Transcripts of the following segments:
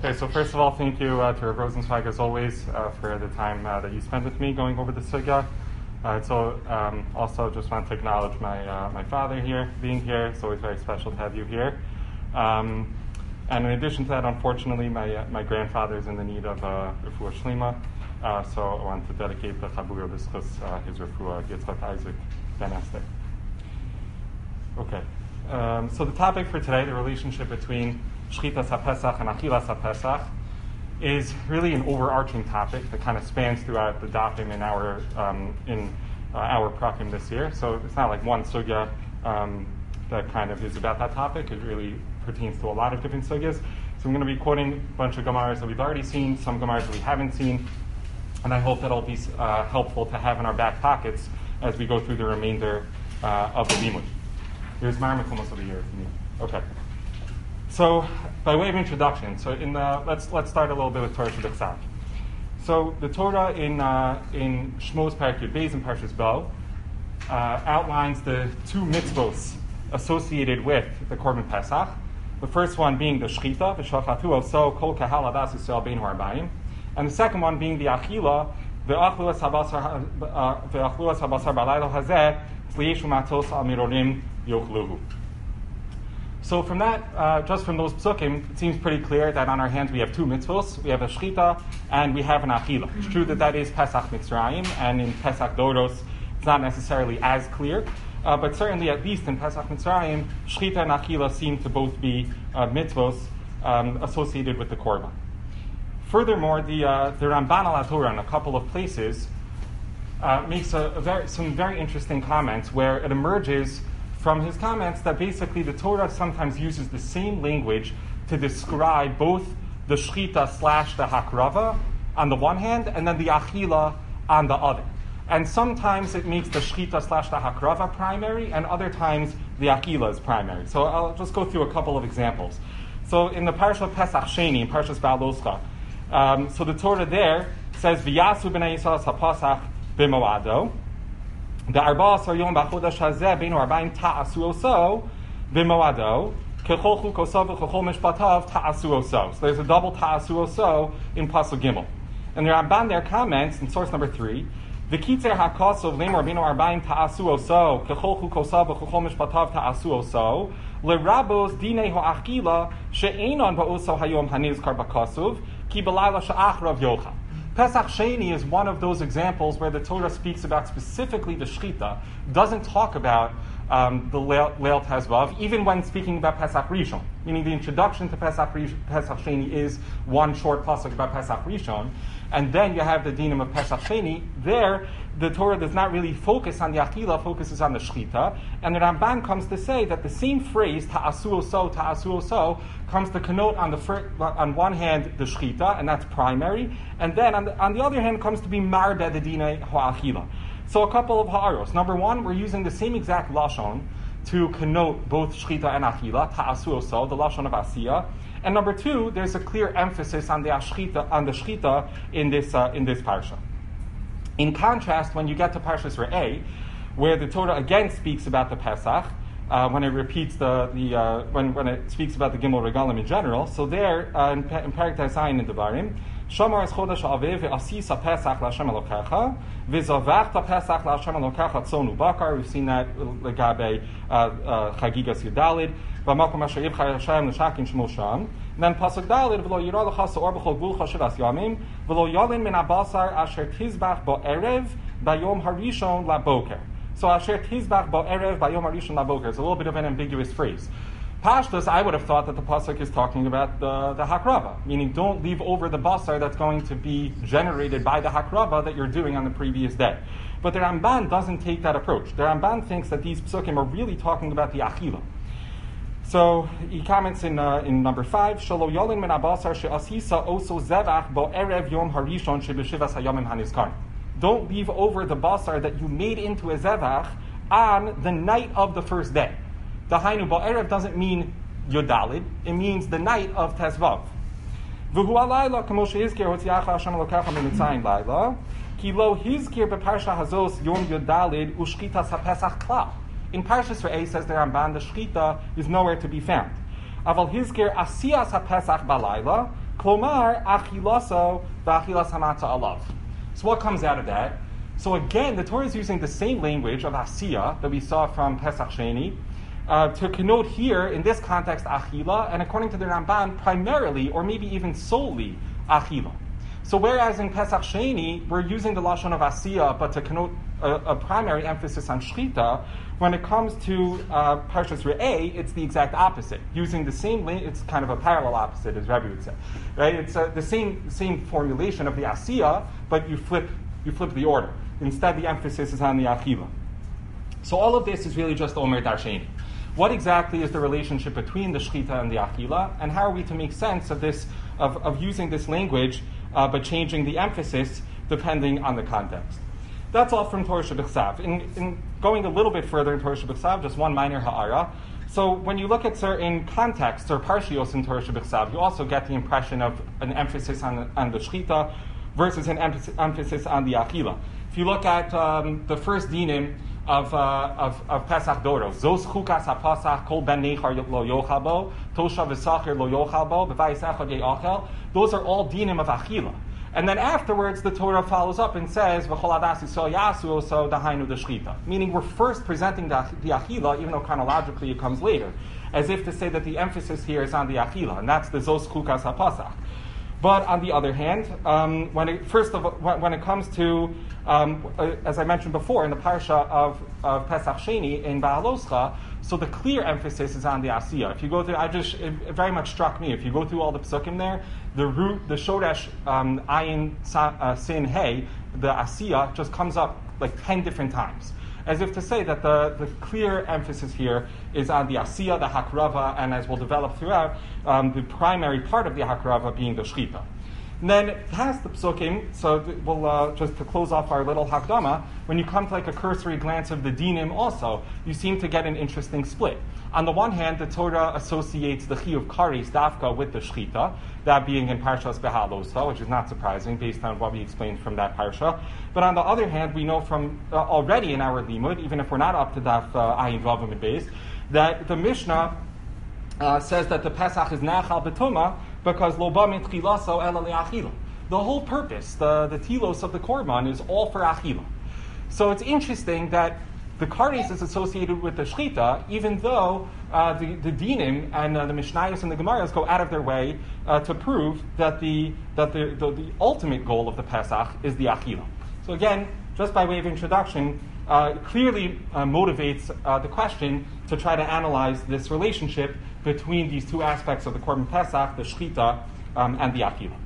Okay, so first of all, thank you to Rav Rosenzweig, as always, for the time that you spent with me going over the sugya. Also just want to acknowledge my father here, being here. It's always very special to have you here. And in addition to that, unfortunately, my grandfather is in the need of refuah shlima, so I want to dedicate the chabur b'schus his refuah, Yitzchak Isaac Ben Esther. Okay, so the topic for today, the relationship between Shchitas HaPesach and Achilas HaPesach, is really an overarching topic that kind of spans throughout the dafim in our prakim this year. So it's not like one sugya that kind of is about that topic. It really pertains to a lot of different sugyas. So I'm going to be quoting a bunch of gemaras that we've already seen, some gemaras that we haven't seen, and I hope that'll be helpful to have in our back pockets as we go through the remainder of the limud. Here's Marmik almost over here for me. Okay. So, by way of introduction, let's start a little bit with Torah Shebechsav. So, the Torah in Shmos Parak Yud Beis and Parshas Bo outlines the two mitzvos associated with the Korban Pesach. The first one being the Shchita, V'shachatu oso kol kahal adas Yisrael bein harbayim, and the second one being the Achila, V'achluas habasar b'laylo hazeh tzliyeshu matos al mirorim yochluhu. So from that, just from those psukim, it seems pretty clear that on our hands we have two mitzvos. We have a shchita and we have an achila. It's true that is Pesach Mitzrayim, and in Pesach Doros it's not necessarily as clear, but certainly at least in Pesach Mitzrayim, shchita and achila seem to both be mitzvos associated with the korban. Furthermore, the Ramban al Torah in a couple of places makes some very interesting comments where it emerges from his comments that basically the Torah sometimes uses the same language to describe both the shchita / the hakrava on the one hand, and then the achila on the other. And sometimes it makes the shchita / the hakrava primary, and other times the achila is primary. So I'll just go through a couple of examples. So in the parsha of Pesach Sheni, in Parshas Ba'aloscha, so the Torah there says, V'yasu b'nei Yisrael ha'pasach b'moado, the arba'as yom b'chodesh hazeh beinu arba'im ta'asu oso b'moado kechol chukosav v'chol mishpatav ta'asu oso. So there's a double ta'asu oso in Pasuk Gimel. And the Ramban there comments in source number 3, V'kitzer ha'kosov leimor beinu arba'im ta'asu oso kechol chukosav v'chol mishpatav ta'asu oso l'rabos dinei ho'achila she'enon ba'oso hayom hanizkar b'kosov ki b'layla she'ach Rav Yocha. Pesach Sheni is one of those examples where the Torah speaks about specifically the Shechita, doesn't talk about the Leil Tezvav, even when speaking about Pesach Rishon. Meaning the introduction to Pesach Sheni is one short pasuk about Pesach Rishon, and then you have the dinim of Pesach Sheni. There, the Torah does not really focus on the Achila, focuses on the Shechita, and the Ramban comes to say that the same phrase, ta'asu oso, comes to connote on one hand the Shechita, and that's primary, and then on the other hand comes to be marbe the dinei ha'achila. So a couple of ha'aros. Number one, we're using the same exact lashon to connote both shchita and achila, ta'asu oso, the lashon of asiya. And number two, there's a clear emphasis on the shchita in this parsha. In contrast, when you get to Parshas Re'eh, where the Torah again speaks about the Pesach, when it repeats when it speaks about the Gimel Regalim in general, so there in Perek Zayin in Devarim, Shamar es chodesh ha'aviv ve'asisa Pesach la'Hashem Elokecha ve'zavachta Pesach la'Hashem Elokecha tzon u'bakar. We've seen that legabe Chagigas Yudalid v'makom asher yivchar Hashem l'shakin shmo sham. Then pasuk Dalid v'lo yirah lecha se'or b'chol gvul shivas yamim v'lo yalin min ha'basar asher tizbach bo'erev b'yom harishon laboker. So asher tizbach bo'erev b'yom harishon laboker is a little bit of an ambiguous phrase. Pashtus, I would have thought that the pasuk is talking about the hakrava, meaning don't leave over the basar that's going to be generated by the hakrava that you're doing on the previous day. But the Ramban doesn't take that approach. The Ramban thinks that these psukim are really talking about the achila. So he comments in number 5, Shalo yolin min abasar she'asisa oso zevach bo erev yom harishon shebeshivas hayamim hanizkar. Don't leave over the basar that you made into a zevach on the night of the first day. The Hainu Ba'erev doesn't mean Yodalid, it means the night of Tezvav. V'hu alayla kamo shehizkir hotziacha Hashem Elokecha mimitzayim layla ki lo hizkir beparsha hazos yom Yodalid ushchitas hapesach klal. In Parshas Re'eh, says the Ramban, the Shechita is nowhere to be found. Aval hizkir asiyas hapesach balayla Klomar achilaso v'achilas hamatza alav. So what comes out of that? So again, the Torah is using the same language of asiyah that we saw from Pesach Sheni to connote here, in this context, achila, and according to the Ramban, primarily, or maybe even solely, achila. So whereas in Pesach Sheni, we're using the lashon of asiyah, but to connote a primary emphasis on shchita, when it comes to Parshas Re'eh, it's the exact opposite. Using the same, it's kind of a parallel opposite, as Rabbi would say. Right? It's the same formulation of the asiyah, but you flip the order. Instead, the emphasis is on the achila. So all of this is really just Omer Darsheni. What exactly is the relationship between the shchita and the achila, and how are we to make sense of this, of using this language, but changing the emphasis depending on the context? That's all from Torah Shebechsav. In going a little bit further in Torah Shebechsav, just one minor ha'ara. So when you look at certain contexts or parshios in Torah Shebechsav, you also get the impression of an emphasis on the shchita versus an emphasis on the achila. If you look at the first dinim of Pesach Doros, Zos chukas hapasach kol ben nechar lo yochalbo, tosha v'sachir lo yochalbo, b'vayis echad ye'achel. Those are all dinim of achila. And then afterwards, the Torah follows up and says, v'chol adas yisrael yasu oso dahainu de shchita. Meaning we're first presenting the achila, even though chronologically it comes later, as if to say that the emphasis here is on the achila, and that's the Zos chukas hapasach. But on the other hand, when it comes to, as I mentioned before, in the parsha of Pesach Sheni in Ba'aloscha, so the clear emphasis is on the asiyah. If you go through, it very much struck me. If you go through all the psukim there, the root, the shoresh ayin sin hey, the asiyah just comes up like 10 different times, as if to say that the clear emphasis here is on the asiyah, the hakrava, and as we'll develop throughout, the primary part of the hakrava being the shchita. And then past the psukim, so we'll just to close off our little hakdama, when you come to like a cursory glance of the dinim also, you seem to get an interesting split. On the one hand, the Torah associates the chiyuv karis dafka with the shchita, that being in Parshas Beha'aloscha, which is not surprising based on what we explained from that parsha. But on the other hand, we know from already in our limud, even if we're not up to daf ayin vavim and beis, that the Mishnah says that the Pesach is nachal b'tuma because lo ba min tchilaso ela le'achila. The whole purpose, the tilos of the korban, is all for achila. So it's interesting that the kares is associated with the shchita, even though the dinim and the mishnayos and the gemaras go out of their way to prove that the ultimate goal of the Pesach is the achila. So again, just by way of introduction, it clearly motivates the question to try to analyze this relationship between these two aspects of the Korban Pesach, the shchita and the achila.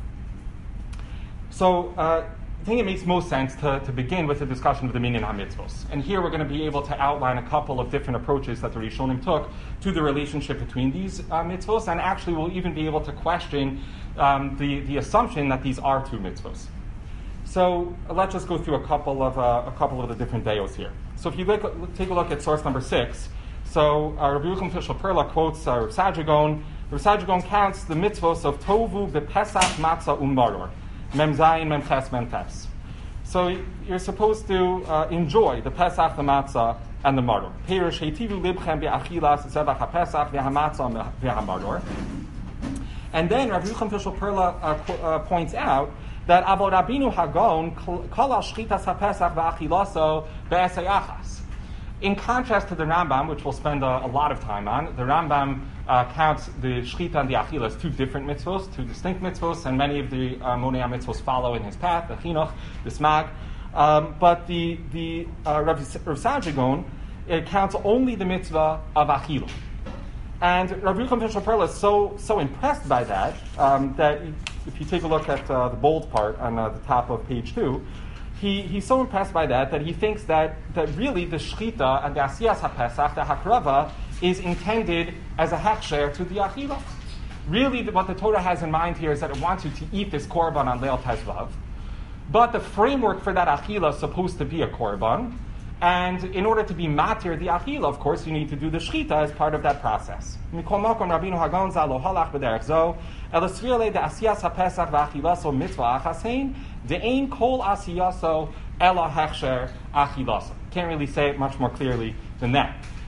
So I think it makes most sense to begin with a discussion of the minyan ha-mitzvos. And here we're going to be able to outline a couple of different approaches that the Rishonim took to the relationship between these mitzvos, and actually we'll even be able to question the assumption that these are two mitzvos. So let's just go through a couple of the different deos here. So if you take a look at source number 6, so Rabbi Yerucham Fishel Perla quotes Rav Sadragon. Rav Sadragon counts the mitzvos of tovu b'pesach matzah u'maror, mem zayin, mem ches, mem tes. So you're supposed to enjoy the Pesach, the matzah, and the maror. Perish heitivu libchem be'achilas zevach ha-pesach ve'hamatzah ve'hamaror. And then Rabbi Yerucham Fishel Perla points out that Avo Rabinu Hagon kol al shchitas ha-pesach ve'achilaso be'esei achas. In contrast to the Rambam, which we'll spend a lot of time on, the Rambam counts the shchita and the achila as two different mitzvos, two distinct mitzvos, and many of the monei mitzvos follow in his path, the chinuch, the smag. But the Rav Sadragon, it counts only the mitzvah of achila. And Rabbi Yerucham Fishel Perla is so impressed by that, that if you take a look at the bold part on the top of page 2, he's so impressed by that he thinks that really the shchita and the asiyas ha-pesach, the hakrava, is intended as a hechsher to the achila. Really, what the Torah has in mind here is that it wants you to eat this korban on Leil Tezvav, but the framework for that achila is supposed to be a korban, and in order to be matir the achila, of course, you need to do the shchita as part of that process. Mikol makom Rabbeinu Hagon zal lo halach b'derech zo, elasriele de asiyas ha-pesach v'achilaso mitzvah achasein, de'ein kol asiyaso ela hechsher achilaso. Can't really say it much more clearly than that.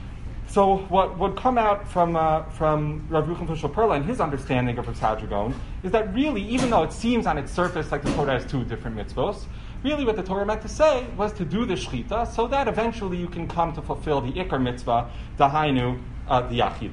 So what would come out from Rav Rucham Tushel Perla and his understanding of Hexadragon is that really, even though it seems on its surface like the Torah has two different mitzvos, really what the Torah meant to say was to do the shechita so that eventually you can come to fulfill the ikar mitzvah, dahainu, the achila.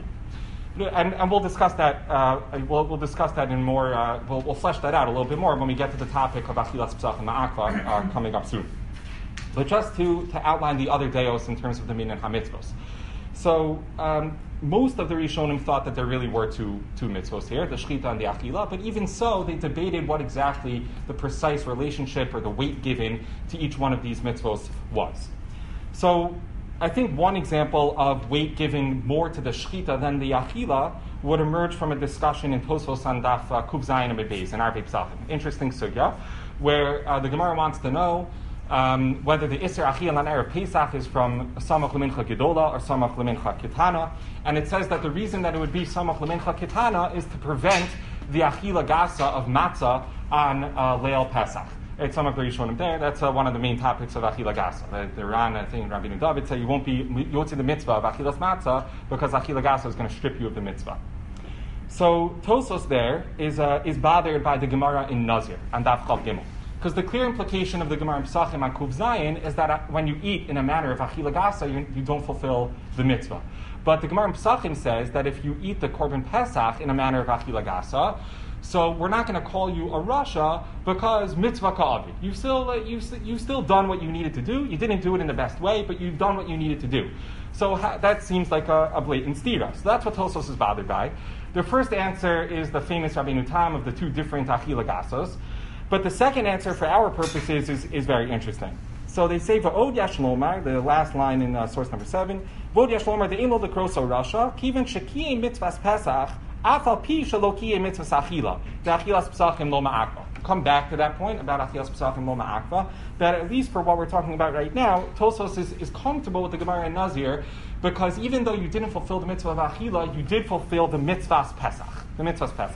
And we'll discuss that. We'll discuss that in more. We'll flesh that out a little bit more when we get to the topic of achilas psachim ma'akva coming up soon. But just to outline the other deos in terms of the min and hamitzvos. So most of the Rishonim thought that there really were two mitzvos here, the shechita and the achila. But even so, they debated what exactly the precise relationship or the weight given to each one of these mitzvos was. So I think one example of weight giving more to the shechita than the achila would emerge from a discussion in Tosfos on Daf Kuf Zayin Amud Beis in Arvei Psachim. Interesting sugya, where the Gemara wants to know whether the Isser Achila on Erev Pesach is from Samach L'Mincha Gedola or Samach L'Mincha Ketana. And it says that the reason that it would be Samach L'Mincha Ketana is to prevent the Achila Gasa of Matzah on Leil Pesach. It's some of the Rishonim there. That's one of the main topics of Achila Gasa. The Ran, I think, Rabbeinu David said you won't be Yotzi the mitzvah of Achilas Matzah because Achila Gasa is going to strip you of the mitzvah. So Tosos there is bothered by the Gemara in Nazir and Daf Chav Gimel. Because the clear implication of the Gemara in Pesachim on Kuf Zayin is that when you eat in a manner of Achila Gasa, you don't fulfill the mitzvah. But the Gemara in Pesachim says that if you eat the Korban Pesach in a manner of Achila Gasa, so we're not going to call you a rasha because mitzvah ka'avid. You've still done what you needed to do. You didn't do it in the best way, but you've done what you needed to do. So that seems like a blatant stira. So that's what Tosos is bothered by. The first answer is the famous Rabbeinu Tam of the two different achila gasos. But the second answer for our purposes is very interesting. So they say va'od yesh lomar, the last line in source number 7. Va'od yesh lomar de'im lo dekroso rasha kiven shekiyei mitzvahs pesach. Come back to that point about achilas psachim lo ma'akva, that at least for what we're talking about right now, Tosos is comfortable with the Gemara in Nazir, because even though you didn't fulfill the mitzvah of achila, you did fulfill the mitzvah's pesach.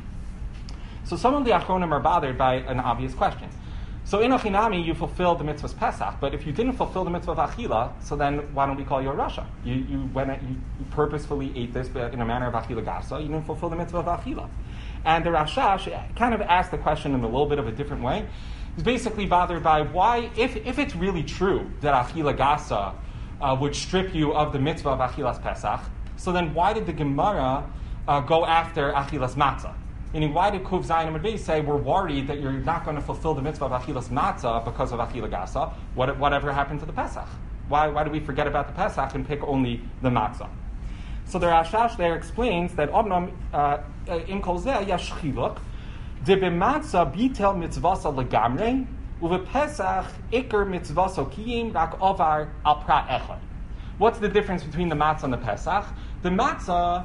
So some of the achronim are bothered by an obvious question. So in Ochinami, you fulfilled the mitzvah's Pesach, but if you didn't fulfill the mitzvah of Achila, so then why don't we call you a Rasha? You purposefully ate this in a manner of Achila Gasa, you didn't fulfill the mitzvah of Achila. And the Rashash kind of asked the question in a little bit of a different way. He's basically bothered by why, if it's really true that Achila Gasa would strip you of the mitzvah of Achilas Pesach, so then why did the Gemara go after Achilas Matzah? Meaning, why did Kuf Zayin Amud Beis say we're worried that you're not going to fulfill the mitzvah of Achilas Matzah because of Achila Gasa? Whatever happened to the Pesach? Why do we forget about the Pesach and pick only the Matzah? So the Rashash there explains that Omnam Im Kol Zeh Yesh Chiluk De B'Matzah Bitel Mitzvasa Legamrei UvePesach Iker Mitzvasa Kiyim Rak Ovar Al Prat Echad. What's the difference between the Matzah and the Pesach? The Matzah,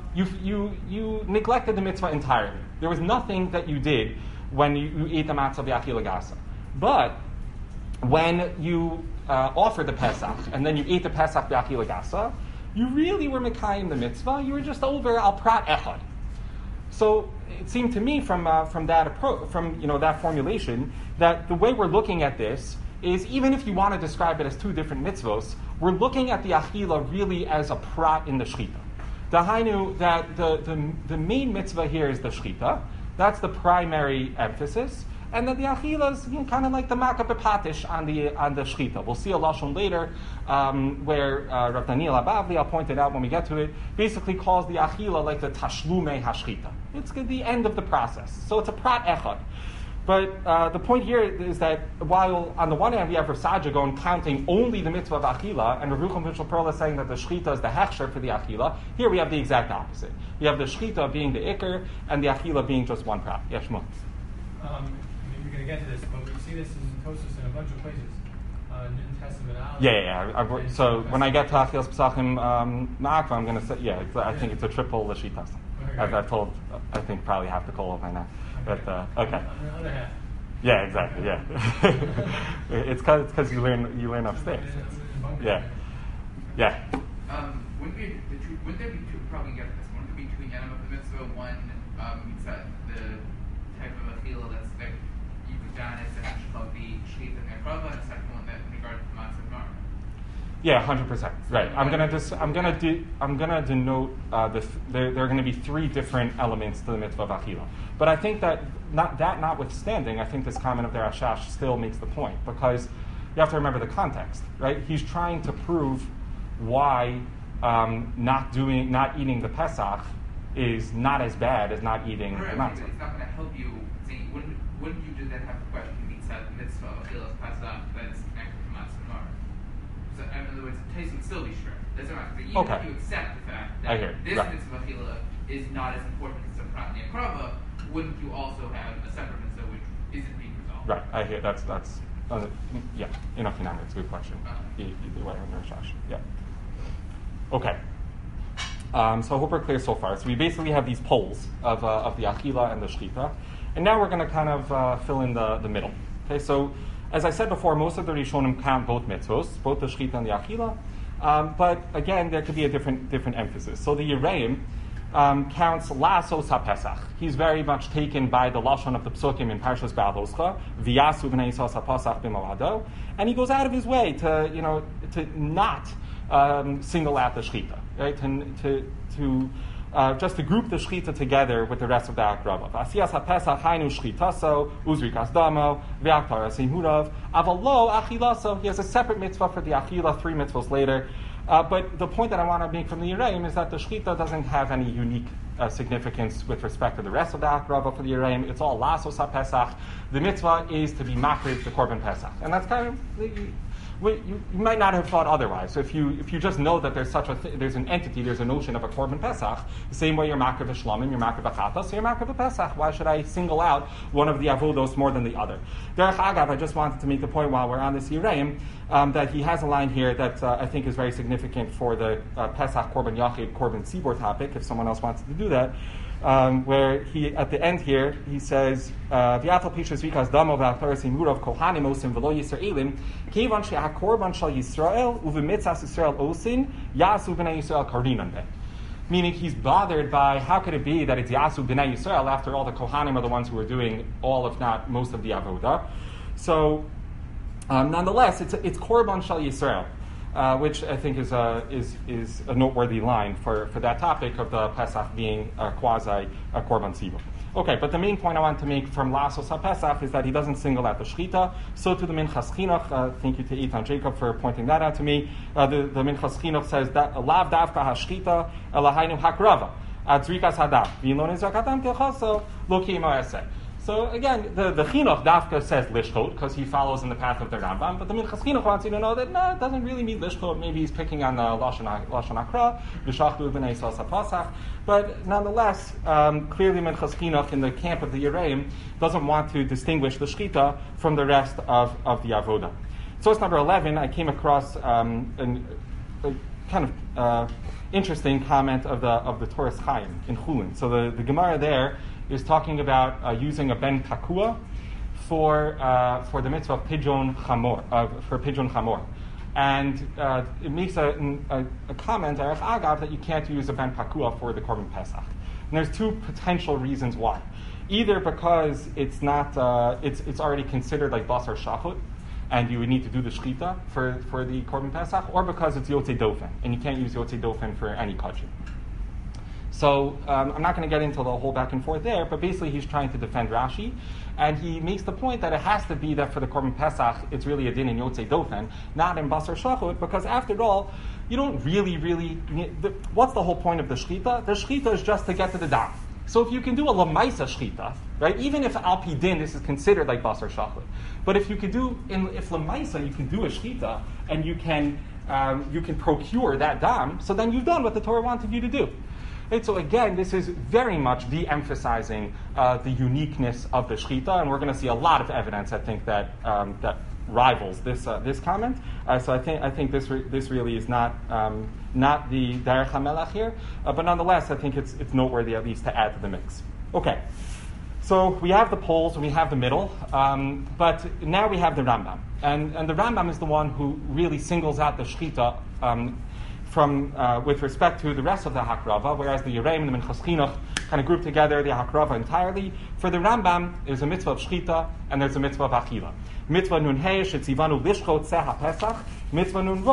you neglected the mitzvah entirely. There was nothing that you did when you ate the Matzah B'Achila Gasa. But when you offered the Pesach, and then you ate the Pesach B'Achila Gasa, you really were Mekayim the mitzvah. You were just over Al Prat Echad. So it seemed to me from that approach, that formulation, that the way we're looking at this is, even if you want to describe it as two different mitzvos, we're looking at the achila really as a prat in the shechita. Dahainu, that the main mitzvah here is the shechita. That's the primary emphasis. And that the achila is kind of like the makah bepatish on the shechita. We'll see a lashon later where Rav Daniel Abavli, I'll point it out when we get to it, basically calls the achila like the tashlume hashchita. It's the end of the process. So it's a prat echad. But the point here is that while on the one hand we have Rav Saadia going counting only the mitzvah of achila, and Rav Rucham Tushel Perla saying that the shechita is the hechsher for the achila, here we have the exact opposite. We have the shechita being the ikr, and the achila being just one prat. Yes, Shmuel. We're going to get to this, but we see this in Tosos in a bunch of places. New Testament. Yeah. So when I get to Achilas Pesachim Ma'akva, I'm going to say, I think it's a triple Lashitas. I've told, I think probably half the kola by now. But, okay. On the other hand. Yeah, exactly, yeah. It's because you learn upstairs. Yeah. Wouldn't there be two, probably get this, one could be two yanim of the mitzvah, one mitzvah, the type of achila that's like, you've done it, and of the sheep and the akrava, and the second one that in regard to the matzah gemara. Yeah, 100%. Right. I'm gonna denote there are going to be three different elements to the mitzvah of achila. But I think that notwithstanding, I think this comment of the Rashash still makes the point, because you have to remember the context, right? He's trying to prove why not eating the Pesach is not as bad as not eating the matzah. It's not going to help you. Wouldn't you then have the question mitzvah achilas Pesach that's connected to matzah Gemara? So in other words, the taste would still be strict. That's what I'm saying. Even if you accept the fact that this mitzvah achila is not as important as the prat and the akrava, wouldn't you also have a separate mitzvah which isn't being resolved? Right. I hear that's yeah. Enough. It's a good question. Either way, yeah. Okay. So I hope we're clear so far. So we basically have these poles of the achila and the shchita, and now we're going to kind of fill in the middle. Okay. So as I said before, most of the Rishonim count both mitzvos, both the shchita and the achila, but again there could be a different emphasis. So the Yereim counts la'asos haPesach. He's very much taken by the lashon of the psukim in Parshas Ba'al Hoscha, v'yasu b'nei Yisrael haPesach b'mawado, and he goes out of his way to not single out the shchita, right? To just to group the shchita together with the rest of the akrava. Asiyas haPesach hainu shchitaso uzrikas damo ve'aktar asimurav avalo achilaso. He has a separate mitzvah for the achila, 3 mitzvahs later. But the point that I want to make from the Yereim is that the shchita doesn't have any unique significance with respect to the rest of the akrava for the Yereim. It's all la'asos haPesach. The mitzvah is to be makriv the korban Pesach, and that's kind of you might not have thought otherwise. So if you just know that there's such a there's an entity, there's a notion of a korban Pesach, the same way you're makriv a shlamim, you're makriv a chatas, so you're makriv a Pesach. Why should I single out one of the avodos more than the other? Derech Agav, I just wanted to make the point while we're on this Yereim that he has a line here that I think is very significant for the Pesach korban yachid korban tzibor topic. If someone else wants to do that. Where he at the end here he says v'atal pishas rikas damo v'achtaras imurav kohanim osim v'lo yisraelim kevan she'hakorban shal Yisrael uv'mitzas Yisrael osin yasu b'nei Yisrael karinan ben. Meaning he's bothered by how could it be that it's yasu b'nei Yisrael after all the kohanim are the ones who are doing all if not most of the avodah. So nonetheless it's korban shal Yisrael. Which I think is a noteworthy line for that topic of the Pesach being quasi a korban tzibur. Okay, but the main point I want to make from la'asos haPesach is that he doesn't single out the shchita. So to the Minchas Chinuch, thank you to Eitan Jacob for pointing that out to me. The Minchas Chinuch says that lav davka hashchita elahainu hakrava adzrikas hadam v'ilon izrakatam kilchaso lo kimo eseh. So again, the Chinuch Dafka says lishchot because he follows in the path of the Rambam, but the Minchas Chinuch wants you to know that it doesn't really mean lishchot. Maybe he's picking on the lashon akra, v'shachtu b'nei Yisrael haPesach. But nonetheless, clearly Minchas Chinuch in the camp of the Yereim doesn't want to distinguish the shchita from the rest of the avoda. Source number 11, I came across a kind of interesting comment of the Torah Chaim in Chulin. So the Gemara there is talking about using a ben takua for the mitzvah of pidyon chamor, and it makes a comment Derech Agav that you can't use a ben takua for the korban Pesach. And there's 2 potential reasons why. Either because it's not it's already considered like basar shachut, and you would need to do the shchita for the korban Pesach, or because it's yotzei dofen, and you can't use yotzei dofen for any kachim. So I'm not going to get into the whole back and forth there, but basically he's trying to defend Rashi, and he makes the point that it has to be that for the korban Pesach it's really a din in yotzei dofen, not in basar shachut, because after all, you don't really what's the whole point of the shchita? The shchita is just to get to the dam. So if you can do a lamaisa shchita, right, even if al pi din this is considered like basar shachut, but if lamaisa you can do a shchita and you can procure that dam, so then you've done what the Torah wanted you to do. Right, so again, this is very much de-emphasizing the uniqueness of the shchita, and we're going to see a lot of evidence, I think, that rivals this comment. So I think this really is not the Derech HaMelech here, but nonetheless, I think it's noteworthy at least to add to the mix. Okay, so we have the poles and we have the middle, but now we have the Rambam, and the Rambam is the one who really singles out the shchita from with respect to the rest of the Hakrava, whereas the Yereim and the Minchas Chinuch kind of group together the Hakrava entirely. For the Rambam, there's a mitzvah of shchita and there's a mitzvah of achila. Mitzvah nun hey shetzivanu lishchot seh haPesach. Mitzvah nun vav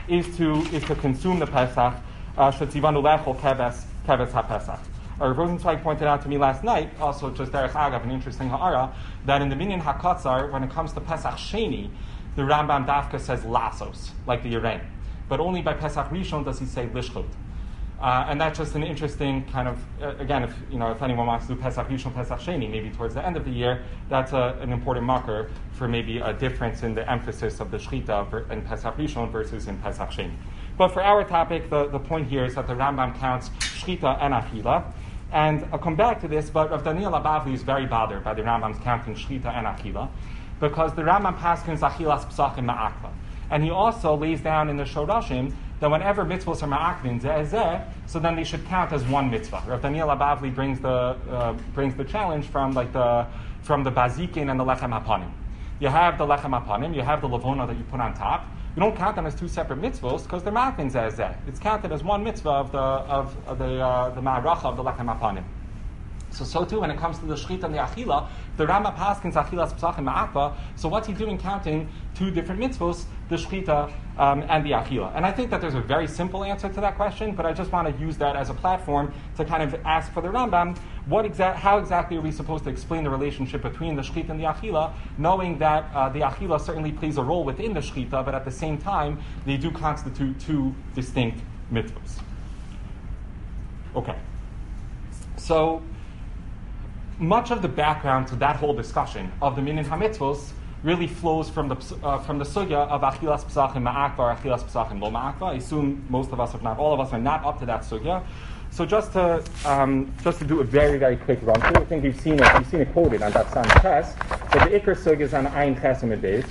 is to consume the Pesach. Shetzivanu lechol keves haPesach. Rosenzweig pointed out to me last night, also just derech agav, an interesting ha'ara, that in the Minyan HaKatzar, when it comes to Pesach Sheni, the Rambam Dafka says lasos, like the Yerein. But only by Pesach Rishon does he say lishchut. And that's just an interesting kind of, again, if anyone wants to do Pesach Rishon, Pesach Sheni, maybe towards the end of the year, that's an important marker for maybe a difference in the emphasis of the Shechita in Pesach Rishon versus in Pesach Sheni. But for our topic, the point here is that the Rambam counts Shechita and Achila. And I'll come back to this, but Rav Daniel Abavli is very bothered by the Rambam's counting Shechita and Achila, because the Rambam paskins Achilas Psachim Ma'akva. And he also lays down in the Shorashim that whenever mitzvahs are ma'akvin ze'ezeh, so then they should count as one mitzvah. Rav Daniel Abavli brings the challenge from the bazikin and the lechem hapanim. You have the lechem hapanim, you have the lavona that you put on top. You don't count them as two separate mitzvahs because they're ma'akvin ze'ezeh. It's counted as one mitzvah of the ma'aracha of the lechem hapanim. So too, when it comes to the shechita and the achila, the Rama paskins achilas psachim ma'akva. So what's he doing counting two different mitzvos, the shechita and the achila? And I think that there's a very simple answer to that question, but I just want to use that as a platform to kind of ask for the Rambam, how exactly are we supposed to explain the relationship between the shechita and the achila, knowing that the achila certainly plays a role within the shechita, but at the same time, they do constitute two distinct mitzvos. Okay. So much of the background to that whole discussion of the Minyan HaMitzvos really flows from the sugya of Achilas Psachim Ma'akva or Achilas Psachim Lo Ma'akva. I assume most of us, if not all of us, are not up to that sugya. So just to do a very, very quick run through, I think we've seen it quoted on that Sam Ches, but the Iker sugya is on Ayin Ches and Beis.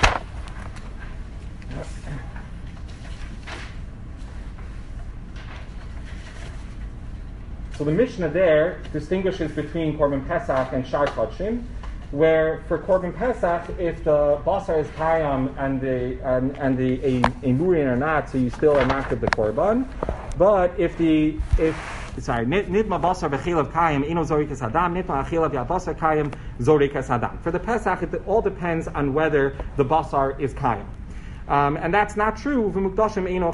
So the Mishnah there distinguishes between Korban Pesach and Shar Chodshim, where for Korban Pesach, if the basar is kayam and the emurin are not, so you still are not with the Korban. But nitma basar b'chilav kayam ino zorikas adam, nitma achilav yabasar kayam zorikas adam. For the Pesach, it all depends on whether the basar is kayam. And that's not true. So for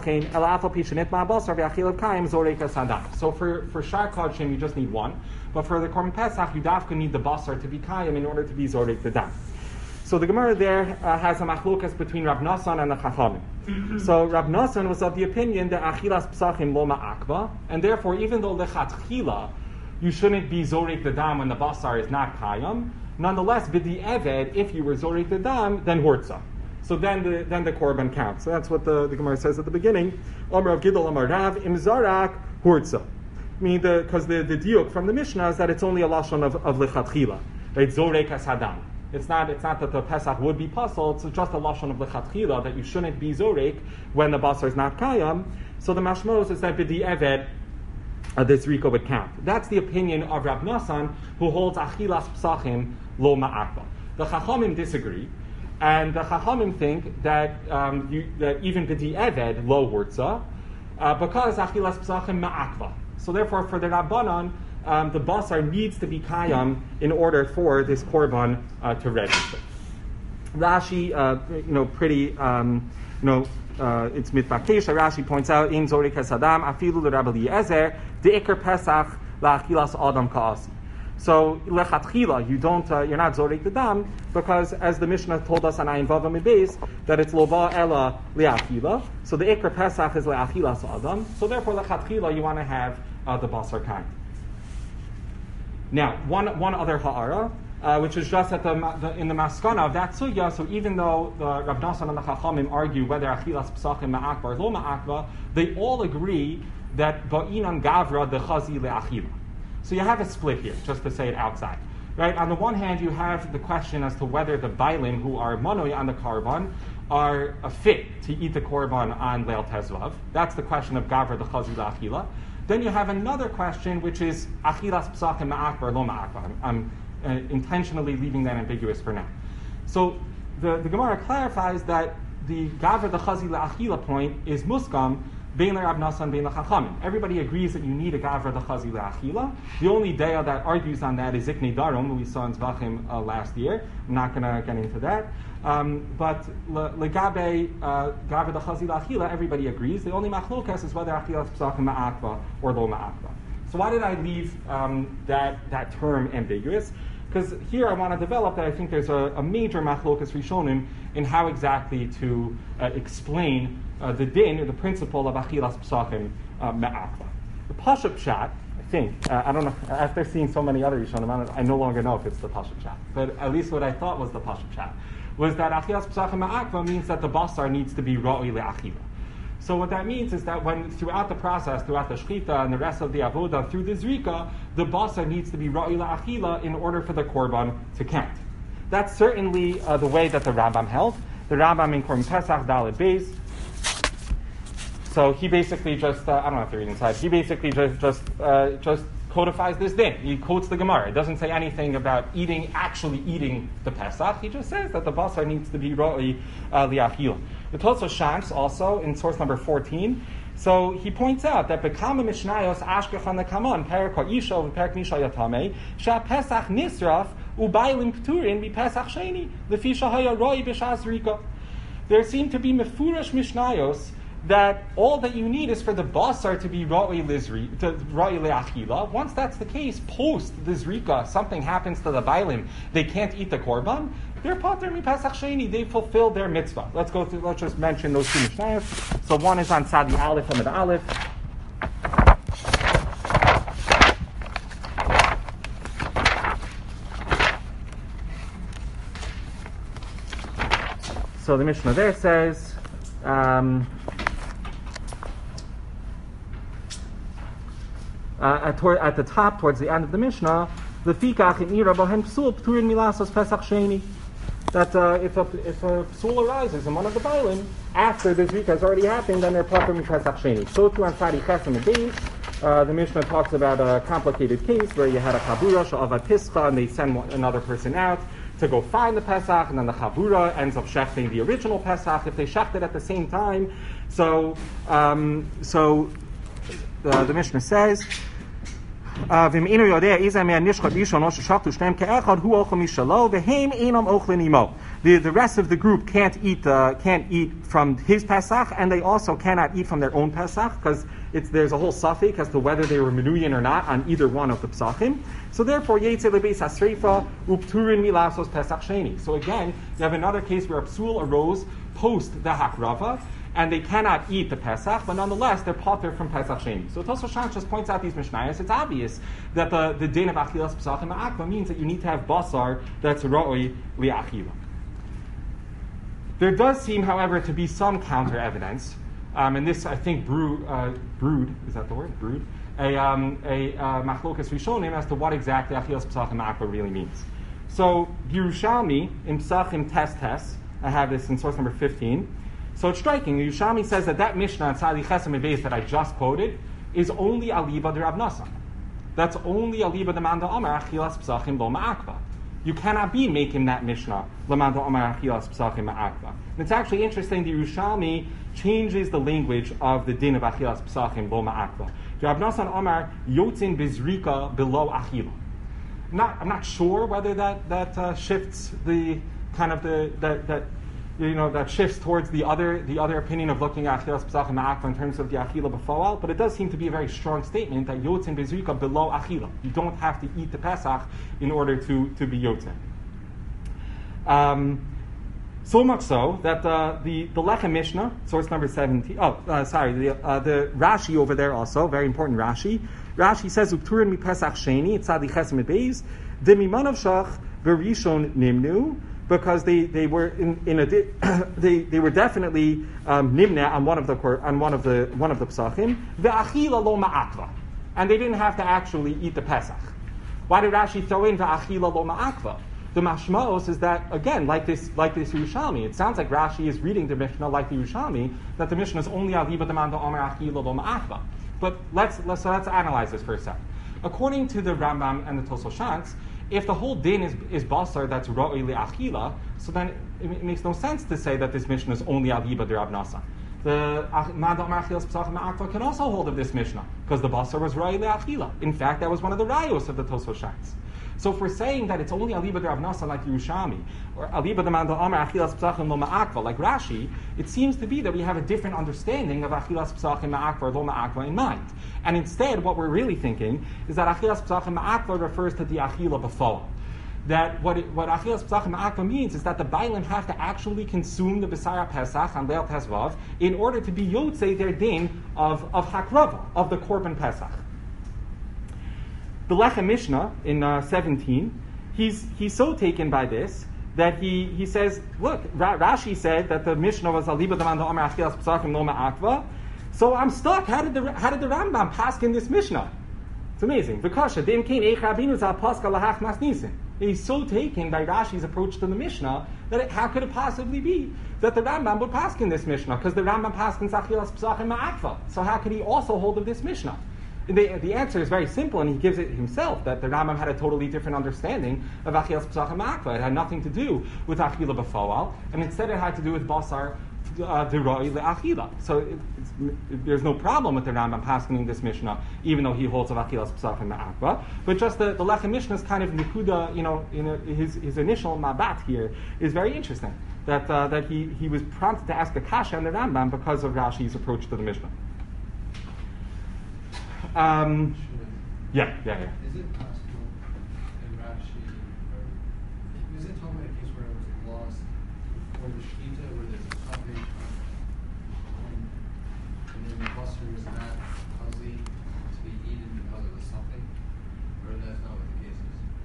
Shar Kodshim, you just need one. But for the Korban Pesach, you dafka need the basar to be kayim in order to be zorek the dam. So the Gemara there has a machlokas between Rav Nassan and the Chachamim. So Rav Nassan was of the opinion that achilas psachim lo ma'akva, and therefore even though lechatchila you shouldn't be zorek the dam when the basar is not kayim, nonetheless b'di eved, if you were zorek the dam, then hortza. So then the korban counts. So that's what the Gemara says at the beginning. Omer of Gidol Amar Rav imzarak hurtza. Because the diuk from the Mishnah is that it's only a lashon of lechatchila. Right? Zorek as hadam. It's not that the Pesach would be puzzled. It's just a lashon of lechatchila that you shouldn't be zorek when the basar is not kayam. So the mashmos is that b'di eved this riko would count. That's the opinion of Rav Nassan, who holds achilas psachim lo ma'akva. The Chachamim disagree. And the Chachamim think that even b'di eved lo hurtza, because achilas psachim ma'akva. So therefore, for the Rabbanan, the basar needs to be kayam in order for this korban to register. Rashi, it's mitbakesh. Rashi points out in Zorik Hasadam afilu l'Rabbi Eliezer the ikar Pesach la'achilas adam ka'asi. So lechatchila, you're not zorik the dam, because as the Mishnah told us on Ayin Vav Beis that it's lova ela le'achila. So the ikar Pesach is le'achilas adam. So therefore lechatchila you want to have the basar kind. Now one other ha'ara, which is just in the maskana of that sugya. So even though the Rav Nassan and the Chachamim argue whether achilas psachim ma'akva or lo ma'akva, they all agree that ba'inan gavra the chazi le'achila. So you have a split here, just to say it outside. Right? On the one hand, you have the question as to whether the bailim who are manoi on the korban are fit to eat the korban on Leil Tezvav. That's the question of gavra the chazi le'achila. Then you have another question, which is achilas psachim ma'akva or lo ma'akva. I'm intentionally leaving that ambiguous for now. So the Gemara clarifies that the gavra the chazi le'achila point is muskam Bein Rav Nasan, bein Chachamim. Everybody agrees that you need a gavra dechazi le'achila. The only daya that argues on that is Ziknei Darom, who we saw in Zvachim last year. I'm not going to get into that. But legabe gavra dechazi le'achila, everybody agrees. The only machlokas is whether achilas psachim ma'akva or lo ma'akva. So why did I leave that term ambiguous? Because here I want to develop that I think there's a major machlokas rishonim in how exactly to explain the din, or the principle of achilas psachim me'akva. The Pashup Pshat, I think, I don't know, after seeing so many other rishonim, I no longer know if it's the Pashup Pshat, but at least what I thought was the Pashup Pshat, was that achilas psachim me'akva means that the basar needs to be ra'i le'achila. So what that means is that when throughout the process, throughout the shchita and the rest of the avoda, through the zrika, the basar needs to be ra'i la'achila in order for the korban to count. That's certainly the way that the Rambam held. The Rambam in Korban Pesach Daled Beis. So he basically just I don't have to read inside. He basically just codifies this din. He quotes the Gemara. It doesn't say anything about actually eating the Pesach. He just says that the basar needs to be ra'i li'achila. The Tosfos Shams also in source number 14. So he points out that bekama mishnayos ashkechan nekaman perak ha'isha v'perak nisha yatame sha Pesach nisraf ubaylim pturin b'Pesach sheni lefi shahaya ra'i b'shas rika. There seem to be mefurash mishnayos that all that you need is for the basar to be ra'i le'achila. Once that's the case, post the zrika, something happens to the bailim, they can't eat the korban. They're pater mi Pesach sheni. They fulfilled their mitzvah. Let's just mention those two mishnayos. So one is on Sadi Aleph Amid Aleph. So the Mishnah there says. At the top, towards the end of the Mishnah, the fikach in ira bohen psul pturin milasos Pesach sheni. That if a psul arises in one of the bailim after the zrika has already happened, then they're proper mi Pesach sheni. So too on Sadi Chesem and Beis, the Mishnah talks about a complicated case where you had a chabura sha'avad pischa, and they send another person out to go find the Pesach, and then the chabura ends up shechting the original Pesach if they shecht it at the same time. So the Mishnah says, the rest of the group can't eat from his Pesach, and they also cannot eat from their own Pesach, because there's a whole suffix as to whether they were menuyin or not on either one of the Pesachim. So therefore, Yetze lebeis hasreifa upturin milasos Pesach sheni. So again, you have another case where a psul arose post the hakrava, and they cannot eat the Pesach, but nonetheless, they're pater from Pesach sheni. So Tosfos Shams just points out these mishnayos. It's obvious that the din of achilas psachim ma'akva means that you need to have basar that's ra'oi li'achila. There does seem, however, to be some counter evidence, and this I think brood is that the word? Brood? A machlokas rishonim as to what exactly achilas psachim ma'akva really means. So Yerushalmi in Psachim Tes, I have this in source number 15. So it's striking. Yerushalmi says that Mishnah on Sadi Chesem and Beis that I just quoted is only aliba de Rav Nasan. That's only aliba de Manda Amar achilas psachim lo ma'akva. You cannot be making that Mishnah Lamanda Amar achilas psachim ma'akva. And it's actually interesting. The Yerushalmi changes the language of the din of achilas psachim lo ma'akva. Rav Nasan Amar yotzin bizrika below achila. I'm not sure whether that shifts the kind of that shifts towards the other opinion of looking at achilas psachim ma'akva in terms of the achila b'foal, but it does seem to be a very strong statement that yotzin bezrika below achila. You don't have to eat the Pesach in order to be yotzin. So much so that the Lechem Mishnah, source number 17. The Rashi over there also, very important Rashi. Rashi says upturin mi Pesach sheni tzadi chesem beis demimanav shach verishon nimnu. Because they were they were definitely nimna on one of the psachim ve'achila lo ma'akva, and they didn't have to actually eat the Pesach. Why did Rashi throw in ve'achila lo ma'akva? The mashmaos is that again, like this Yerushalmi, it sounds like Rashi is reading the Mishnah like the Yerushalmi, that the Mishnah is only aliba demanda omer achila lo ma'akva. But let's analyze this for a second. According to the Rambam and the Tosfos Shams, if the whole din is basar that's ra'i le'achila, so then it makes no sense to say that this Mishnah is only aliba de Rav Nasan. the Ma'ad Amar Achilas Pesachim Ma'akva can also hold of this Mishnah, because the basar was Ra'y Le'achila. In fact, that was one of the rayos of the Tosfos Shas. So if we're saying that it's only Aliba de Rav Nasa like Yerushalmi, or Aliba de Ma'ad Amar Achilas Pesachim Lo Ma'akva like Rashi, it seems to be that we have a different understanding of Achilas Pesachim Ma'akva or Lo Ma'akva in mind. And instead, what we're really thinking is that Achilas Pesachim Ma'akva refers to the Achila B'foal. That what Achilas Pesachim Ma'akva means is that the Bailim have to actually consume the B'sar Pesach on Leil Tezvav in order to be Yotzei their din of Hakrava, of the Korban Pesach. The Lechem Mishnah in 17, he's so taken by this that he says, look, Rashi said that the Mishnah was Aliba Daman Amar Achilas Pesachim Lo Ma'akva, so I'm stuck. How did the Rambam paskin this Mishnah? It's amazing. He's so taken by Rashi's approach to the Mishnah that how could it possibly be that the Rambam would paskin this Mishnah? Because the Rambam paskins Achilas Pesachim Ma'akva. So how could he also hold of this Mishnah? The answer is very simple, and he gives it himself, that the Rambam had a totally different understanding of Achilas Pesachim Ma'akva. It had nothing to do with Achila B'foal, and instead it had to do with Basar D'Roi Le'achila. So there's no problem with the Rambam paskening this Mishnah, even though he holds of Achilas Pesachim Ma'akva. But just the Lechem Mishnah's kind of nikuda, his initial mabat here is very interesting. That he was prompted to ask a kasha on the Rambam because of Rashi's approach to the Mishnah. Yeah. Is it possible in Rashi, or is it talking about a case where it was lost before the Shkita, where there's a suffix, and then the buster is not fuzzy to be eaten because of the suffix, or that's not what the case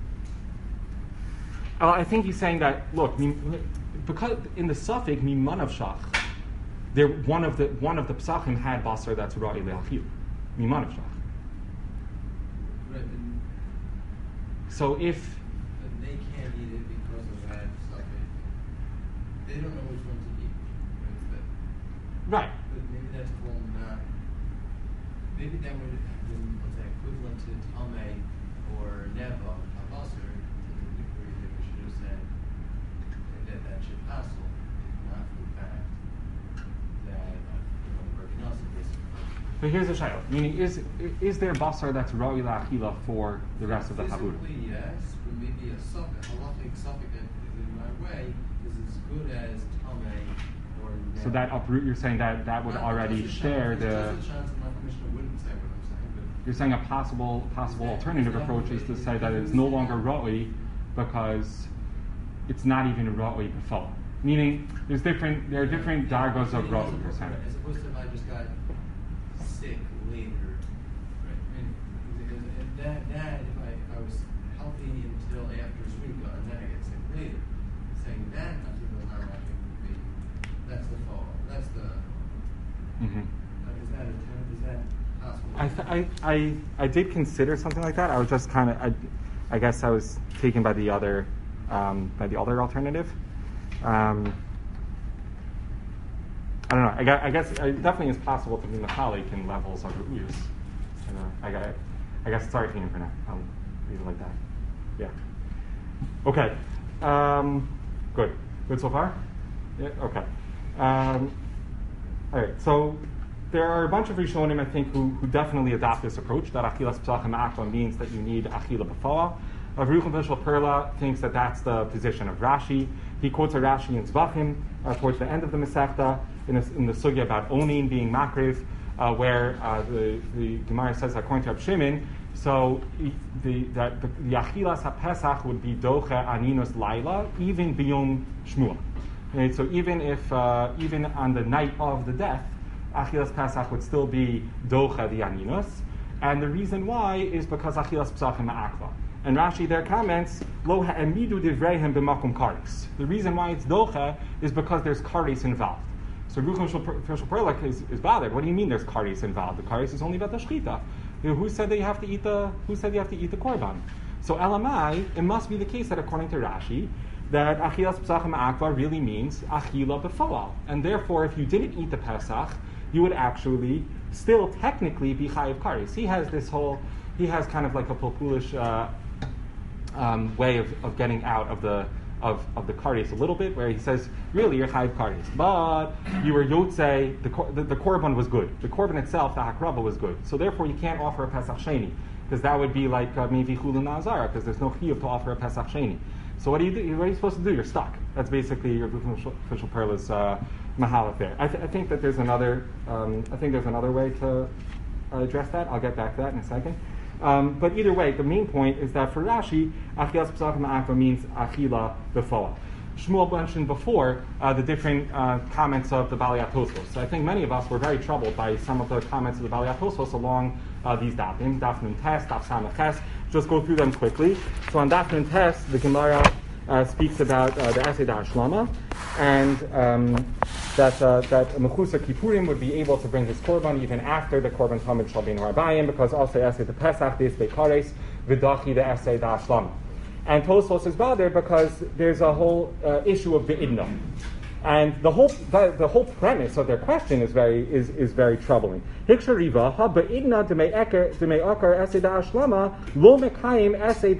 is? I think he's saying that, look, because in the suffix, Mimanav Shach, one of the Pesachim had basar that's Ra'i Le'achil. Mimanav Shach. Right, so if they can't eat it because of that suffix, they don't know which one to eat. Right. But maybe that's called not. Maybe that would have been what's that equivalent to Talmay or Neva, a basar, to the degree that we should have said that should hassle, not for the fact that working us basically. But here's a shayla. Meaning, is there basar that's Ra'i La'achila for the rest of the Habura? Physically, yes, but maybe a halachic suffix that is in my way is as good as Talmay or Neva. So that uproot, you're saying that would already share the. You're saying a possible alternative approach is to say that it's no longer Ra'i because it's not even Ra'i B'fal. Meaning, there are different dargos of Ra'i percent. As opposed to if I just got sick later, right? And that if I was healthy until after Zrika, and then I get sick later, saying that I think was not likely to be. That's the fall. That's the. Mm-hmm. Is that possible? I did consider something like that. I was just kind of I guess I was taken by the other alternative. I don't know. I guess it definitely is possible to be Mechalik in levels of Uyus. I guess it's alright for now. I'll leave it like that. Yeah. Okay. Good. Good so far? Yeah. Okay. All right. So there are a bunch of Rishonim, I think, who definitely adopt this approach, that Achilas Pesachim Ma'akva means that you need Achila B'foal. Rav Yerucham Pishel Perla thinks that that's the position of Rashi. He quotes a Rashi in Zvachim towards the end of the Masechta in the sugya about Onin being Makriv, where the Gemara says, according to Rab Shimon, so the Achilas HaPesach would be Doche Aninus Laila, even beyond Shmuel. Okay, so even on the night of the death, Achilas Pesach would still be Docha the Aninus. And the reason why is because Achilas Pesachim Ma'akva. And Rashi there comments, Lo ha'emidu divreihem b'makom karis. The reason why it's Docha is because there's karis involved. So Rucham Shel Perlach is bothered. What do you mean there's karis involved? The karis is only about the shchita. Who said that you have to eat the korban? So Elamai, it must be the case that according to Rashi, that Achilas Pesachim Ma'akva really means Achila B'foal. And therefore, if you didn't eat the Pesach, you would actually still technically be Chayiv Karis. He has kind of like a populish way of getting out of of the kares a little bit, where he says, really, you're chayiv kares, but you were yotzei, the korban was good. The korban itself, the hakrava, was good. So therefore, you can't offer a Pesach Sheni, because that would be like maybe chulin nazara, because there's no chiyuv to offer a Pesach Sheni. So what do you do? What are you supposed to do? You're stuck. That's basically your official perla's mahalach there. I think that there's another. There's another way to address that. I'll get back to that in a second. But either way, the main point is that for Rashi, achilas pesachim ma'akva means achila befoa. Shmuel mentioned before the different comments of the Balei HaTosfos. So I think many of us were very troubled by some of the comments of the Balei HaTosfos along these dafim, Daf Nun Tes, Daf Samach Ches. Just go through them quickly. So on Daf Nun Tes, the Gemara speaks about the Esed HaShlama, and that Mechusa Kippurim would be able to bring his korban even after the korban tamid shal bein harbayim, because also Esed the Pesach, the Isbei Kares, V'dachi the Esed HaShlama. And Tosfos is bothered because there's a whole issue of be'idna. And the whole premise of their question is very troubling. Hiksha riva ha be'idna demei akar esei da'ashlama lo mekayim esei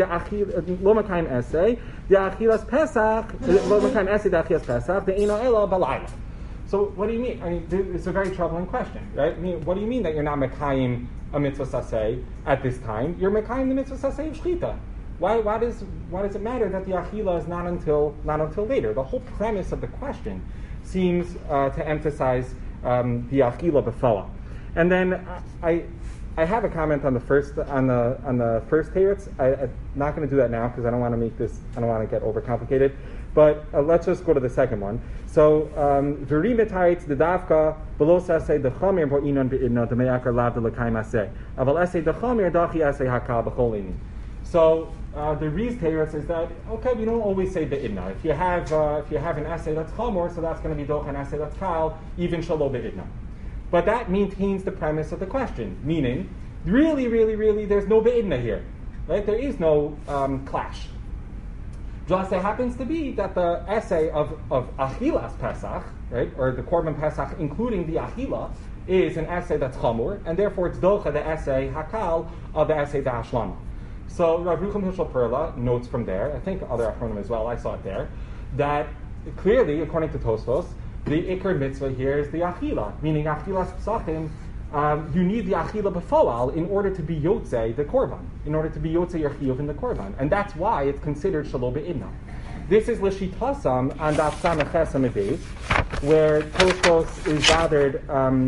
da'achilas pesach lo mekayim esei da'achilas pesach de'ino ela balayla. So what do you mean? I mean, it's a very troubling question, right? I mean, what do you mean that you're not mekayim a mitzvah saseh at this time? You're mekayim the mitzvah saseh of shchita. Why does it matter that the achila is not until later? The whole premise of the question seems to emphasize the achila b'fala. And then I have a comment on the first teretz. I'm not going to do that now because I don't want to get overcomplicated. But let's just go to the second one. So v'rimetaitz the davka below saseh the chamir bo inon be'idno the me'akar lav the l'kaim aseh aval eseh the chamir dachi eseh hakal b'cholini. So the Riz teretz is that, okay, we don't always say be'idna. If you have an essay that's chamor, so that's going to be doch an essay that's kal, even shalo be'idna. But that maintains the premise of the question, meaning, really, there's no be'idna here, right? There is no clash. Just it happens to be that the essay of achilas Pesach, right, or the korban Pesach, including the achila, is an essay that's chamor, and therefore it's docha the essay hakal of the essay da'ashlama. So Rav Rucham Hishel Perla notes from there, I think other Achronim as well, I saw it there, that clearly, according to Tosfos, the Iker mitzvah here is the achila, meaning achilas psachim. You need the achila b'foal in order to be yotzei the korban, in order to be yotzei your chiyuv in the korban, and that's why it's considered shalo be'idna. This is l'shitasam and daf samach ches amid beis, where Tosfos is gathered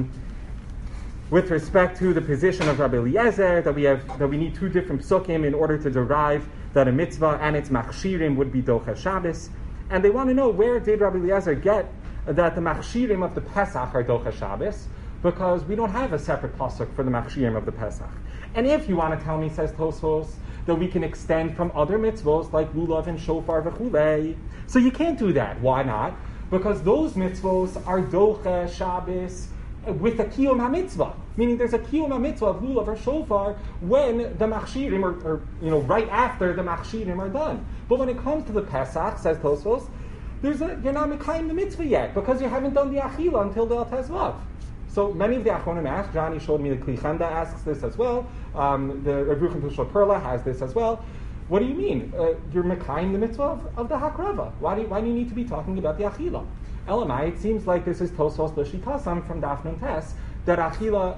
with respect to the position of Rabbi Eliezer, that we need two different psukim in order to derive that a mitzvah and its machshirim would be docha Shabbos. And they want to know, where did Rabbi Eliezer get that the machshirim of the Pesach are docha Shabbos? Because we don't have a separate pasuk for the machshirim of the Pesach. And if you want to tell me, says Tosfos, that we can extend from other mitzvos like lulav and shofar v'chulei, so you can't do that. Why not? Because those mitzvos are docha Shabbos with a kiyum ha-mitzvah, meaning there's a kiyum ha-mitzvah of lulav or shofar when the machshirim or right after the machshirim are done. But when it comes to the Pesach, says Tosfos, you're not mekayim the mitzvah yet because you haven't done the achila until the Tezvav. So many of the Achronim ask. Johnny showed me the Kli Chanda asks this as well. The Rav Rucham Hishel Perla has this as well. What do you mean? You're mekayim the mitzvah of the hakrava. Why do you need to be talking about the achila? Elamai, it seems like this is Tosfos l'shitasam from Daf Nun Tes, that achila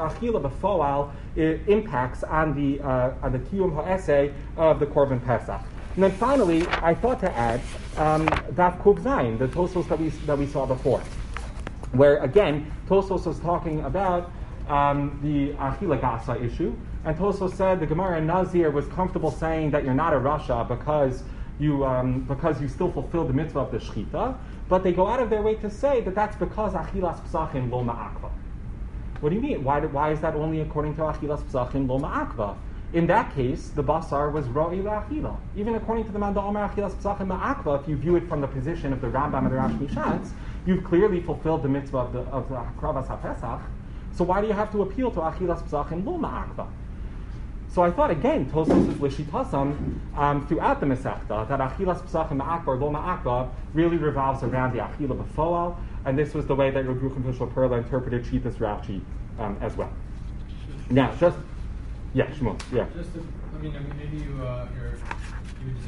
b'foal impacts on the kiyum ha'esei of the korban Pesach. And then finally, I thought to add Daf Kuf Zayin, the Tosfos that we saw before, where again Tosfos was talking about the achila gasa issue, and Tosfos said the Gemara in Nazir was comfortable saying that you're not a rasha because you still fulfill the mitzvah of the shchita. But they go out of their way to say that that's because achilas psachim lo ma'akva. What do you mean? Why is that only according to achilas psachim lo ma'akva? In that case, the basar was ro'i la'achila. Even according to the Manda Omer achilas psachim ma'akva, if you view it from the position of the Rambam and the Rash Mishatz, you've clearly fulfilled the mitzvah of the Hakravas HaPesach. So why do you have to appeal to achilas psachim lo ma'akva? So I thought again, Tosfos is l'shitasam throughout the Masechta that achilas psachim ma'akva or lo ma'akva really revolves around the achila b'foal, and this was the way that Rav Rucham Hishel Perla interpreted Shitas Rashi as well. Now, Shmuel, yeah. Maybe you disagree with this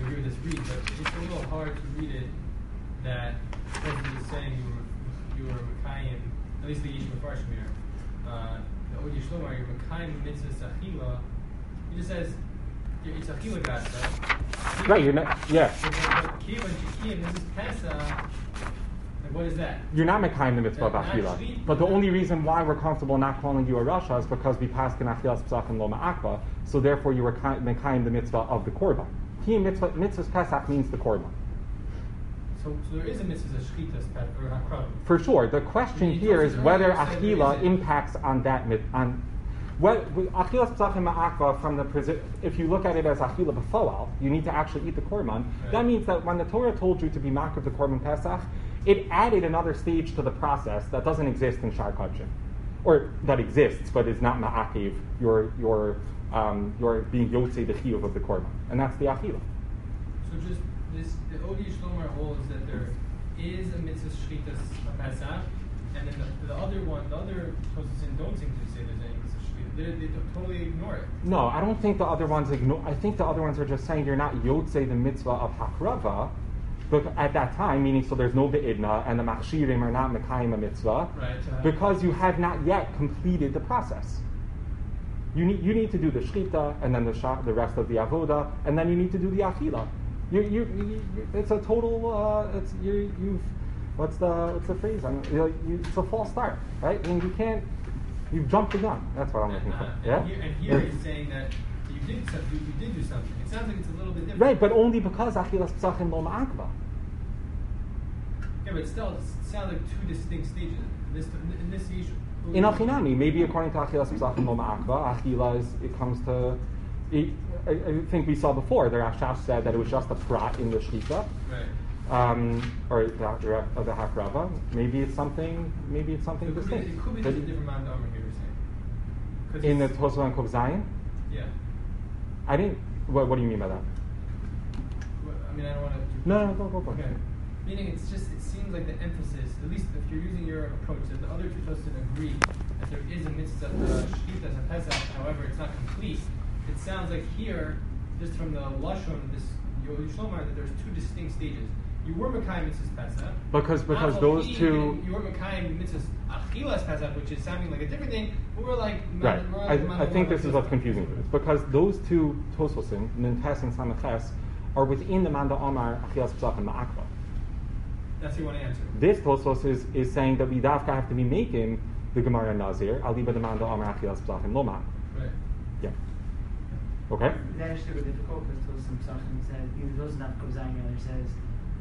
agreed, but it's a little hard to read it that President is saying you were Mekayim, at least the Yishuv Farshim here. The Odi Shlomar, you're Mekayim Mitzvah Sachila. He just says it's Achila Gasa. Right, you're not, yeah. But Kiyam and Shikiyam, this is Pesach. Like, what is that? You're not Mekayim the mitzvah of Not Achila. Shvi. But the only reason why we're comfortable not calling you a Rasha is because we passed in Achilas Pesach and Lo Ma'akva, so therefore you were Mekayim the mitzvah of the Korban. Kiyam mitzvah Pesach means the Korban. So there is a mitzvah Shchitas or Hakrav. For sure. The question You here told is us whether earlier you said Achila there isn't. impacts on that on Achilas Pesach and Ma'akva from the if you look at it as Achila B'foal, you need to actually eat the Korban. Right. That means that when the Torah told you to be Makriv the Korban Pesach, it added another stage to the process that doesn't exist in Shar Kodshim. Or that exists, but is not Ma'akiv. You're being Yotzei the Chiyuv of the Korban. And that's the Achila. So just this, the Odi Shlomar holds that there is a mitzvah shchitas Pesach, and then the other one, the other Tosasin don't seem to say there's any mitzvah shchitas. They totally ignore it. No, I don't think the other ones ignore. I think the other ones are just saying you're not Yotzei the mitzvah of Hakrava, but at that time, meaning so there's no Be'idna, and the Machshirim are not Mekayim a mitzvah, Right. because you have not yet completed the process. You need to do the Shchita, and then the rest of the Avoda, and then you need to do the Achila. It's a total. What's the phrase? It's a false start, right? I mean, you can't. You've jumped the gun. That's what I'm looking for. Yeah. And here he's saying that you did do something. It sounds like it's a little bit different. Right, but only because Achilas Pesach and Lo Ma'akva. Yeah, but still, it sounds like two distinct stages. In this issue. In Achinami, maybe according to Achilas Pesach and Lo Ma'akva, Achila comes to. I think we saw before. The Rashash said that it was just a prat in the Shchita. Right. Or the Hakrava. Maybe it's something. It distinct. could be But just a different amount of armor here, you're saying. 'Cause in the it's- Tosafot and Kuf Zayin, Yeah. I didn't. What do you mean by that? Well, I mean, I don't want to. No, go. Okay. Meaning, it seems like the emphasis, at least if you're using your approach, that the other two Tosin agree that there is a mitzvah shchitas and Pesach. However, it's not complete. It sounds like here, just from the lashon, this Yodi Shlomar, that there's two distinct stages. You were Mekayim mitzvahs Pesach. Because Al those Pi, two. You were Mekayim mitzvahs Achilas Pesach, which is sounding like a different thing. But we're like. Right. I think this is what's confusing. It's because those two Tososim, Nintes and Samaches, are within the Manda Omar Achilas Pesach and Ma'akva. That's what you want to answer. This Tosos is saying that we dafka have to be making the Gemara Nazir, Aliba the Manda Omar Achilas Pesach and Loma. Right. Yeah. Okay? That is super difficult because Tosim Pesachim says, either those not goes on, the other says,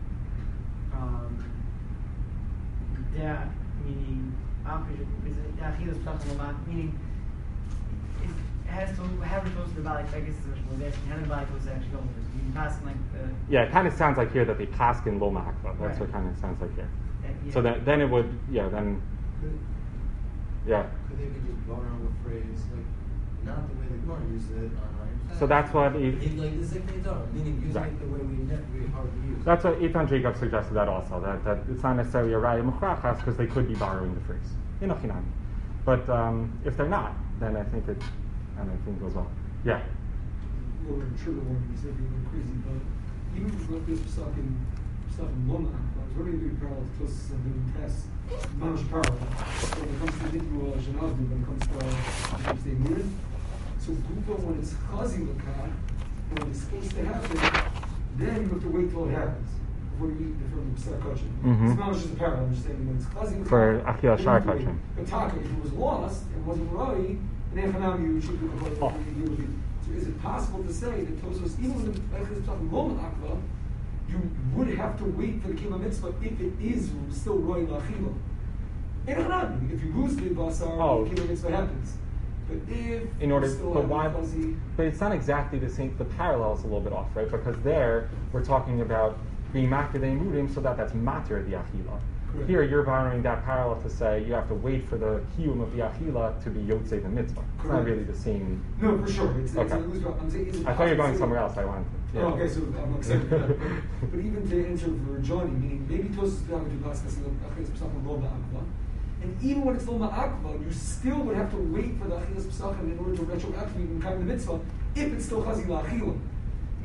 that meaning, because Achilas Pesachim Loma, meaning, it has to have it close to the body. I guess is what we're asking. How did the body close to actually go over? You can pass like the. Yeah, it kind of sounds like here that they paskin Lo Ma'akva. That's what kind of sounds like here. Yeah. So then it would, then. Yeah. Could they be just borrowing the phrase, like, not the way the Gemara uses it on So that's what like the Ziknei Torah, meaning using Right. it the way we hardly use it. That's what Eitan Jacob suggested that also, that it's not necessarily a Raya Mechrachas because they could be borrowing the phrase. In Achinami. But if they're not, then I think it goes well. Yeah. Or trigger warning, you said you're going crazy, but even with this stuff in Loma, I was already doing parallel to Tosis and doing tests, manage parallel. So when it comes to Dikru Shanadu, when it comes to say Murin, so Gufa, when it's Chazi Lakad, when it's supposed to happen, then you have to wait till it happens before you eat from the Pesach Kachin. Mhm. It's not just a parallel, I'm just saying when it's Chazi Lakad. For Achila Shar Kachin. But Taka, if it was lost and wasn't right, then Echanami, you should do Oh. it. So is it possible to say that Tosos, even when the Echaz Pesach Loma Akva, you would have to wait for the Kima Mitzvah if it is still Roy Lachila? If you lose the Basar, the Kima Mitzvah happens. But if In order, you still but have why? a fuzzy, But it's not exactly the same. The parallel is a little bit off, right? Because there we're talking about being matir the murim, so that's matir the achila. Correct. Here you're borrowing that parallel to say you have to wait for the kiyum of the achila to be yotzei the mitzvah. It's not Correct. really the same. no, for sure. It's Okay. I'm saying, is it I thought you were going possible- somewhere else. I wanted. To, yeah. Oh, okay, so I'm excited for that. But even to answer for Johnny, meaning maybe Tosus is going to do Paskas Achilas Pesachim Lo Ma'akva, and even when it's Lo Ma'akva, you still would have to wait for the Achilas Pesachim in order to retroactively become the mitzvah if it's still Chazi La'achila.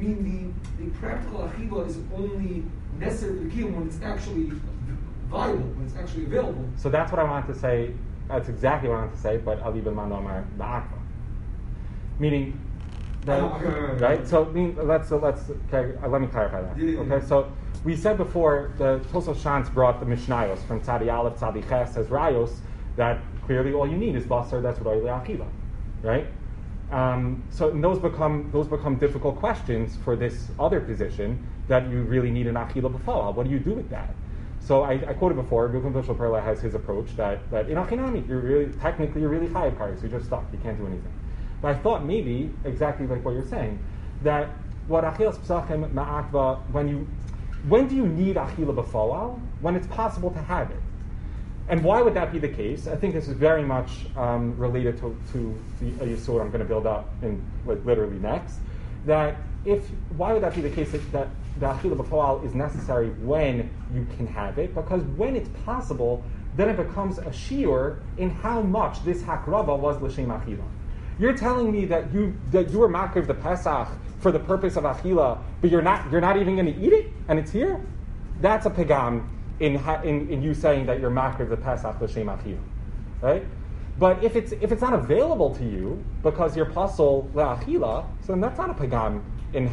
mean the practical achila is only necessary for the kiyum when it's actually viable, when it's actually available. So that's what I wanted to say. That's exactly what I wanted to say. But Ali ben Mandomar ba'akva, meaning that right. So let me clarify that. Okay, so we said before the Tosafos Shantz brought the Mishnayos from Tzadi Aleph, Tzadi Ches as Rayos that clearly all you need is basar that's roy le'achila, right? So those become difficult questions for this other position that you really need an achila b'fal. What do you do with that? So I quoted before, Ruben Bishul Perla has his approach that in achinami you're really chayav kares, you're just stuck, you can't do anything. But I thought maybe exactly like what you're saying, that what achilas psachim ma'akva, when do you need achila b'fal? When it's possible to have it. And why would that be the case? I think this is very much related to the yesod I'm going to build up in literally next. Why would that be the case that the achila b'fal is necessary when you can have it? Because when it's possible, then it becomes a shiur in how much this hakrava was l'shem achila. You're telling me that you were makriv the Pesach for the purpose of achila, but you're not even going to eat it, and it's here. That's a pegam in you saying that you're makriv the Pesach l'shem achila, right? But if it's not available to you because you're pasol le'achila, so then that's not a pegam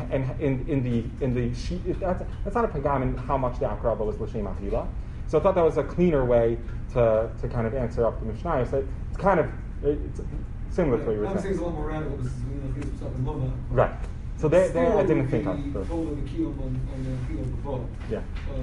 that's not a pegam in how much the akrava was l'shem achila. So I thought that was a cleaner way to kind of answer up the Mishnah. So it's similar to what you were saying. I'm saying it's a lot more radical. This is right. So there I didn't think of. Yeah.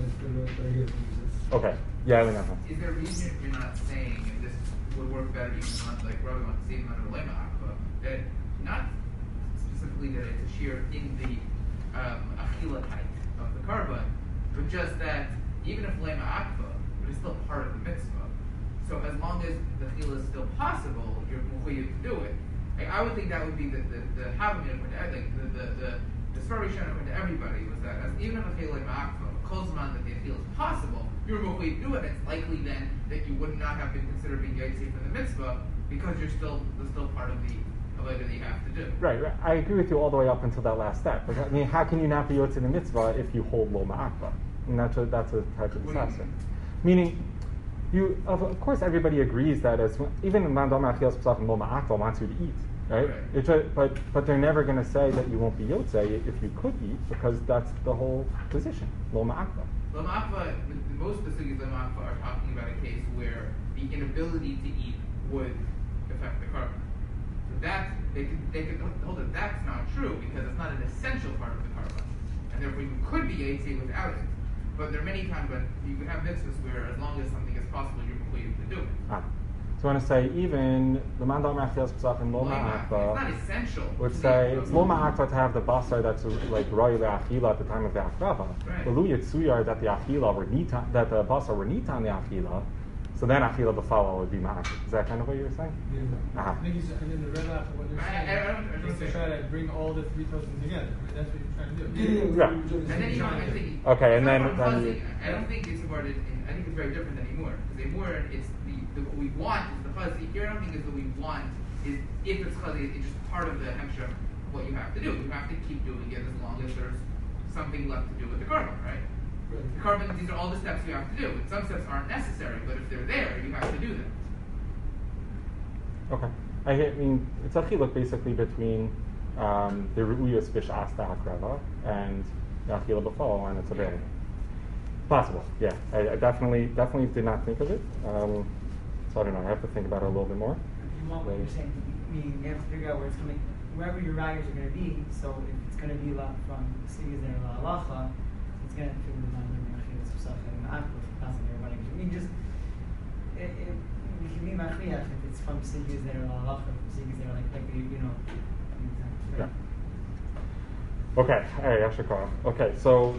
Okay. Yeah, I mean that. Is there a reason you're not saying, and this would work better even on like Rabbi wants to see on a lema akva, that not specifically that it's a shear in the achila type of the carbon, but just that even if lema akva, it is still part of the mitzvah. So as long as the achila is still possible, you're mechuyev to do it. Like, I would think that would be the havamina the story shown to everybody was that as even if achila lema akva, kolzman that the achila is possible, you're mechuyev to do it. It's likely then that you would not have been considered being yaitse for the mitzvah because you're still part of the avodah that you have to do. Right. I agree with you all the way up until that last step. But, I mean, how can you not be yaitse in the mitzvah if you hold lo ma'akva? And that's a type of disaster. Meaning, of course, everybody agrees that even in Mandam Achilas Pesachim Lo Ma'akva wants you to eat, right? But they're never going to say that you won't be yotzei if you could eat, because that's the whole position. Lo Ma'akva. Lo Ma'akva, most of the sugis Lo Ma'akva are talking about a case where the inability to eat would affect the carbon. So that they could hold that that's not true because it's not an essential part of the carbon, and therefore you could be yotzei without it. But there are many times when you can have mitzvahs where as long as something is possible, you're completely to do it. So I want to say even the Mandam Achilas Pesachim Lo Ma'akva, it's not essential. Would say it's Lo Ma'akva to have the basar that's like roy le'achila at the time of the akrava. But Lu Yitzuyar that the achila were nitan, that the basar were nitan the achila. So then achila b'fala would be ma'akva. Is that kind of what you were saying? Yeah. And then the red after what they're saying is to try to bring all the three toasting together. Right? That's what you're trying to do. Yeah. And then I think. Okay, and then I don't think it's about it. I think it's very different than Emor. Because Emor, it's what we want is the fuzzy. Here, I don't think it's what we want is if it's fuzzy, it's just part of the hemshah of what you have to do. You have to keep doing it as long as there's something left to do with the carbon, right? The carbon, these are all the steps you have to do. And some steps aren't necessary, but if they're there, you have to do them. Okay. I mean, it's a chiluk basically between the ru'uyas b'sh'as ha'akrava and the achila b'fal, and it's available. Possible, yeah. I definitely did not think of it. So I don't know. I have to think about it a little bit more. You want what you're saying, meaning you have to figure out where it's coming, wherever your riders are going to be. So if it's going to be from Sigas and La'alacha, it's going to fit with the Mandam Achilas Pesachim and Ma'akva for passing everybody. I mean, just it can be Machliach if it's from Sigas and La'alacha, from Sigas and Yeah. Okay. Hey, Yashikov. Okay. So.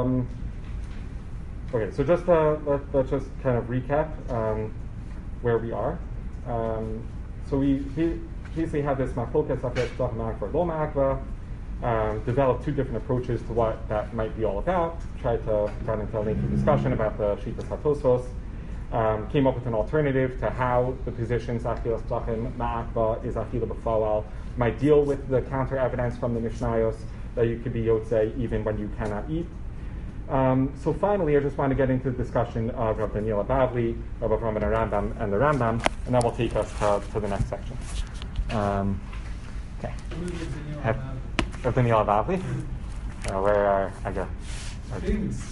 Okay, so just let's just kind of recap where we are. So we basically have this machlokas afresh tzach ma'akva lo ma'akva. Developed two different approaches to what that might be all about. Tried to run into a lengthy discussion about the shitas hatosfos. Came up with an alternative to how the positions achilas psachim ma'akva is achila b'falal might deal with the counter evidence from the Mishnayos that you could be yotzei even when you cannot eat. So finally, I just want to get into the discussion of Rav Daniel Bavli, of Avraham and Rambam, and the Rambam, and that will take us to the next section. Okay. Rav Daniel Bavli, where are I go? Famous.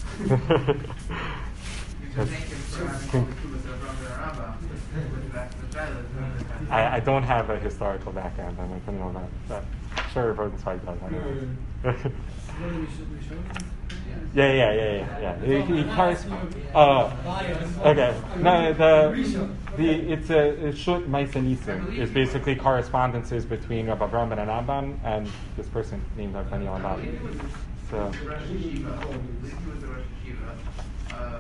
I don't have a historical background. I don't know that. Sure, Rosenzweig does. I know. Yeah. He corresponds. Okay. No, it's a short Maisanisim is basically correspondences between Rabbi Avraham and Rambam and this person named Rav Daniel Bavli. So. He was the Rosh Yeshiva.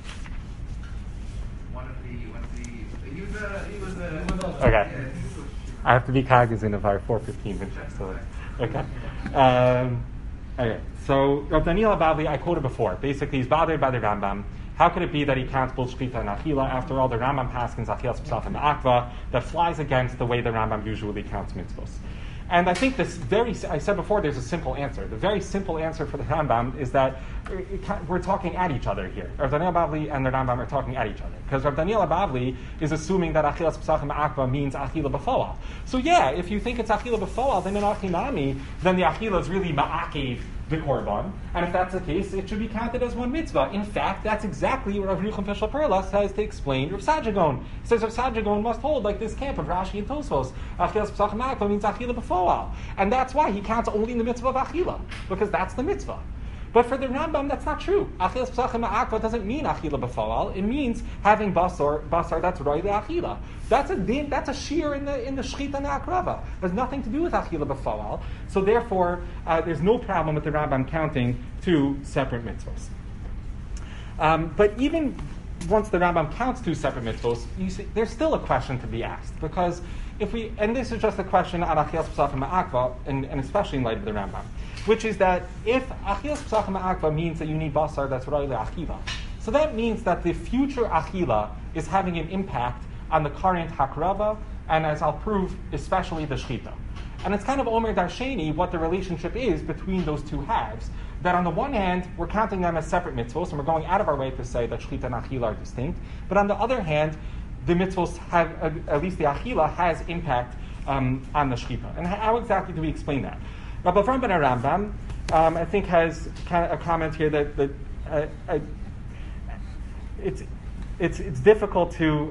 He was a. Okay. I have to be cognizant of our 4:15 minutes. So, okay. Okay. So Rav Daniel Bavli, I quoted before. Basically, he's bothered by the Rambam. How could it be that he counts both Shechita and Achila? After all, the Rambam paskins Achilas Pesach and Akva that flies against the way the Rambam usually counts mitzvos. And I think I said before, there's a simple answer. The very simple answer for the Rambam is that we're talking at each other here. Rav Daniel Bavli and the Rambam are talking at each other. Because Rav Daniel Bavli is assuming that Achilas Pesachim Akva means Achila B'foal. So yeah, if you think it's Achila B'foal, then in Achinami, then the Achila is really Ma'akev the Korban. And if that's the case, it should be counted as one mitzvah. In fact, that's exactly what Rav Yerucham Fishel Perla says to explain Rav Sajagon. He says Rav Sajagon must hold like this camp of Rashi and Tosfos. Achilas Pesachim Akva means Achila B'foal. And that's why he counts only in the mitzvah of Achila, because that's the mitzvah. But for the Rambam, that's not true. Achilas Pesachim Akva doesn't mean Achila B'foal. It means having basar that's roy the Achila. That's a shear in the Shechita and the Akrava. There's nothing to do with Achila B'foal. So therefore, there's no problem with the Rambam counting two separate mitzvahs. But even once the Rambam counts two separate mitzvahs, you see, there's still a question to be asked, because and this is just a question on Achilas Pesachim Akva, and especially in light of the Rambam, which is that if Achilas Pesachim Akva means that you need basar that's roy the Achila, so that means that the future Achila is having an impact on the current Hakrava, and as I'll prove, especially the Shechita. And it's kind of Omer Darsheni what the relationship is between those two halves. That on the one hand, we're counting them as separate mitzvos, and we're going out of our way to say that Shechita and Achila are distinct. But on the other hand, the mitzvos have, at least the Achila, has impact on the Shechita. And how exactly do we explain that? Rabbi Avraham ben Rambam, I think, has kind of a comment here that it's difficult to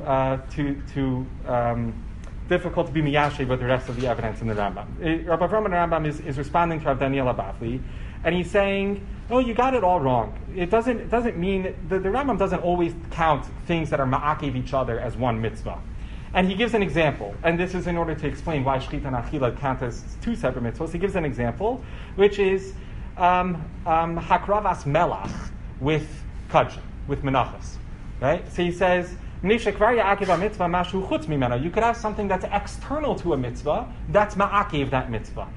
be miyashiv with the rest of the evidence in the Rambam. Rabbi Avraham ben Rambam is responding to Rav Daniel Bavli, and he's saying, "Oh, you got it all wrong. It doesn't mean the Rambam doesn't always count things that are ma'akev each other as one mitzvah." And he gives an example, and this is in order to explain why Shechita and Achila count as two separate mitzvahs. He gives an example, which is Hakravas Melach with Kajim, with Menachos. Right? So he says, you could have something that's external to a mitzvah, that's ma'akev that mitzvah.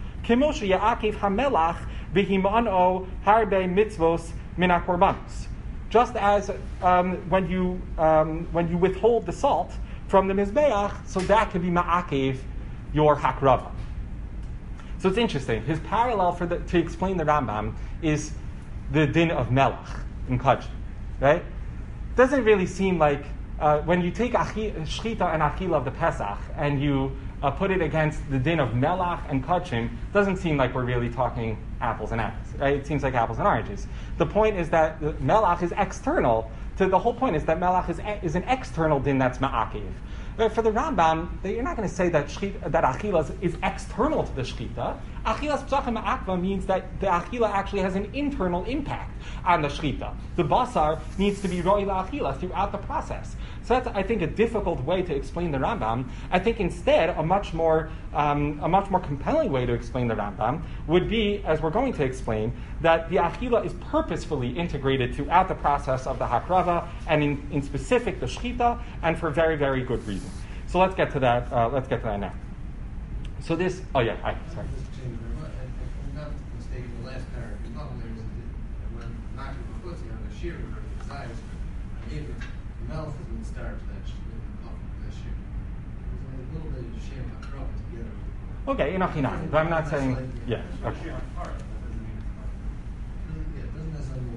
Just as when you withhold the salt from the mizbeach, so that could be ma'akev your hakrava. So it's interesting. His parallel to explain the Rambam is the din of melach in kajim, right? Doesn't really seem like when you take shchita and achila of the Pesach and you put it against the din of melach and kachim, doesn't seem like we're really talking apples and apples, right? It seems like apples and oranges. The point is that melach is external. The whole point is that melach is an external din that's ma'akev. For the Rambam, you're not going to say that achila is external to the shchita. Achilas Pesachim Akva means that the achila actually has an internal impact on the shchita. The basar needs to be ro'i la'achila throughout the process. So that's, I think, a difficult way to explain the Rambam. I think instead, a much more compelling way to explain the Rambam would be, as we're going to explain, that the achila is purposefully integrated throughout the process of the hakrava, and in specific the shchita, and for very, very good reason. So let's get to that. Now. So this. Oh yeah. Sorry. If I'm not mistaken, the last paragraph, there's nothing there is when knocking the foot on the shear or the size, either the mouth is going to start that shear. There's a little bit of shear on the crop together. Okay, enough, but I'm not saying. Yeah. Okay.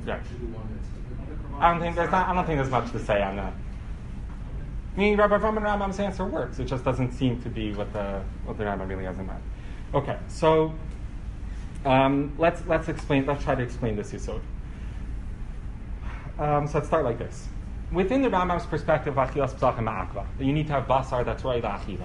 Yeah. trigger one mitzvah. I don't think there's much to say on that. Meaning Rabbi Avram and Rambam's answer works. It just doesn't seem to be what the Rambam really has in mind. Okay, so let's try to explain this yesod. So let's start like this. Within the Rambam's perspective, achilas psachim ma'akva, that you need to have basar that's right la'achila.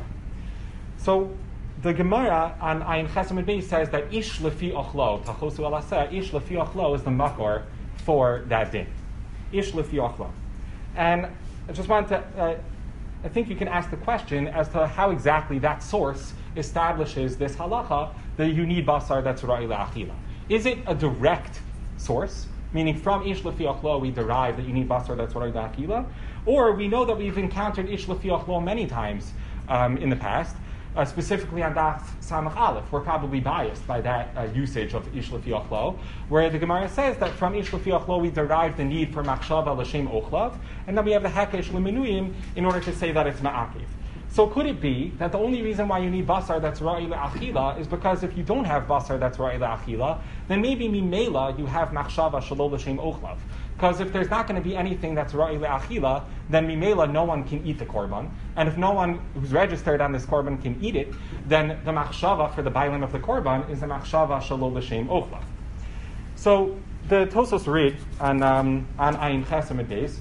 So the Gemara on Ayin Chesed Beis says that ish lefi ochlo, tachosu alaseh, ish lefi ochlo is the makor for that din. Ish lefi ochlo. And I just wanted to, I think you can ask the question as to how exactly that source establishes this halacha that you need basar that's ra'i la'achila. Is it a direct source, meaning from ish lefi ochlo we derive that you need basar that's ra'i la'achila, or we know that we've encountered ish lefi ochlo many times in the past, specifically on Daf Samach Aleph. We're probably biased by that usage of ish lefi ochlo, where the Gemara says that from ish lefi ochlo we derive the need for machshava l'shem ochlav, and then we have the hekesh l'menuyim in order to say that it's ma'akiv. So could it be that the only reason why you need basar that's ra'i le'achila is because if you don't have basar that's ra'i le'achila, then maybe mimela you have machshava shalol l'shem ochlav. Because if there's not going to be anything that's ra'i le'achila, then mimela no one can eat the korban. And if no one who's registered on this korban can eat it, then the machshava for the bailim of the korban is the machshava shalol l'shem ochlav. So the Tosos read on Ayin Chesed Beis.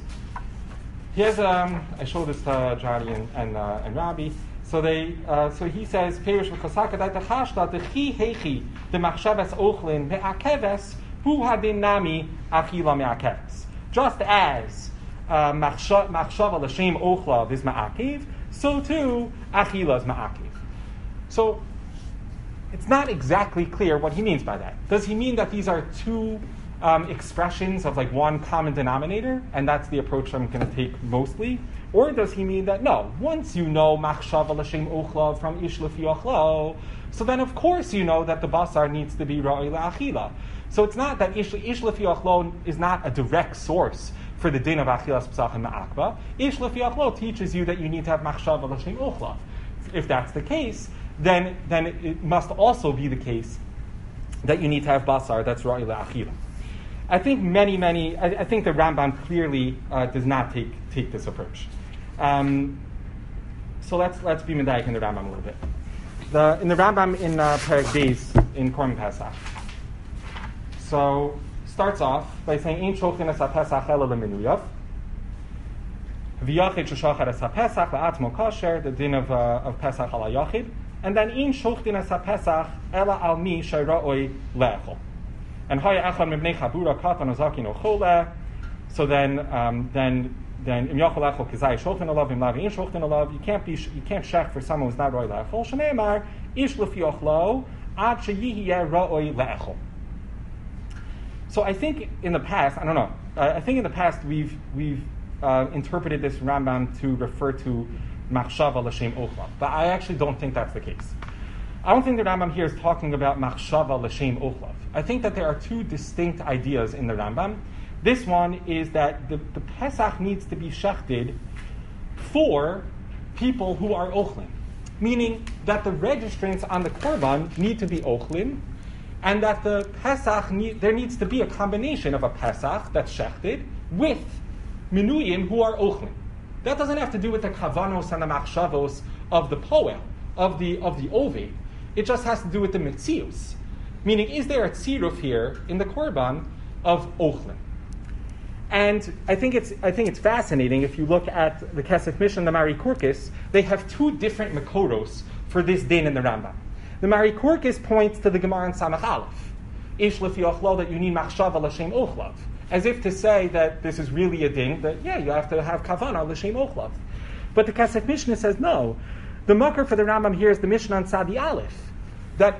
He has I showed this to Jari and Rabbi. So he says Perish v'chasaka that the chashta the chi hechi the machshavas ochlin me'akeves hu hadin nami achila me'akeves. Just as machshava l'shem ochlav is ma'akiv, so too achila is ma'akiv. So it's not exactly clear what he means by that. Does he mean that these are two expressions of like one common denominator, and that's the approach I'm going to take mostly? Or does he mean that no, once you know machshava l'shem ochlav from ish lefi ochlo, so then of course you know that the basar needs to be ra'i la'achila. So it's not that ish lefi ochlo is not a direct source for the din of achilas psachim ma'akva. Ish lefi ochlo teaches you that you need to have machshava l'shem ochlav. If that's the case, then it must also be the case that you need to have basar that's ra'i la'achila. I think I think the Rambam clearly does not take this approach. So let's be medayik in the Rambam a little bit. In the Rambam in Perek Beis in Korban Pesach. So starts off by saying Ein shochin es haPesach ela lemenuyav. V'yachid sheshachar es haPesach la'atmo kasher, the din of Pesach ala yachid, and then Ein shochin es haPesach ela al mi she'ra'oi le'echol. And haya echad mibnei chabura katan ozakin ochole. So then im yachol echol kizai shochin alav im lavi in shochin alav. You can't shech for someone who's not roi le'echol. Shneimar ish lefi ochlo ad sheyihiyeh roi le'echol. So I think in the past, I don't know. I think in the past we've interpreted this Rambam to refer to machshava l'shem ochlav, but I actually don't think that's the case. I don't think the Rambam here is talking about machshava l'shem ochlav. I think that there are two distinct ideas in the Rambam. This one is that the Pesach needs to be shechted for people who are ochlin, meaning that the registrants on the korban need to be ochlin, and that the Pesach there needs to be a combination of a Pesach that's shechted with menuyim who are ochlin. That doesn't have to do with the kavanos and the machshavos of the poel, of the oved. It just has to do with the mitzius. Meaning, is there a tziruf here in the korban of ochlin? And I think it's fascinating if you look at the Kesef Mishnah and the Mari Kurkis, they have two different makoros for this din in the Rambam. The Mari Kurkis points to the Gemara in Samach Aleph, ish lefi ochlo, that you need machshava l'shem ochlav, as if to say that this is really a din that you have to have kavana l'shem ochlav. But the Kesef Mishnah says no. The makar for the Rambam here is the Mishnah on Tzadi Aleph, that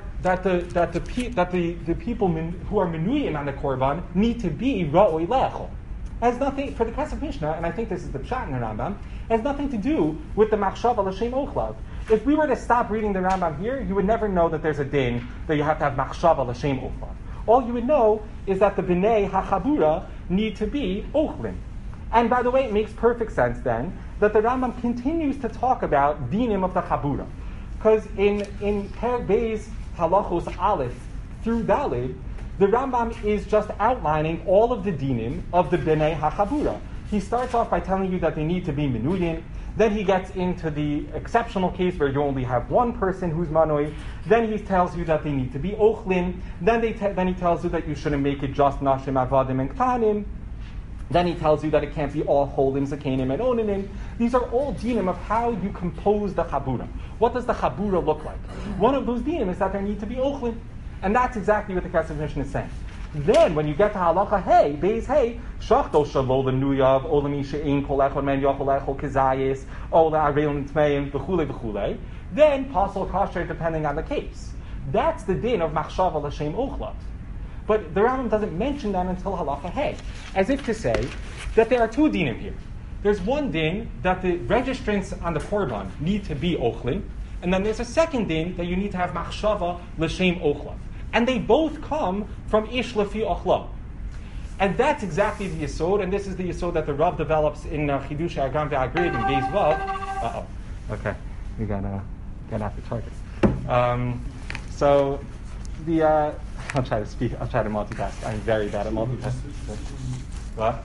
the people who are menuyim on the korban need to be ra'oi le'echol. Has nothing for the Kesef Mishnah, and I think this is the pshat in the Rambam, has nothing to do with the machshava l'shem ochlav. If we were to stop reading the Rambam here, you would never know that there's a din that you have to have machshava l'shem ochlav. All you would know is that the b'nei hachabura need to be ochlin. And by the way, it makes perfect sense then that the Rambam continues to talk about dinim of the chabura. Because in Perek Beis halachos aleph through dalid, The Rambam is just outlining all of the dinim of the Bnei HaChabura. He starts off by telling you that they need to be menuyin. Then he gets into the exceptional case where you only have one person who's manoi. Then he tells you that they need to be ochlin. Then he tells you that you shouldn't make it just nashim, avadim, and ktanim. Then he tells you that it can't be all holim, zakenim, and onanim. These are all dinim of how you compose the chabura. What does the chabura look like? One of those dinim is that there need to be ochlin. And that's exactly what the Kesef Mishnah is saying. Then, when you get to halacha hey, beis hey, shachto shalol nuyav, olami she'in kol echad men yochol echol kezayis, ola areil nitmeim, v'chule v'chule. Then, pasol kasher depending on the case. That's the din of machshava l'shem ochlat. But the Rambam doesn't mention that until halacha hey, as if to say that there are two dinim here. There's one din that the registrants on the korban need to be ochlin, and then there's a second din that you need to have machshava l'shem ochlat. And they both come from ish lefi ochla. And that's exactly the yesod, and this is the yesod that the Rav develops in Chidush Agam Ve'agrid in Beis Vav. Okay, we gotta get off the target. So the I'll try to multitask. I'm very bad at multitasking. What?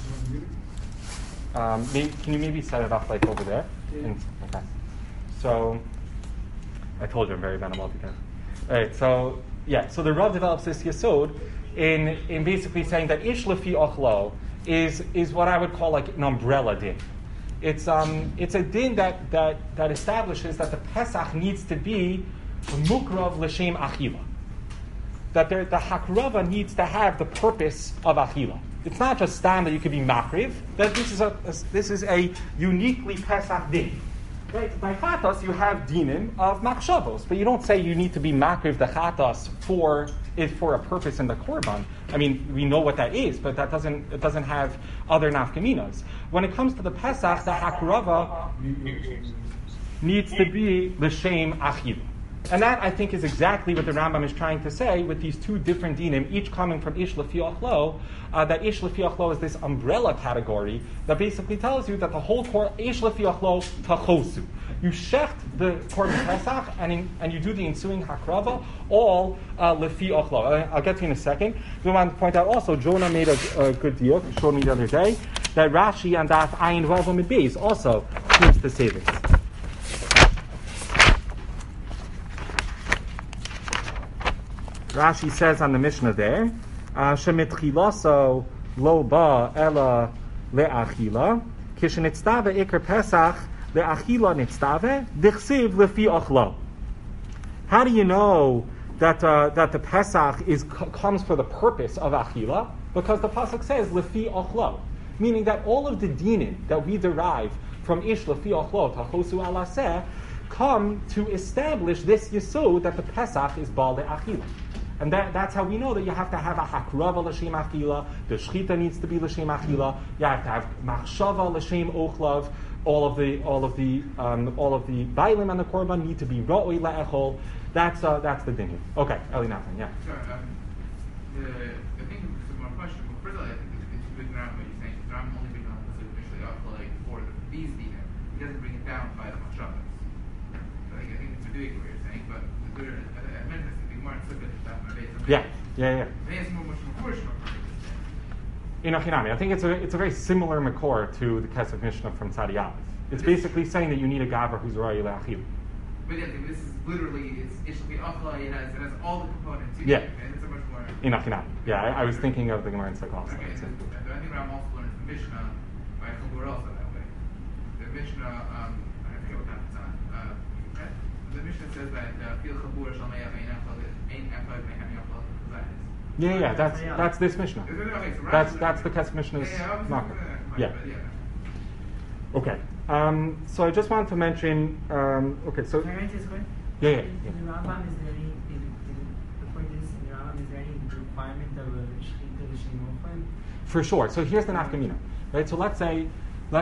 Can you maybe set it up like over there? Okay. So I told you I'm very bad at multitasking. All right. So the Rav develops this yesod in basically saying that ish lefi ochlo is what I would call like an umbrella din. It's a din that establishes that the Pesach needs to be mukrav l'shem achila. That the hakrava needs to have the purpose of achila. It's not just stam that you could be makriv. That this is a uniquely Pesach din. Right, by chatos you have dinim of machshavos, but you don't say you need to be makriv the chatos for a purpose in the korban. I mean, we know what that is, but it doesn't have other nafkaminas. When it comes to the Pesach, the hakrava needs to be l'shem achila. And that, I think, is exactly what the Rambam is trying to say with these two different dinim, each coming from Ish Lefi Ochlo, that Ish Lefi Ochlo is this umbrella category that basically tells you that the whole Ish Lefi Ochlo tachosu. You shecht the Korban Pesach and you do the ensuing hakrava, all Lefi Ochlo. I'll get to you in a second. We want to point out also, Jonah made a good deal, showed me the other day, that Rashi and Daf Ayin Vav Amid Beis also seems to say this. Rashi says on the Mishnah there, "Shemitchilaso lo ba ela leachila, kishenitstave ikar Pesach leachila nitstave dichsiv lefi ochlo." How do you know that the Pesach comes for the purpose of achila? Because the pasuk says lefi ochlo, meaning that all of the dinim that we derive from ish lefi ochlo tachosu alaseh come to establish this yesod that the Pesach is bal leachila. And that's how we know that you have to have a hakrava l'shem achila. The shchita needs to be l'shem achila. You have to have machshava l'shem ochlav. All of the bailim and the korban need to be ra'oi la'echol. That's the din. Okay, Eli Nathan, yeah. Sorry, I think it's a more question. Well, first of all, I think it's big around what you're saying. I'm only bringing on this initially like for these dinim. He doesn't bring it down by the machshavas. I think it's ridiculous what you're saying, but I meant this. Yeah. I think it's a very similar makor to the Kesef Mishnah from Tzadi Aleph. It's basically saying that you need a gaver who's ra'yi le'achil. But yeah, this is literally it should be achla. It has all the components. Yeah. And it's a much more. Inachinami. Yeah, I was thinking of the Gemara in Sek also. Okay, I think Ram also learned the Mishnah by Chabur also that way. The Mishnah, I forget what that is on. The Mishnah says that fil Chabur shal me'av ein Yeah, that's this Mishnah. That's the Kesef Mishnah's marker. Yeah. Okay. So I just wanted to mention. Okay. So. Can I answer this question? Yeah. In the Rambam, is there any? The point is, in the Rambam, is there any requirement of a shchita l'shem ochlan? For sure. So here's the nafkamina, right? So let's say.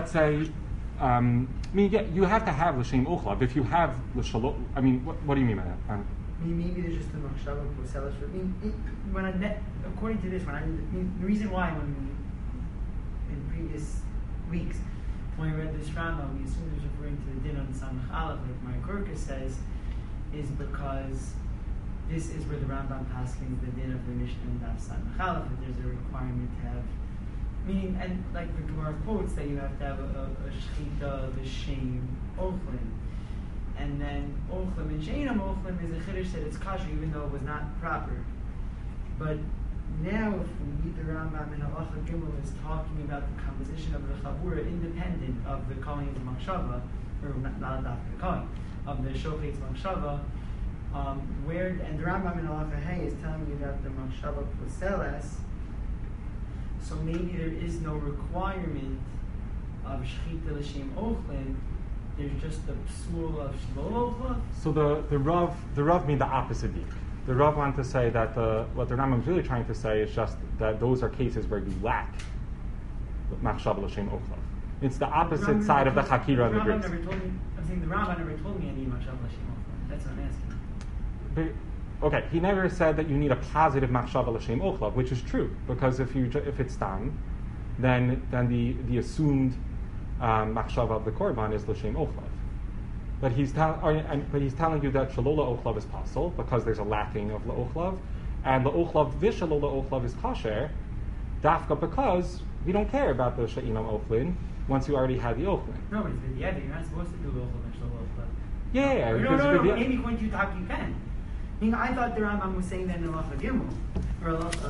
You have to have l'shem ochlav. If you have l'shalot, what do you mean by that? Maybe there's just a machshava for sellers. According to this one, the reason why in previous weeks when we read this Rambam, we assumed it was referring to the din on Samach Aleph, like my Gurka says, is because this is where the Rambam paskins the din of the Mishnah and Daf Sad Mechalef, that there's a requirement to have, meaning, and like the Gemara quotes that you have to have a shchita l'shem ochlin, and then ochlin and sheinam ochlin is a chiddush that it's kosher even though it was not proper. But now, if we meet the Rambam in Halacha Gimel is talking about the composition of the Chabura independent of the Kohen's Machshava, or not the Kohen, of the Shochet's Machshava, and the Rambam in Halacha Hey is telling you about the Machshava Puseles, so maybe there is no requirement of Shechita L'Shem Ochlin, there's just the psul of Shlo Ochlin. So the Rav mean the opposite view. The Rav wanted to say that what the Rambam is really trying to say is just that those are cases where you lack machshava l'shem ochlav. It's the opposite side of the chakira and the grace. I'm saying the Rambam never told me I need machshava l'shem ochlav. That's what I'm asking. Okay, he never said that you need a positive machshava l'shem ochlav, which is true, because if it's done, then the assumed machshava of the korban is l'shem ochlav. But he's telling you that shalola ochlav is possible because there's a lacking of la'ochlav, and la'ochlav v'shalola ochlav is kasher, dafka because we don't care about the sha'inam ochlin once you already had the ochlin. No, but it's vidiyah. You're not supposed to do la'ochlav and shalola ochlav. Yeah. No. Maybe according to you talk you can. I mean, I thought the Rambam was saying that in Halacha Gimel or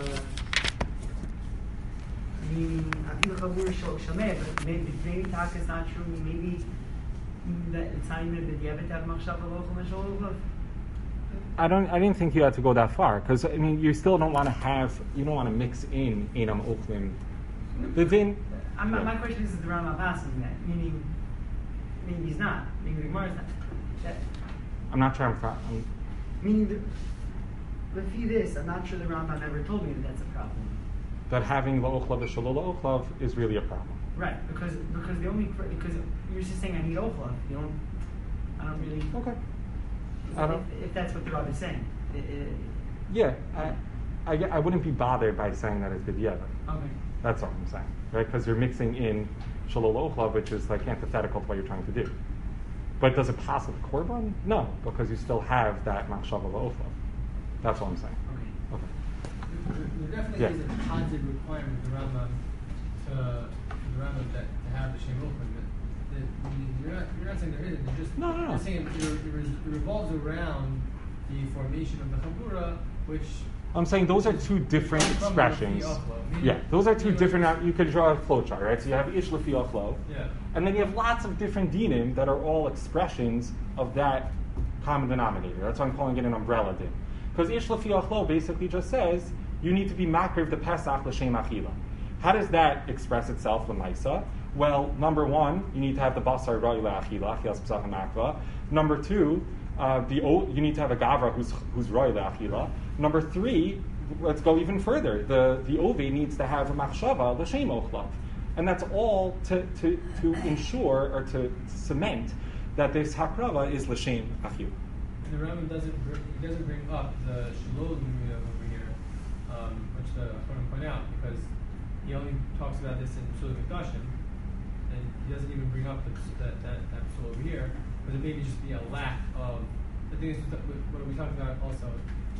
meaning afilu chabur shameh, but maybe talk is not true. Maybe. That it's not even b'diavad to have machshava l'ochlin and shalola ochlav. I didn't think you had to go that far because I mean you still don't want to mix in enam ochlin. The din. My question is the Rambam asking that, meaning he's not, meaning the Gemara is not. I'm not sure. Meaning but see this, I'm not sure the Rambam ever told me that that's a problem. That having la'ochlav and shalola ochlav is really a problem. Right, because you're just saying I need ochlav. I don't really. Okay. If that's what the Rav is saying. Yeah, I wouldn't be bothered by saying that it's b'diavad. Okay. That's all I'm saying, right? Because you're mixing in shalola ochlav, which is like antithetical to what you're trying to do. But does it pass with the korban? No, because you still have that machshava la'ochlav. That's all I'm saying. Okay. There definitely is a positive requirement the Rambam to have the shem ochlin, but you're not saying there isn't. You're just You're saying it revolves around the formation of the chabura, which I'm saying those are two different expressions. Yeah, those are two different. You could draw a flowchart, right? So you have ish lefi ochlo, and then you have lots of different dinim that are all expressions of that common denominator. That's why I'm calling it an umbrella din. Because ish lefi ochlo basically just says you need to be makriv the pesach l'shem achila. How does that express itself l'maisa? Well, number one, you need to have the basar roi le'achila, achilas pesach makva. Number two, you need to have a gavra who's roi le'achila. Number three, let's go even further. The ove needs to have a machshava l'shem ochlav, and that's all to ensure or to cement that this hakrava is l'shem achil. And the Rambam doesn't bring up the shalol over here, which I want to point out because he only talks about this in Psul Mikdashim, and he doesn't even bring up that psul over here, because it may just be a lack of. The thing is, what are we talking about also?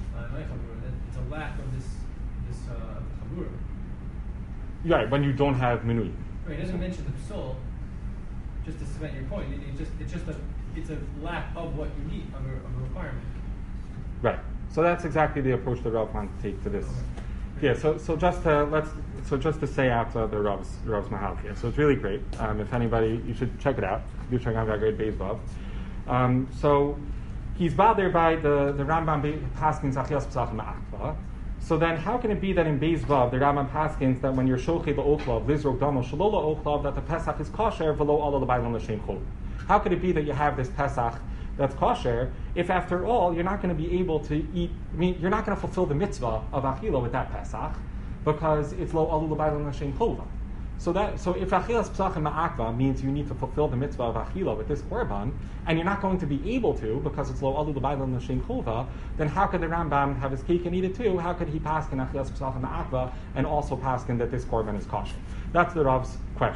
It's a lack of this chabura. Right, when you don't have minui. Right, he doesn't mention the psul, just to cement your point. It's a lack of what you need of a requirement. Right. So that's exactly the approach that Rav wants to take to this. Okay. Yeah. So just to say out the Rav's Mahal here. So it's really great. If anybody, you should check it out. Do check out Vagrid Beis. So he's bothered by the Rambam paskins achilas pesach ma'akva. So then, how can it be that in Beis Vav the Rambam paskins that when you're shochet l'ochlav lizrok damo shalola ochlav that the pesach is kosher v'lo ala l'baylam l'shem chol? How could it be that you have this pesach that's kosher if after all you're not going to be able to eat? I mean, you're not going to fulfill the mitzvah of achila with that pesach because it's lo alu l'baylam l'shem chol. So if achilas pesachim ma'akva means you need to fulfill the mitzvah of achila with this korban, and you're not going to be able to because it's lo alu l'baylam l'shem chova, then how could the Rambam have his cake and eat it too? How could he paskin achilas pesachim ma'akva and also paskin that this korban is kosher? That's the Rav's question.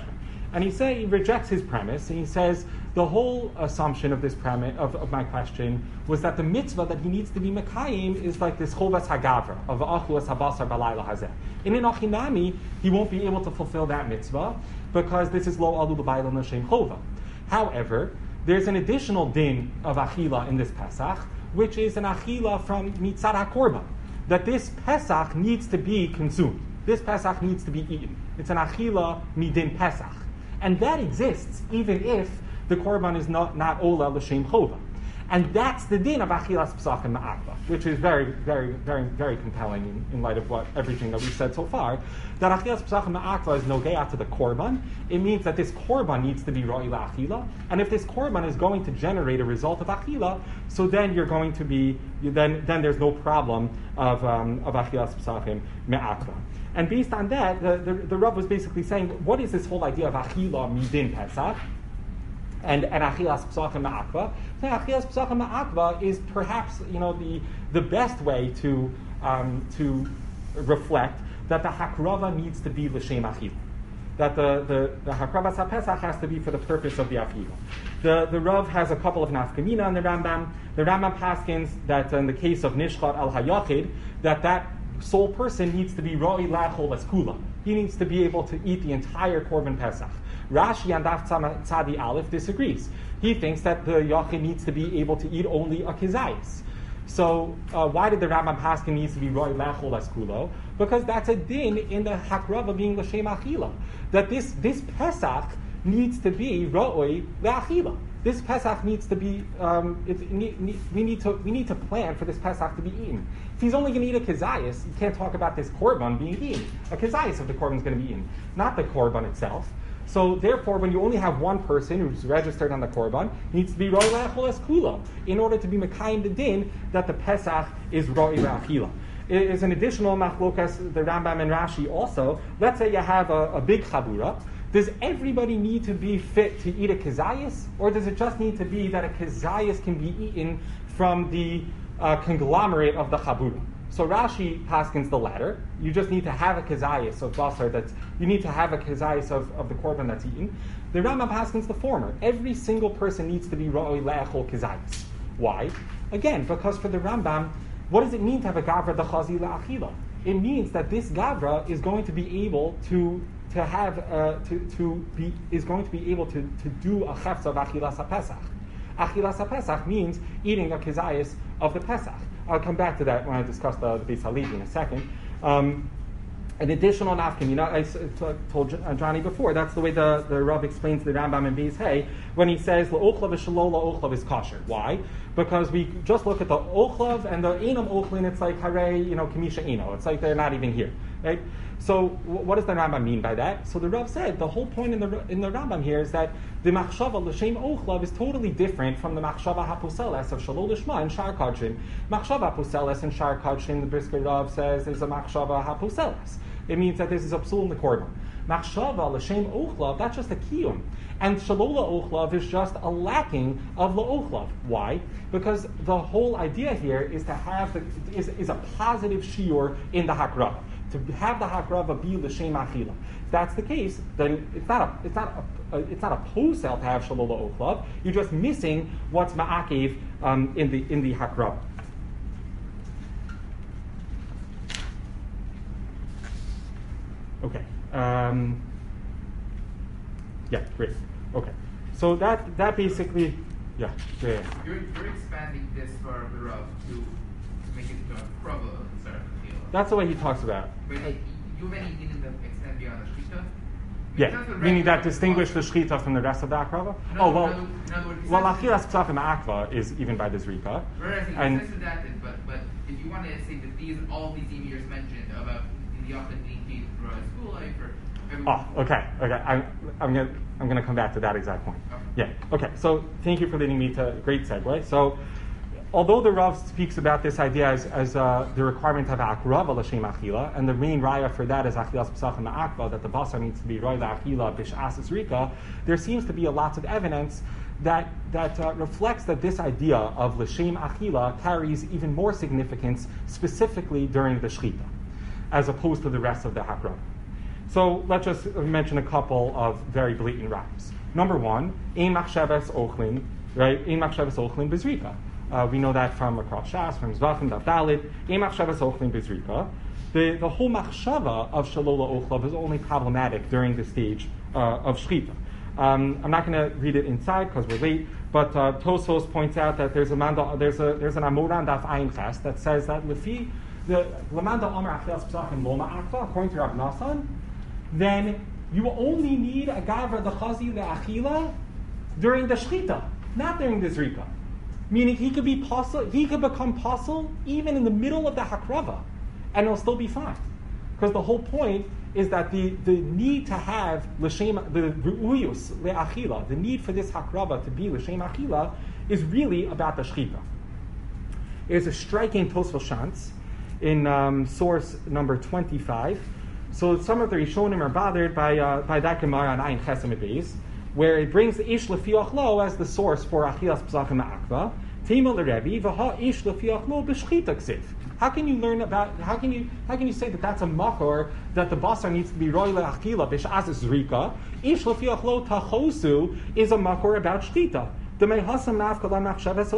And he rejects his premise, and he says the whole assumption of this premise of my question was that the mitzvah that he needs to be mekayim is like this chovas hagavra of achluas habasar balayla hazeh. In an achinami, he won't be able to fulfill that mitzvah because this is lo alu b'bayla l'shem chova. However, there's an additional din of achila in this Pesach, which is an achila from mitzad hakorban, that this Pesach needs to be consumed. This Pesach needs to be eaten. It's an achila midin Pesach. And that exists even if the korban is not ola l'shem chova. And that's the din of achilas psachim ma'akva, which is very, very, very, very compelling in light of everything that we've said so far. That achilas psachim ma'akva is nogea to the korban. It means that this korban needs to be ro'i la'achila. And if this korban is going to generate a result of achila, so then you're going to be, then there's no problem of achilas psachim ma'akva. And based on that, the Rav was basically saying, what is this whole idea of achila midin Pesach? And achilas psachim ma'akva. So achilas psachim ma'akva is perhaps the best way to reflect that the hakrava needs to be l'shem achila. That the hakrava sapesach has to be for the purpose of the achila. The Rav has a couple of nafkamina in the Rambam. The Rambam paskins that in the case of nishchat al hayachid, that sole person needs to be ro'i la'achol as kula. He needs to be able to eat the entire korban pesach. Rashi and Daf Tzadi Aleph disagrees. He thinks that the yachid needs to be able to eat only a kizayis. So why did the Rambam Paskin needs to be ro'i la'achol as kulo? Because that's a din in the hakrava being l'shem achila. That this pesach needs to be ro'i la'achila. This Pesach needs to be. We need to plan for this Pesach to be eaten. If he's only going to eat a kizayis, you can't talk about this korban being eaten. A kizayis of the korban is going to be eaten, not the korban itself. So therefore, when you only have one person who's registered on the korban, it needs to be ro'i la'achol es kula in order to be mekayim the din that the Pesach is ro'i la'achila. It is an additional machlokas, the Rambam and Rashi also. Let's say you have a big chabura. Does everybody need to be fit to eat a kizayis, or does it just need to be that a kizayis can be eaten from the conglomerate of the chabura? So Rashi paskins the latter. You just need to have a kizayis of basar you need to have a kizayis of the korban that's eaten. The Rambam paskins the former. Every single person needs to be ro'i la'achol kizayis. Why? Again, because for the Rambam, what does it mean to have a gavra dachazi la'achila? It means that this gavra is going to be able to do a chefza of achilas haPesach. Achilas haPesach means eating a kizayis of the Pesach. I'll come back to that when I discuss the Beis Halevi in a second. An additional nafkin, I told Johnny before, that's the way the Rav explains the Rambam in Beis Hey, when he says, L'ochlav v'shelo la'ochlav is kosher. Why? Because we just look at the ochlav and the enam ochlin, it's like, hare, kamisha eno. It's like they're not even here, right? So what does the Rambam mean by that? So the Rav said, the whole point in the Rambam here is that the machshava l'shem ochlav is totally different from the machshava hapuseles of shalol lishma and shar kadshim. Machshava hapuseles and shar kadshim, the Brisker Rav says, is a machshava hapuseles. It means that this is a psul in the korban. Machshava l'shem ochlav, that's just a kiyum. And shalol la'ochlav is just a lacking of la'ochlav. Why? Because the whole idea here is to have is a positive shiur in the hakrava. To have the hakrava be l'shem achila. If that's the case, then it's not a posel to have shalol la'ochlav. You're just missing what's ma'akev in the hakrava. Okay. Yeah, great. Okay. So that basically, yeah. You're expanding this for the Rav to make it into a krava of the Sarah Field. That's the way he talks about it. But you have any meaning that extend beyond the shchita? Yeah, meaning that distinguish the shchita from the rest of the akrava? Well, achilas psachim akva is even by the zrika. Right, I think it's adapted, but if you want to say that all these emirs mentioned about the Yachid being paid for school life or everyone. Oh, okay. I'm gonna come back to that exact point. Okay. Yeah. Okay. So thank you for leading me to great segue. So, although the Rav speaks about this idea as the requirement of akrava l'shem achila, and the main raya for that is achilas psachim ma'akva, that the basar needs to be roy la'achila b'sh'as rika, there seems to be lots of evidence that reflects that this idea of l'shem achila carries even more significance, specifically during the shchita, as opposed to the rest of the hakrava. So let's just mention a couple of very blatant rhymes. Number one, ein machshavas ochlin, right? Ein machshavas ochlin bezrika. We know that from across Shas, from Zvachim, Daf Dalit. Ein machshavas ochlin bezrika. The whole machshava of shalola ochlav is only problematic during the stage of shchita. I'm not going to read it inside because we're late, but Tosfos points out that there's an Amoran Daf Ayin Ches that says that lefi the Lamanda Amar Achilas Psachim Loma Akva, according to Rav Nasan, then you only need a gavra the chazi le'achila during the shchita, not during the zrika. Meaning he could become pasul even in the middle of the hakrava, and it'll still be fine. Because the whole point is that the need to have l'shem, the ru'uyus le'achila, the need for this hakrava to be l'shem achila, is really about the shchita. There's a striking Tosfos Shantz in source number 25. So some of the Rishonim are bothered by that Gemara on Ayin Chesem Beis, where it brings the Ish Lefi Achlo as the source for Achilas Psachim Ma'akva. Teimel Rebbe v'ha Ish Lefi Achlo b'Shchita Ksiv. How can you learn about? How can you say that that's a makor that the basar needs to be roy le'achila b'sh'as zrika? Ish Lefi Achlo tachosu is a makor about shchita. We know in machshavas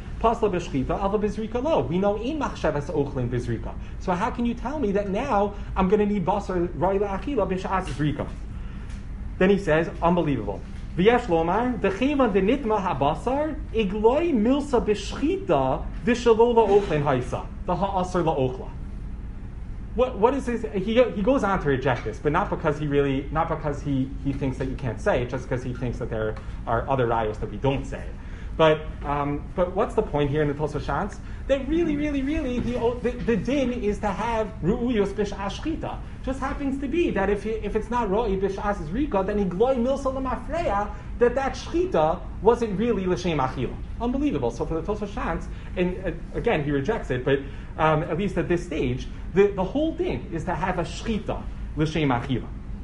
ochlin bezrika. So how can you tell me that now I'm going to need basar ra'ila achila b'shas zrika? Then he says, unbelievable. V'yesh lomar dechiva denitma habasar igloi milsa b'shchita d'shalola ochlin haisa the ha'asar la'ochla. What is this? He goes on to reject this, but not because he thinks that you can't say it, just because he thinks that there are other rayos that we don't say it. But what's the point here in the Tosfos Shantz? That really, the din is to have ru'uyos b'sh'as shchita. Just happens to be that if it's not ro'i b'sh'as zrika, then igloi milsa l'mafreya, that shchita wasn't really l'shem achila. Unbelievable. So for the Tosfos Shantz, and again he rejects it, but at least at this stage, the whole thing is to have a shchita l'shem achila.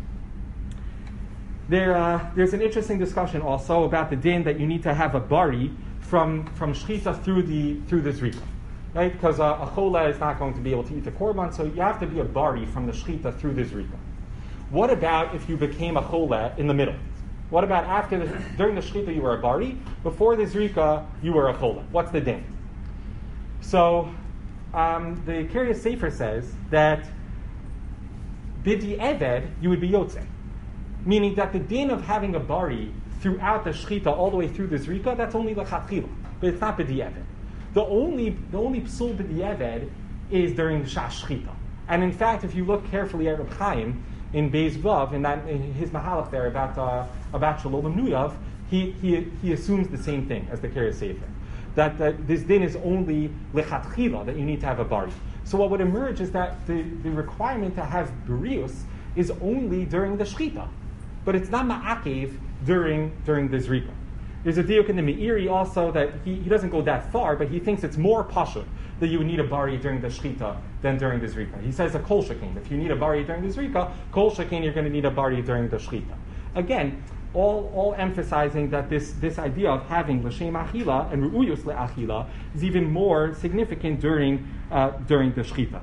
There's an interesting discussion also about the din that you need to have a bari from shchita through the zrika, right? Because a chola is not going to be able to eat the korban, so you have to be a bari from the shchita through the zrika. What about if you became a chola in the middle? What about during the shchita you were a bari, before the zrika you were a chola? What's the din? So the Kiryas Sefer says that b'di eved you would be yotzei. Meaning that the din of having a bari throughout the shchita all the way through the zrika, that's only lechatchila, but it's not b'di'eved. The only psul b'di'eved is during the shas shchita. And in fact, if you look carefully at Reb Chaim in Beis Vav, in his mahalach there about Shalom Nuyav, he assumes the same thing as the Kiryas Sefer, that this din is only lechatchila, that you need to have a bari. So what would emerge is that the requirement to have barius is only during the shchita, but it's not ma'akev during the zrika. There's a diuk in the Meiri also that he doesn't go that far, but he thinks it's more pashut that you would need a bari during the shchita than during the zrika. He says a kol shekin. If you need a bari during the zrika, kol shekin you're going to need a bari during the shchita. Again, all emphasizing that this idea of having l'shem achila and ru'uyus le'achila is even more significant during the shchita.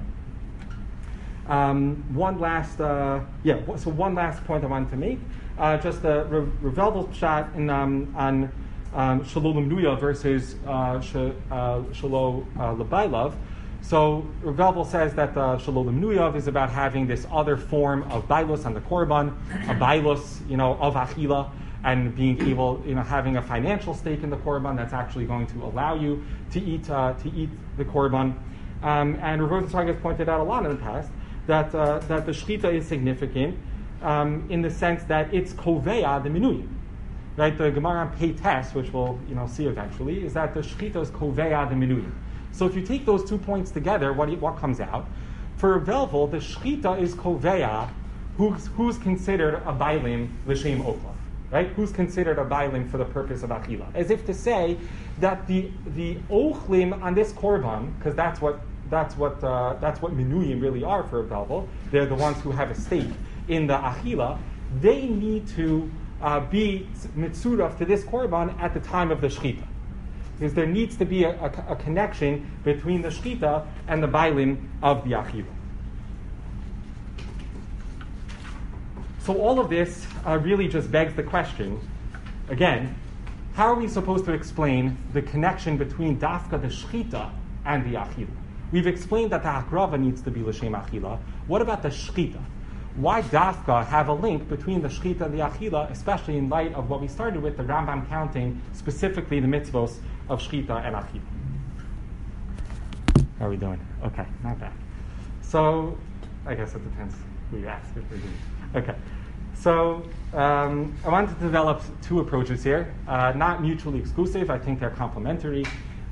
One last point I wanted to make. Just a Revelvel's shot on Shalom Nuya versus Shalom Lebailov. So Revelvel says that Shalom Nuyav is about having this other form of bailus on the korban, a bailus, of achila, and being able, having a financial stake in the korban that's actually going to allow you to eat the korban. And Rav Rosenzweig has pointed out a lot in the past that the shchita is significant in the sense that it's koveya the minuyim. Right, the Gemara on Peites, which we'll see eventually, is that the shchita is koveya the minuyim. So if you take those 2 points together, what comes out? For Velvel, the shchita is koveya, who's considered a bailim l'shem okla, right? Who's considered a bailim for the purpose of achila, as if to say that the ochlim on this korban, because that's what minuyim really are for Velvel. They're the ones who have a stake in the achila. They need to be mitzuraf to this korban at the time of the shchita, because there needs to be a connection between the shchita and the bailim of the achila. So all of this really just begs the question, again, how are we supposed to explain the connection between dafka, the shchita, and the achila? We've explained that the hakrava needs to be l'shem achila. What about the shchita? Why dafka have a link between the shchita and the achila, especially in light of what we started with, the Rambam counting specifically the mitzvos of shchita and achila? How are we doing? Okay, not bad. So, I guess it depends who you ask if we're doing. Okay, so I wanted to develop two approaches here, not mutually exclusive. I think they're complementary.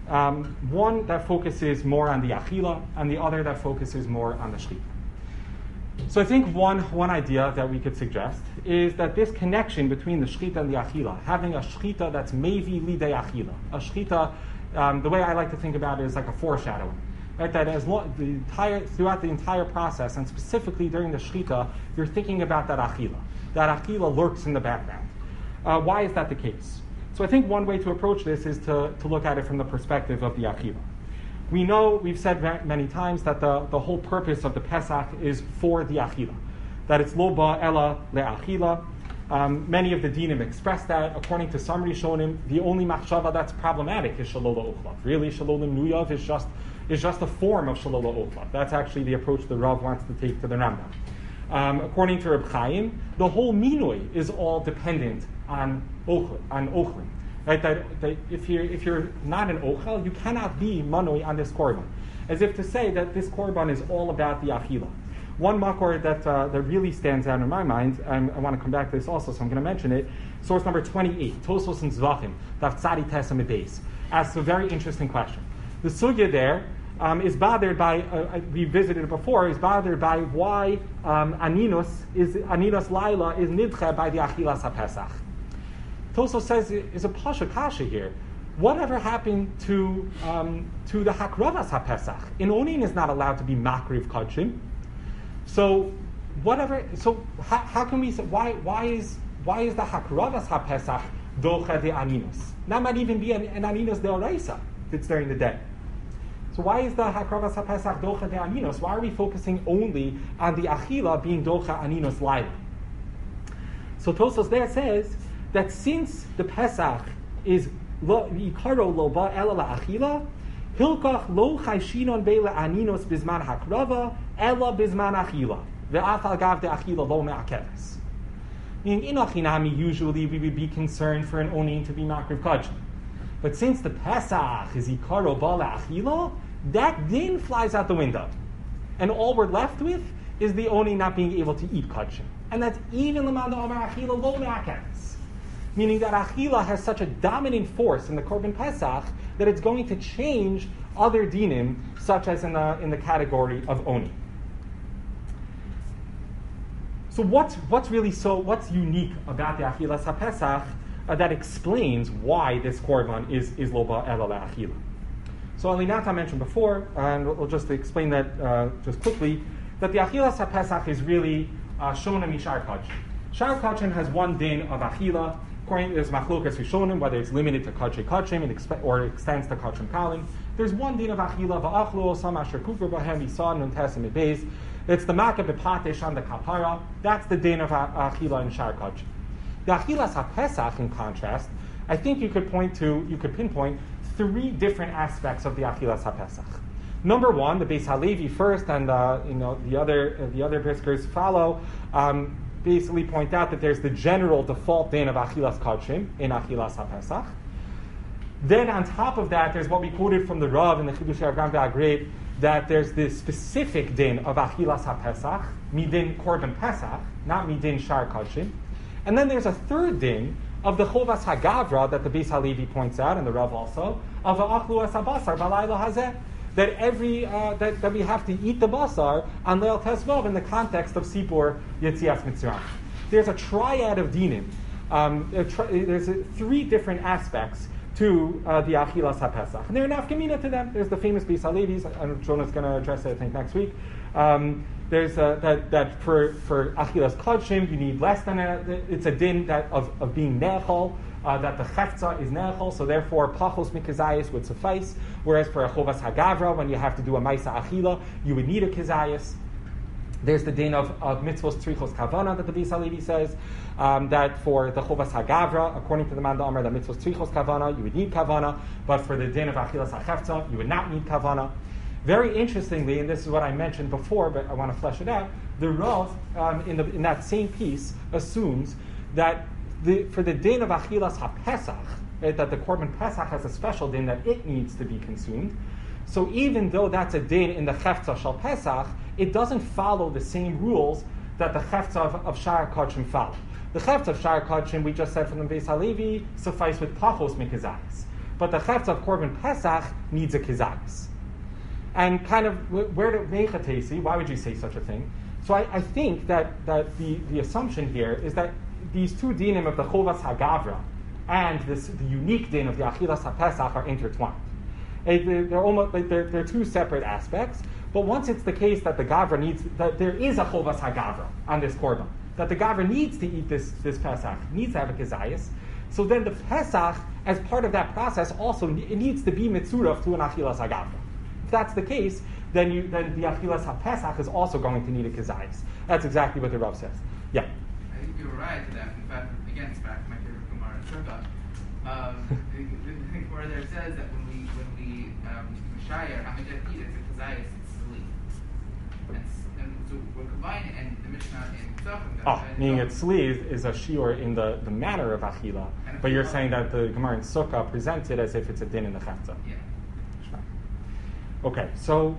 One that focuses more on the achila, and the other that focuses more on the shchita. So I think one idea that we could suggest is that this connection between the shchita and the achila, having a shchita that's mevi lidei achila, a shchita, the way I like to think about it is like a foreshadowing. Right, that throughout the entire process, and specifically during the shchita, you're thinking about that achila. That achila lurks in the background. Why is that the case? So I think one way to approach this is to look at it from the perspective of the achila. We know, we've said many times, that the whole purpose of the Pesach is for the achila. That it's lo ba ela le'achila. Many of the dinim express that. According to some Rishonim, the only machshava that's problematic is shalola uchlav. Really, shalola nuyav is just a form of shalola uchlav. That's actually the approach the Rav wants to take to the Rambam. According to Reb Chaim, the whole minoi is all dependent on ochlim. Right? That if you're not an ochel, you cannot be manoi on this korban. As if to say that this korban is all about the achila. One makor that really stands out in my mind, and I want to come back to this also, so I'm going to mention it. Source number 28, Tosos and Zvachim, Daf Tzadi Tesam Beis, asks a very interesting question. The sugya there is bothered by, we visited it before, is bothered by why Aninos Laila is nidche by the Achilas HaPesach. Tosos says is a pasha kasha here. Whatever happened to the Hakravas HaPesach? An Onin is not allowed to be Makriv Kodshim. So whatever. So how can we say why is the Hakravas HaPesach docha de Aninos? That might even be an Aninos deoraisa that's during the day. So why is the Hakravas HaPesach docha de Aninos? Why are we focusing only on the Achila being docha Aninos Laila? So Tosos there says that since the Pesach is Yikaro lo ba ela la Achila, Hilkach lo chayshinon beila aninos bizman hakrava ela bizman achila ve'af al gav de achila lo me'akeves. Meaning in achinami usually we would be concerned for an onin to be makriv kachim, but since the Pesach is ikaro bala achila, that din flies out the window, and all we're left with is the onin not being able to eat kachim, and that's even lemanda amar achila lo me'akeves. Meaning that achila has such a dominant force in the Korban Pesach that it's going to change other dinim, such as in the category of oni. So what's unique about the Achilas HaPesach that explains why this Korban is loba ela le'achila? So Alinata mentioned before, and we'll just explain that just quickly, that the Achilas HaPesach is really shona mishar kachim. Shar kachim has one din of achila. There's machlokas rishonim, whether it's limited to kachim kachim or extends to kachim kalim. There's one din of achila va'achlo sam asher kufur b'hem yisad nun tesim beis. It's the makah b'patesh on the kapara. That's the din of achila and shar kachim. The achilas hapesach, in contrast, I think you could pinpoint three different aspects of the achilas hapesach. Number one, the Beis Halevi first, and the other briskers follow. Basically point out that there's the general default din of Achilas Kachim in Achilas HaPesach. Then on top of that, there's what we quoted from the Rav in the Chidush Rav Agreit, that there's this specific din of Achilas HaPesach, midin Korban Pesach, not midin Shar Kachim. And then there's a third din of the Chovas HaGavra that the Beis Halevi points out, and the Rav also, of Achlu Es HaBasar Balayla Hazeh, that that we have to eat the basar on Leil Tesvav in the context of Sipur Yetzias Mitzrayim. There's a triad of dinim. There's three different aspects to the Achilas HaPesach. And there are nafkamina to them. There's the famous Beis Halevis, and Jonah's going to address it, I think, next week. There's that for Achilas Kodshim, you need less than it's a din of being nechol, that the cheftza is nechol, so therefore pachos mikazayis would suffice. Whereas for a chovas hagavra, when you have to do a maisa achila, you would need a kazayis. There's the din of mitzvos tzrichos kavana that the Beis Halevi says, that for the chovas hagavra, according to the Manda Amar, that mitzvos tzrichos kavana, you would need kavana, but for the din of achilas hachefza, you would not need kavana. Very interestingly, and this is what I mentioned before, but I want to flesh it out, the Rav, in that same piece, assumes that for the din of achilas hapesach, right, that the korban pesach has a special din that it needs to be consumed. So even though that's a din in the chefza shal pesach, it doesn't follow the same rules that the chefza of Shar Kodshim follow. The chefza of Shar Kodshim, we just said from the Beis Halevi, suffice with pachos mikizayis. But the chefza of korban pesach needs a kizayis. And kind of, where do mechatesi, why would you say such a thing? So I think that the assumption here is that these two dinim of the chovas hagavra and the unique din of the achilas hapesach are intertwined. They're almost like they're two separate aspects. But once it's the case that the gavra needs, that there is a chovas hagavra on this korban, that the gavra needs to eat this pesach, needs to have a kizayis, so then the pesach, as part of that process, also it needs to be mitzuraf to an achilas hagavra. If that's the case, then the achilas hapesach is also going to need a kizayis. That's exactly what the Rav says. Yeah. I think you're right to that. In fact, again, it's back to my favorite Gemara Sukkah. The Gemara there says that when we Mashayar, Hamidati, it's a kazayas, it's sleep. And so we're combining, and the Mishnah in Tzachim. Meaning that sleeve is a shiur in the manner of achila, but you're saying that the Gemara in Sukkah presents it as if it's a din in the chefza. Yeah. Okay, so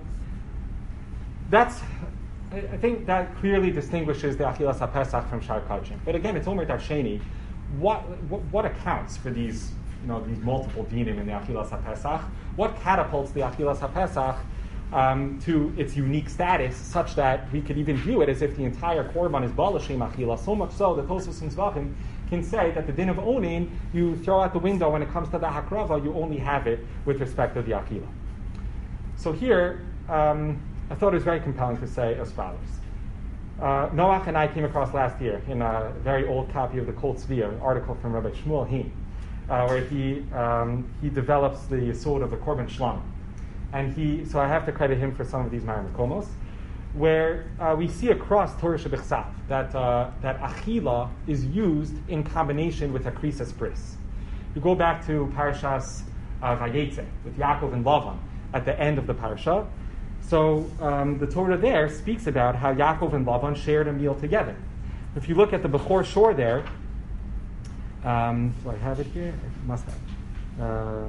I think that clearly distinguishes the achilas hapesach from Shar Kodshim. But again, it's Omer Darsheni. What accounts for these multiple dinim in the achilas hapesach? What catapults the achilas hapesach to its unique status, such that we could even view it as if the entire korban is balashim achila? So much so that Tosfos and Zvachim can say that the din of onin you throw out the window when it comes to the hakrava. You only have it with respect to the achila. So here, I thought it was very compelling to say as follows. Noach and I came across last year in a very old copy of the Kol Tzvi, an article from Rabbi Shmuel Hin, where he develops the yesod of the Korban Shlam. And so I have to credit him for some of these Ma'arim Komos, where we see across Torah Shebechsav that achila is used in combination with akrisas bris. You go back to Parashas Vayetze with Yaakov and Lavan at the end of the parasha. So the Torah there speaks about how Yaakov and Lavan shared a meal together. If you look at the Bechor Shor there, do I have it here? I must have.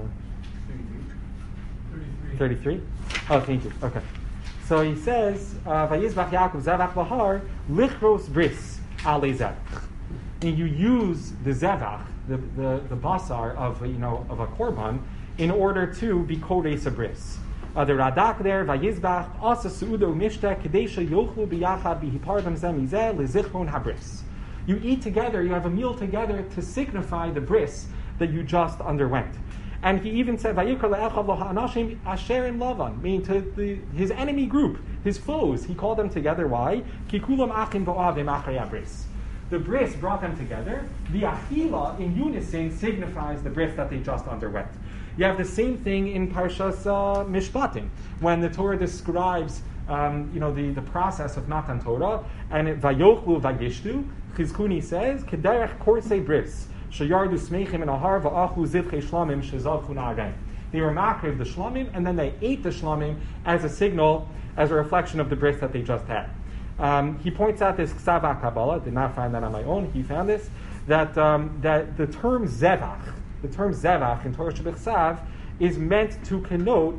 33? Oh, thank you. Okay. So he says, Vayizbach Yaakov Zevach Bahar, Lichros Bris Ale Zevach. And you use the Zevach, the basar of a korban, in order to be kodeis a bris. The Radak there, Vayizbach, Asa Suudo Mishta, Kadesha Yochlu Biyachad Bihiparvam Zemizeh, Lezichron Habris. You eat together, you have a meal together to signify the bris that you just underwent. And he even said, Vayikra le'echav lo ha'anashim asher in Lavan, meaning to his enemy group, his foes. He called them together. Why? Kikulam achim vo'avim achrei habris. The bris brought them together. The achila in unison signifies the bris that they just underwent. You have the same thing in Parshas Mishpatim, when the Torah describes the process of Matan Torah, and Vayochlu Vayishtu, Chizkuni says, Kederech Korsei Bris, Shayardu Smeichim in Ahar Va'achu Zivchei Shlamim Shezavchu Na'again. They were makriv the Shlamim, and then they ate the Shlamim as a signal, as a reflection of the bris that they just had. He points out this Ksava Kabbalah, did not find that on my own, he found this, that the term Zevach in Torah Shebechsav is meant to connote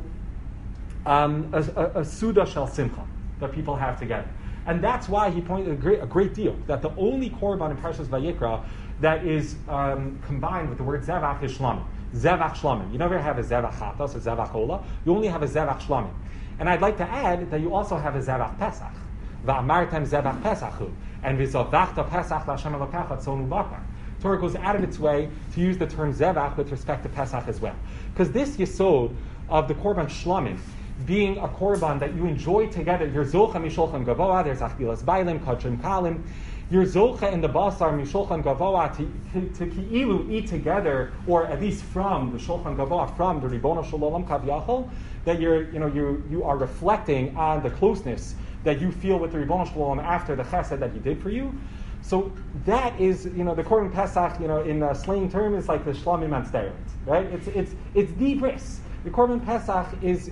a Suda Shel Simcha that people have together. And that's why he pointed a great deal, that the only korban in Parshas Vayikra that is combined with the word Zevach is Shlamim. Zevach Shlamim. You never have a Zevach Chatas, a Zevach Ola. You only have a Zevach Shlamim. And I'd like to add that you also have a Zevach Pesach. Va'amartem Zevach Pesachu. And V'zavachta Pesach L'Hashem Elokecha Tzonu Bakar. Torah goes out of its way to use the term Zevach with respect to Pesach as well. Because this yesod of the Korban Shlamim being a Korban that you enjoy together, you're Zolcha Misholchan Gavoa, there's Achbilas Bailim, Kodshim Kalim, you're Zolcha in the Basar Misholchan Gavoa to Ki'ilu eat together, or at least from the Shulchan Gavoa, from the Ribono Shel Olam Kav Yachol, that you are reflecting on the closeness that you feel with the Ribono Shel Olam after the chesed that he did for you. So that is, the Korban Pesach, in slang term, is like the Shlamim on steroids, right? It's the bris. The Korban Pesach is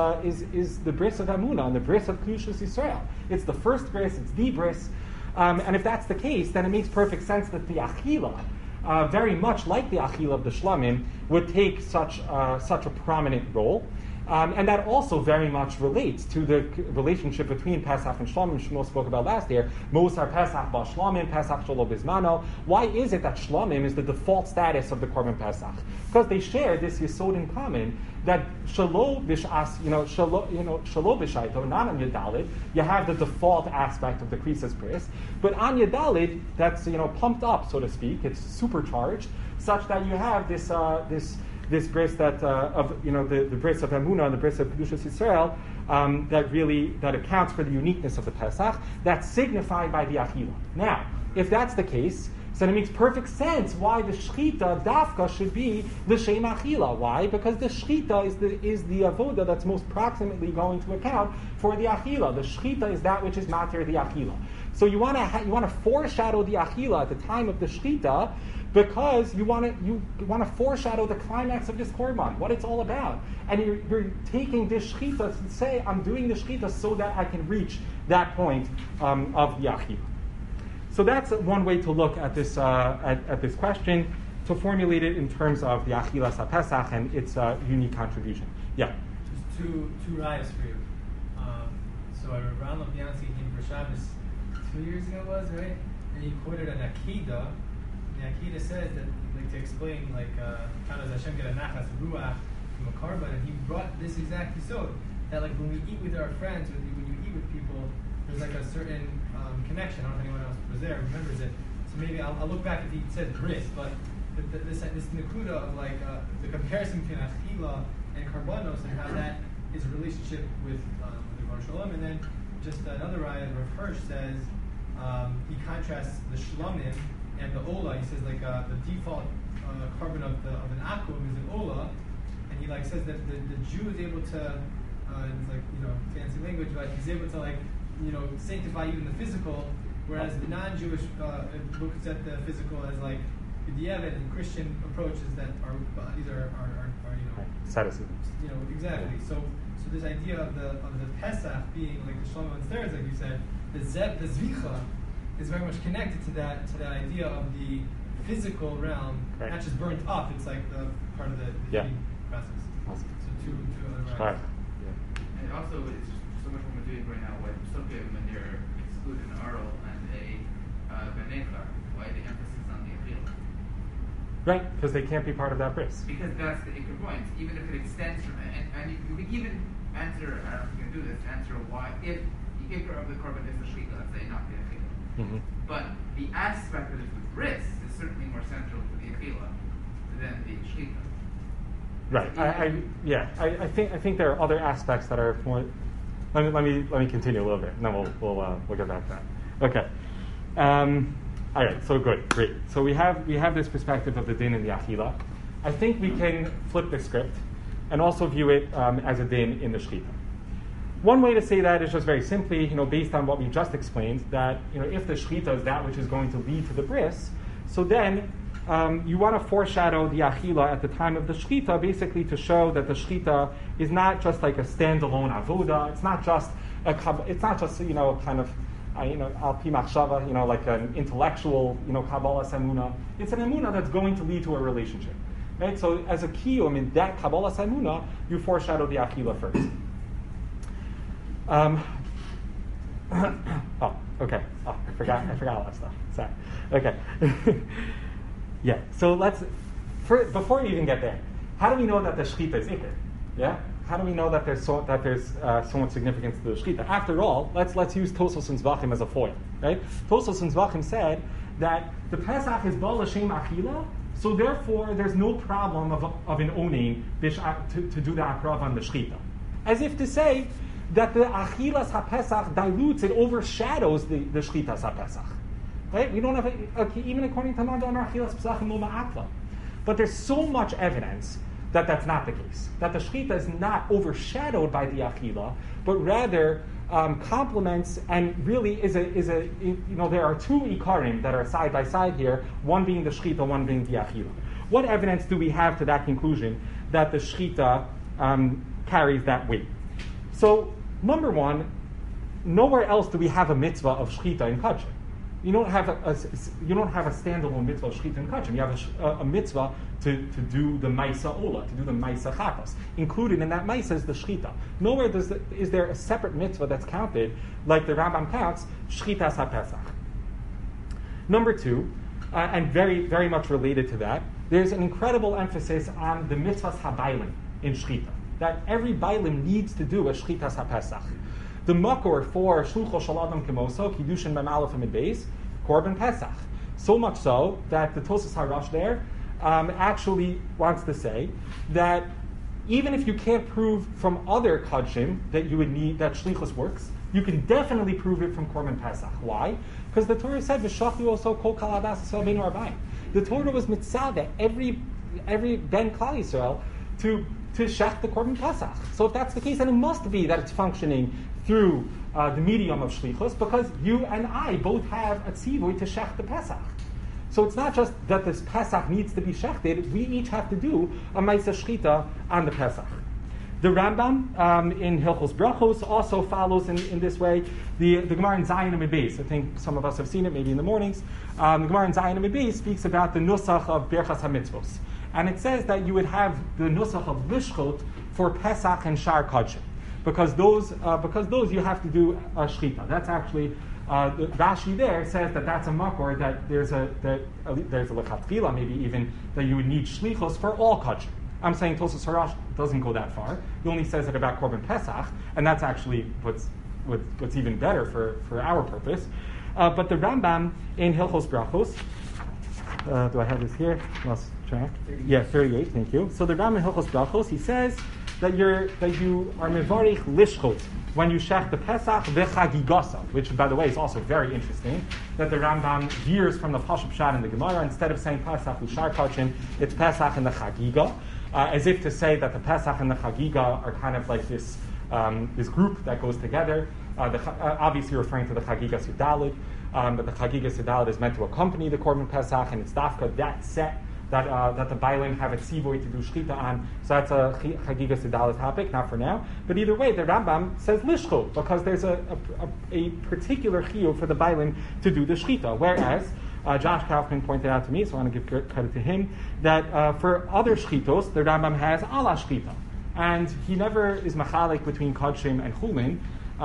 the bris of Emunah and the bris of Kedushas Yisrael. It's the first bris. It's the bris. And if that's the case, then it makes perfect sense that the Achila, very much like the Achila of the Shlamim, would take such a prominent role. And that also very much relates to the relationship between Pesach and Shlamim. Shmuel spoke about last year. Mosar Pesach ba Shlamim, Pesach shelo bizmano. Why is it that Shlamim is the default status of the Korban Pesach? Because they share this yesod in common that shelo b'shas, shelo b'shaito, not on Yadalid, you have the default aspect of the Krisis Bris, but on Yadalid, that's pumped up, so to speak. It's supercharged, such that you have this bris that the bris of Emunah and the bris of Kedushas Yisrael that accounts for the uniqueness of the Pesach, that's signified by the Achila. Now, if that's the case, so it makes perfect sense why the Shechita Dafka should be L'Shem Achila. Why? Because the Shechita is the avoda that's most proximately going to account for the Achila. The Shechita is that which is matir the Achila. So you want to foreshadow the Achila at the time of the Shechita, because you want to foreshadow the climax of this korban, what it's all about, and you're taking this shechita to say, I'm doing the shechita so that I can reach that point of the achila. So that's one way to look at this this question, to formulate it in terms of the achilas haPesach and its unique contribution. Yeah. Just two rayas for you. So Ron Lopiansky came for Shabbos 2 years ago, right? And he quoted an Akida. The Akida says that, to explain, how does Hashem get a nachas ruach from a korban, and he brought this exact yesod, that when we eat with our friends, when you eat with people, there's a certain connection. I don't know if anyone else was there, remembers it. So maybe I'll look back if he said bris, but this nekuda of the comparison between achila and karbanos and how that is a relationship with the Ribono Shel Olam. And then just another raya, Rav Hirsch says he contrasts the shlamim and the ola. He says the default carbon of an akum is an ola, and he says that the Jew is able to it's fancy language, but he's able to sanctify even the physical, whereas the non-Jewish looks at the physical as the Yevet and Christian approaches that are these are asceticism. Exactly. So this idea of the Pesach being the Shlomo and Stairs, like you said, the Zvicha is very much connected to that idea of the physical realm, right. Not just burnt up. It's the part of the heating process. Awesome. So two other Right. Yeah. And also, it's so much more doing right now with Sukkim when you're excluding Arl and a Benechar. Why the emphasis on the appeal? Right, because they can't be part of that bris. Because that's the Ikar point. Even if it extends from, and you could even answer, I don't know if you can do this, answer why, if the Ikar of the korban is the Shechita, let's say, not the Achila. Mm-hmm. But the aspect of it with bris is certainly more central to the Achila than the Shechita. Right. I think there are other aspects that are more. Let me continue a little bit, and then we'll get back to that. Okay. All right. So good, great. So we have this perspective of the din and the achila. I think we can flip the script and also view it as a din in the shechita. One way to say that is just very simply, based on what we just explained, that if the shechita is that which is going to lead to the bris, so then you want to foreshadow the achila at the time of the shechita, basically to show that the shechita is not just like a standalone avoda. It's not just kind of al pi machshava, like an intellectual kabbalas emunah. It's an emunah that's going to lead to a relationship, right? So as a kiyum in that kabbalas emunah, you foreshadow the achila first. Okay. I forgot all that stuff. Sorry. Okay. Yeah. So before you even get there, how do we know that the shechita is ikar? Yeah. How do we know that there's so much significance to the shechita? After all, let's use Tosos and Zvachim as a foil, right? Tosos and Zvachim said that the Pesach is bal l'shem achila, so therefore there's no problem of an onin to do the akrav on the shechita, as if to say that the achilas haPesach dilutes, it overshadows the shchitas haPesach. Right? We don't have even according to Manda Amar achilas pesachim lo ma'atla. But there's so much evidence that that's not the case. That the shechita is not overshadowed by the achila, but rather complements and really is a there are two ikarim that are side by side here, one being the shchita, one being the achila. What evidence do we have to that conclusion that the shchita carries that weight? So, number one, nowhere else do we have a mitzvah of shchita in kachim. You don't have a standalone mitzvah of shchita in kachim. You have a mitzvah to do the maisa ola, to do the maisa chatos. Included in that maisa is the shchita. Nowhere is there a separate mitzvah that's counted like the Rambam counts shchitas haPesach. Number two, and very very much related to that, there's an incredible emphasis on the mitzvahs habaylim in shchita. That every bailim needs to do a shchitas haPesach. The makor for shlucho shel adam kemoso kiddushin mem aleph amid beis korban Pesach. So much so that the Tosas Harash there actually wants to say that even if you can't prove from other kachim that you would need that shlichus works, you can definitely prove it from korban Pesach. Why? Because the Torah said v'shachtu also kol kal adas Yisrael beinu arbaim. The Torah was mitzvah every ben Klal Yisrael to shech the korban Pesach. So if that's the case, then it must be that it's functioning through the medium of shlichus, because you and I both have a tzivui to shech the Pesach. So it's not just that this Pesach needs to be shechted, we each have to do a Maisa Shchita on the Pesach. The Rambam in Hilchos Brachos also follows in this way. The Gemara in Zayin Amid Beis, I think some of us have seen it, maybe in the mornings. The Gemara in Zayin Amid Beis speaks about the Nusach of Berchas HaMitzvos. And it says that you would have the Nusach of Lishchot for Pesach and Shar Kodshim. Because those you have to do a shchita. That's actually Rashi there says that that's a makor, that there's a lechatchila, maybe even that you would need shlichos for all kachim. I'm saying Tosas Harash doesn't go that far. He only says it about korban Pesach, and that's actually what's even better for our purpose. But the Rambam in Hilchos Brachos, do I have this here? Lost track. 38. Thank you. So the Rambam in Hilchos Brachos, he says that you are mevarich lishchot when you shech the Pesach v'chagigasa, which, by the way, is also very interesting, that the Rambam veers from the Pashup Pshat in the Gemara. Instead of saying Pesach l'shar kachim, it's Pesach and the Chagiga, as if to say that the Pesach and the Chagiga are kind of like this group that goes together. Obviously referring to the Chagiga Sudalid, but the Chagiga Sudalid is meant to accompany the Korban Pesach, and it's dafka that set that the Bailim have a tzivoy to do shchita on. So that's a Chagiga Sudalid topic, not for now. But either way, the Rambam says lishchot, because there's a particular chiyuv for the Bailim to do the shchita. Whereas, Josh Kaufman pointed out to me, so I want to give credit to him, that for other shchitos, the Rambam has ala shchita. And he never is machalik between kodshim and chulin.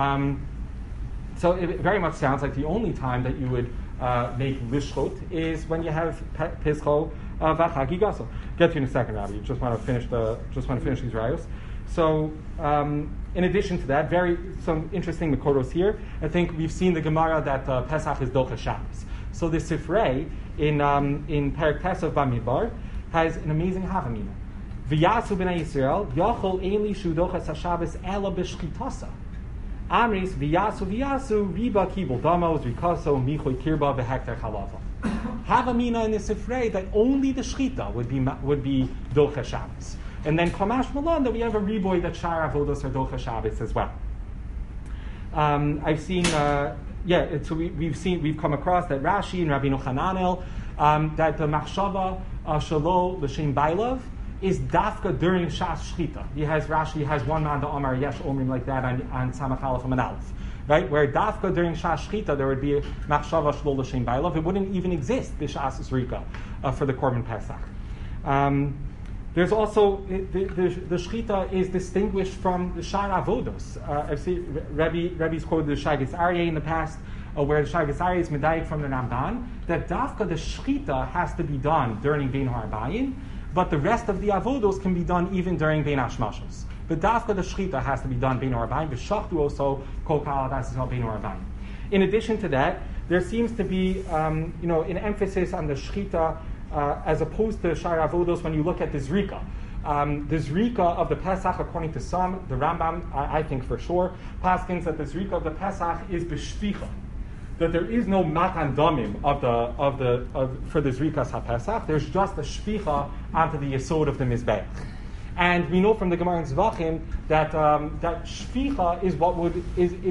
So it very much sounds like the only time that you would make lishchot is when you have pischo v'chagigaso. Get to you in a second, Rabbi. You just want to finish these rayos. So in addition to that, some interesting makoros here. I think we've seen the Gemara that Pesach is Docha Shabbos. So the Sifrei in Perek Tesav Bamidbar has an amazing havamina. V'yasu b'nei Yisrael yachol eli shu Dochas HaShabbos ela b'shchitasa. Amris v'yasu riba kibul damos v'kaso michoy kirba v'hektar chalava. Havamina in the Sifrei that only the shchita would be Docha Shabbos. And then Kamash Malon that we have a riboy that Shar Avodos are Docha Shabbos as well. I've seen, so we've come across that Rashi and Rabbeinu Hananel that the Machshava Shalo L'Shem Bailov is dafka during Shas Shchita. Rashi has one man, the Omar Yesh Omrim like that on Samach Aleph and Aleph. Right? Where dafka during Shas Shchita there would be a Machshava Shlo L'Shem Bailov. It wouldn't even exist, the Shas Zrika, for the Korban Pesach. There's also, the Shchita is distinguished from the Shar Avodos. I've seen Rebbe's quoted the Shagis Aryeh in the past, where the Shagis Aryeh is medayik from the Ramban, that dafka the Shchita has to be done during Bein HaArbayim, but the rest of the Avodos can be done even during Bein HaShmashos. But dafka the Shchita has to be done Bein HaArbayim, v'shachtu also kol kal adas Yisrael Bein HaArbayim. In addition to that, there seems to be an emphasis on the Shchita as opposed to Shar Avodos when you look at the Zrika. The Zrika of the Pesach, according to some, the Rambam, I think for sure, paskins that the Zrika of the Pesach is b'shvicha. That there is no matan damim for the Zrikas HaPesach. There's just a shvicha onto the yesod of the Mizbeach. And we know from the Gemara in Zvachim that that shvicha is what would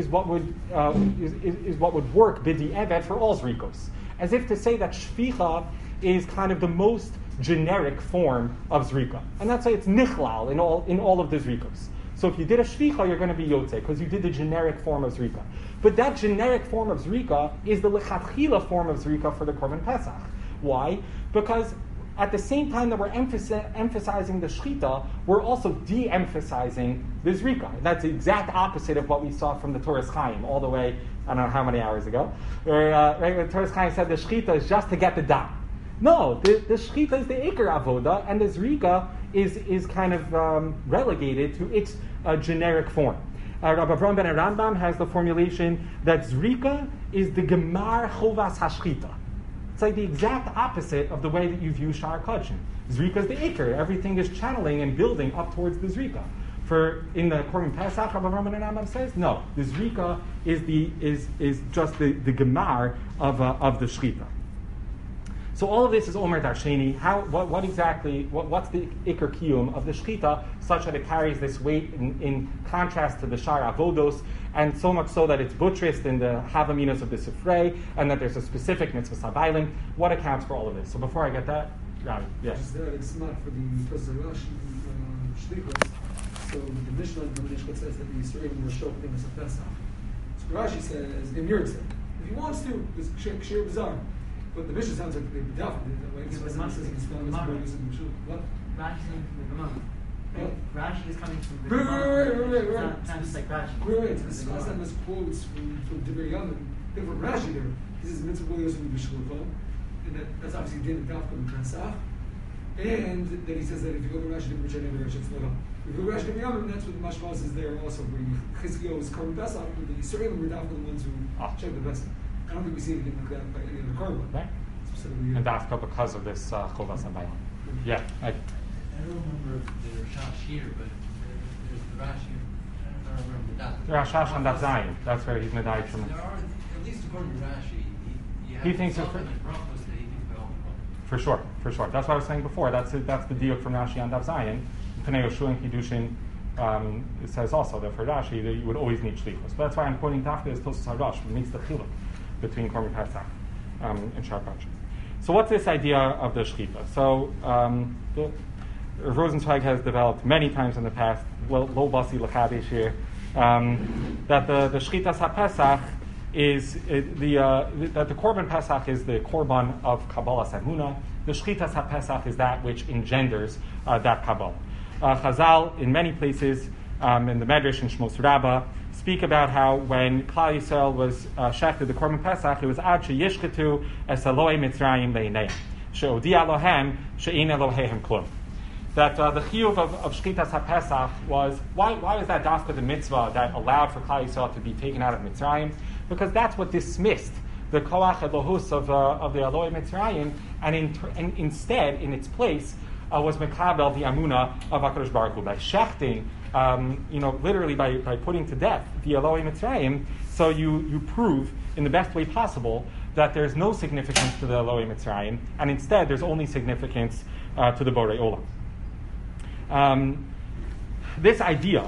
work b'di evet for all zrikos, as if to say that shvicha is kind of the most generic form of zrika, and that's why it's nichlal in all of the zrikos. So if you did a shvicha, you're going to be yotze because you did the generic form of zrika. But that generic form of zrika is the lechatchila form of zrika for the Korban Pesach. Why? Because at the same time that we're emphasizing the shchita, we're also de-emphasizing the zrika. That's the exact opposite of what we saw from the Torah Chaim all the way, I don't know how many hours ago, where the Torah Chaim said the shchita is just to get the dam. No, the shchita is the ikar avoda, and the zrika is kind of relegated to its generic form. Rabbi Avraham ben Rambam has the formulation that zrika is the gemar chovas hashchita. It's like the exact opposite of the way that you view Shar Kodshim. Zrika is the ikar. Everything is channeling and building up towards the zrika. For in the Korban Pesach, Rabbi Avraham ben Rambam says, no, the zrika is just the gemar of the shchita. So all of this is Omer Darsheni. What's the Iker Kiyum of the Shechita, such that it carries this weight in contrast to the Shar Avodos, and so much so that it's buttressed in the Havaminas of the Sifrei, and that there's a specific mitzvah Sabailim. What accounts for all of this? So before I get that, Ravi, yes. Just that it's not for the Rashi Shlichus. So the Mishnah says that the Yisraelim were shopping as a Pesach. So Rashi says, in Yurtze, if he wants to, it's Shir Bizarre. But the Mishnah sounds like they definitely did that way. It was Rashi is coming from the Right. It's not just like Rashi. Right. This last time this quotes from Divrei Yamin. Different Rashi there. This is mitzvah Yosef B'Shulchan, and that's obviously din Dafka B'Kasach. And then he says that if you go to Rashi, which I never Rashi, it's not. If you go to Rashi Yamin, that's what the Mashmas is there also. Where Chizkiyo is Korban Pesach, but the Yisraelim were Dafka the ones who check the Pesach. I don't think we see anything like that by any other Korban. Right. And Dafka because of this Chovas HaBayim. Yeah. I don't remember if the Rashash here, but there's the Rashi. I don't remember the Daf. The Rashash on Daf Zayin. That's where he's medayik from. There are, at least according to Rashi, he thinks it's for sure. That's what I was saying before. That's the diuk from Rashi on Daf Zayin. Pnei Yoshua and Kiddushin. It says also that for Rashi that you would always need shlichus. But that's why I'm quoting Dafka as Tosas HaRosh, which means the chiluk between Korban Pesach and Shar Kodshim. So what's this idea of the shechita? So Rosenzweig has developed many times in the past, lo basi l'chadesh here, that the shechita HaPesach is that the Korban Pesach is the Korban of Kabbalah Emunah. The shechita HaPesach is that which engenders that Kabbalah. Chazal in many places in the Medrash and Shmos Rabbah speak about how when Klal Yisrael was shechted the Korban Pesach, it was ad sheyishchetu es Eloi Mitzrayim beineim she'odi Elohem she'ein Elohehem klum. That the chiyuv of Shchitas HaPesach was, why was that dafka the mitzvah that allowed for Klal Yisrael to be taken out of Mitzrayim? Because that's what dismissed the koach elohus of the Eloi Mitzrayim, and instead, in its place, was mekabel the amuna of HaKadosh Baruch Hu by shechting. Literally by putting to death the Eloi Mitzrayim, so you prove in the best way possible that there's no significance to the Eloi Mitzrayim, and instead there's only significance to the Borei Olam. This idea,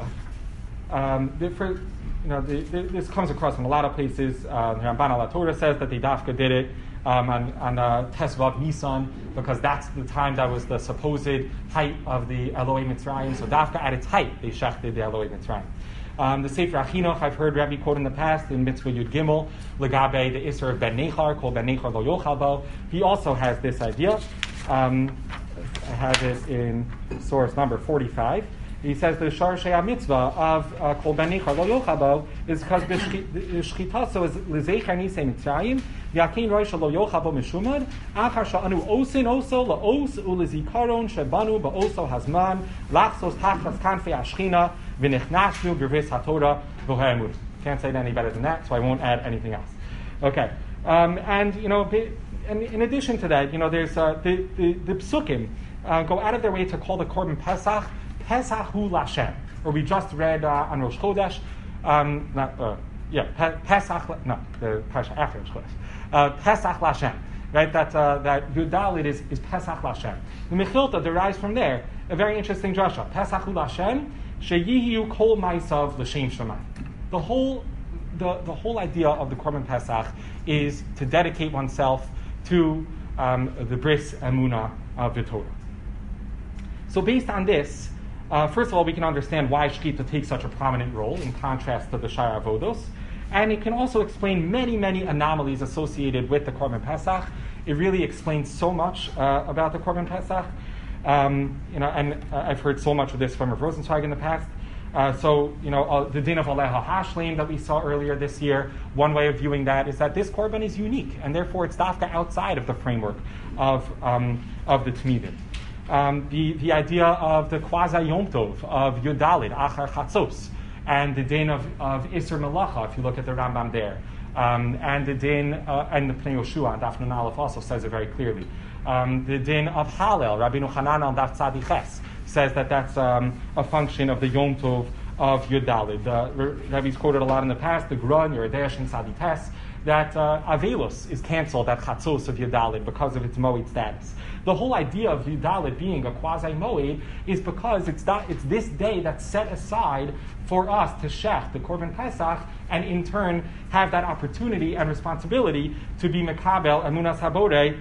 this comes across in a lot of places. Ramban al Torah says that the Dafka did it on Tesvav Nisan, because that's the time that was the supposed height of the Eloi Mitzrayim. So Dafka at its height, they shechted the Eloi Mitzrayim. The Sefer Achinuch, I've heard Rabbi quote in the past in Mitzvah Yud Gimel, Legabe, the Isser of Ben Nechar, called Ben Nechar Lo Yochal Bo. He also has this idea. I have it in source number 45. He says the Shar Shea mitzvah of Kol Ben Nechar Lo Yochal Bo is because the Shchitaso is L'Zeicher Nisei Mitzrayim, Yakin Rosh Lo Yochal Bo Mishumad, Achar Sha'anu Osin Oso La'os U'Lizikaron Shebanu Ba'oso Hazman, Lachsos Tachas Kanfei Ashchina, V'Nichnashnu B'Ris HaTorah V'Ho'emut. Can't say it any better than that, so I won't add anything else. Okay. And in addition to that, there's the psukim go out of their way to call the Korban Pesach Hu Lashem, or we just read on Rosh Chodesh, Pesach, no, the Parsha after Rosh Chodesh, Pesach Lashem. right? That Yud Daled is Pesach Lashem. The Mechilta derives from there a very interesting drasha. Pesach Lashem sheyihu kol ma'asav l'shem shamayim. The whole idea of the Korban Pesach is to dedicate oneself to the bris emunah of the Torah. So based on this, first of all, we can understand why Shechita takes such a prominent role in contrast to the Sha'ar Avodos, and it can also explain many, many anomalies associated with the Korban Pesach. It really explains so much about the Korban Pesach, and I've heard so much of this from Rav Rosenzweig in the past. The din of Aleha Hashlim that we saw earlier this year, one way of viewing that is that this korban is unique, and therefore it's dafka outside of the framework of the Tmidim. The idea of the quasi Yom Tov of Yud Daled Achar Chatzos, and the din of Isser Melacha, if you look at the Rambam there, and the din and the Pnei Yoshua and Daf Nun Aleph also says it very clearly. The din of Hallel, Rabbeinu Hanan on Daf Tzadi Ches, says that that's a function of the Yom Tov of Yud Daled. Rabbi's quoted a lot in the past, the Grun, Yeredesh, and Tzadi Tes, that Avelos is canceled at Chatzos of Yud Daled because of its Moed status. The whole idea of Yud Daled being a quasi-Moed is because it's this day that's set aside for us to shech the Korban Pesach, and in turn have that opportunity and responsibility to be Mekabel Emunas Habodeh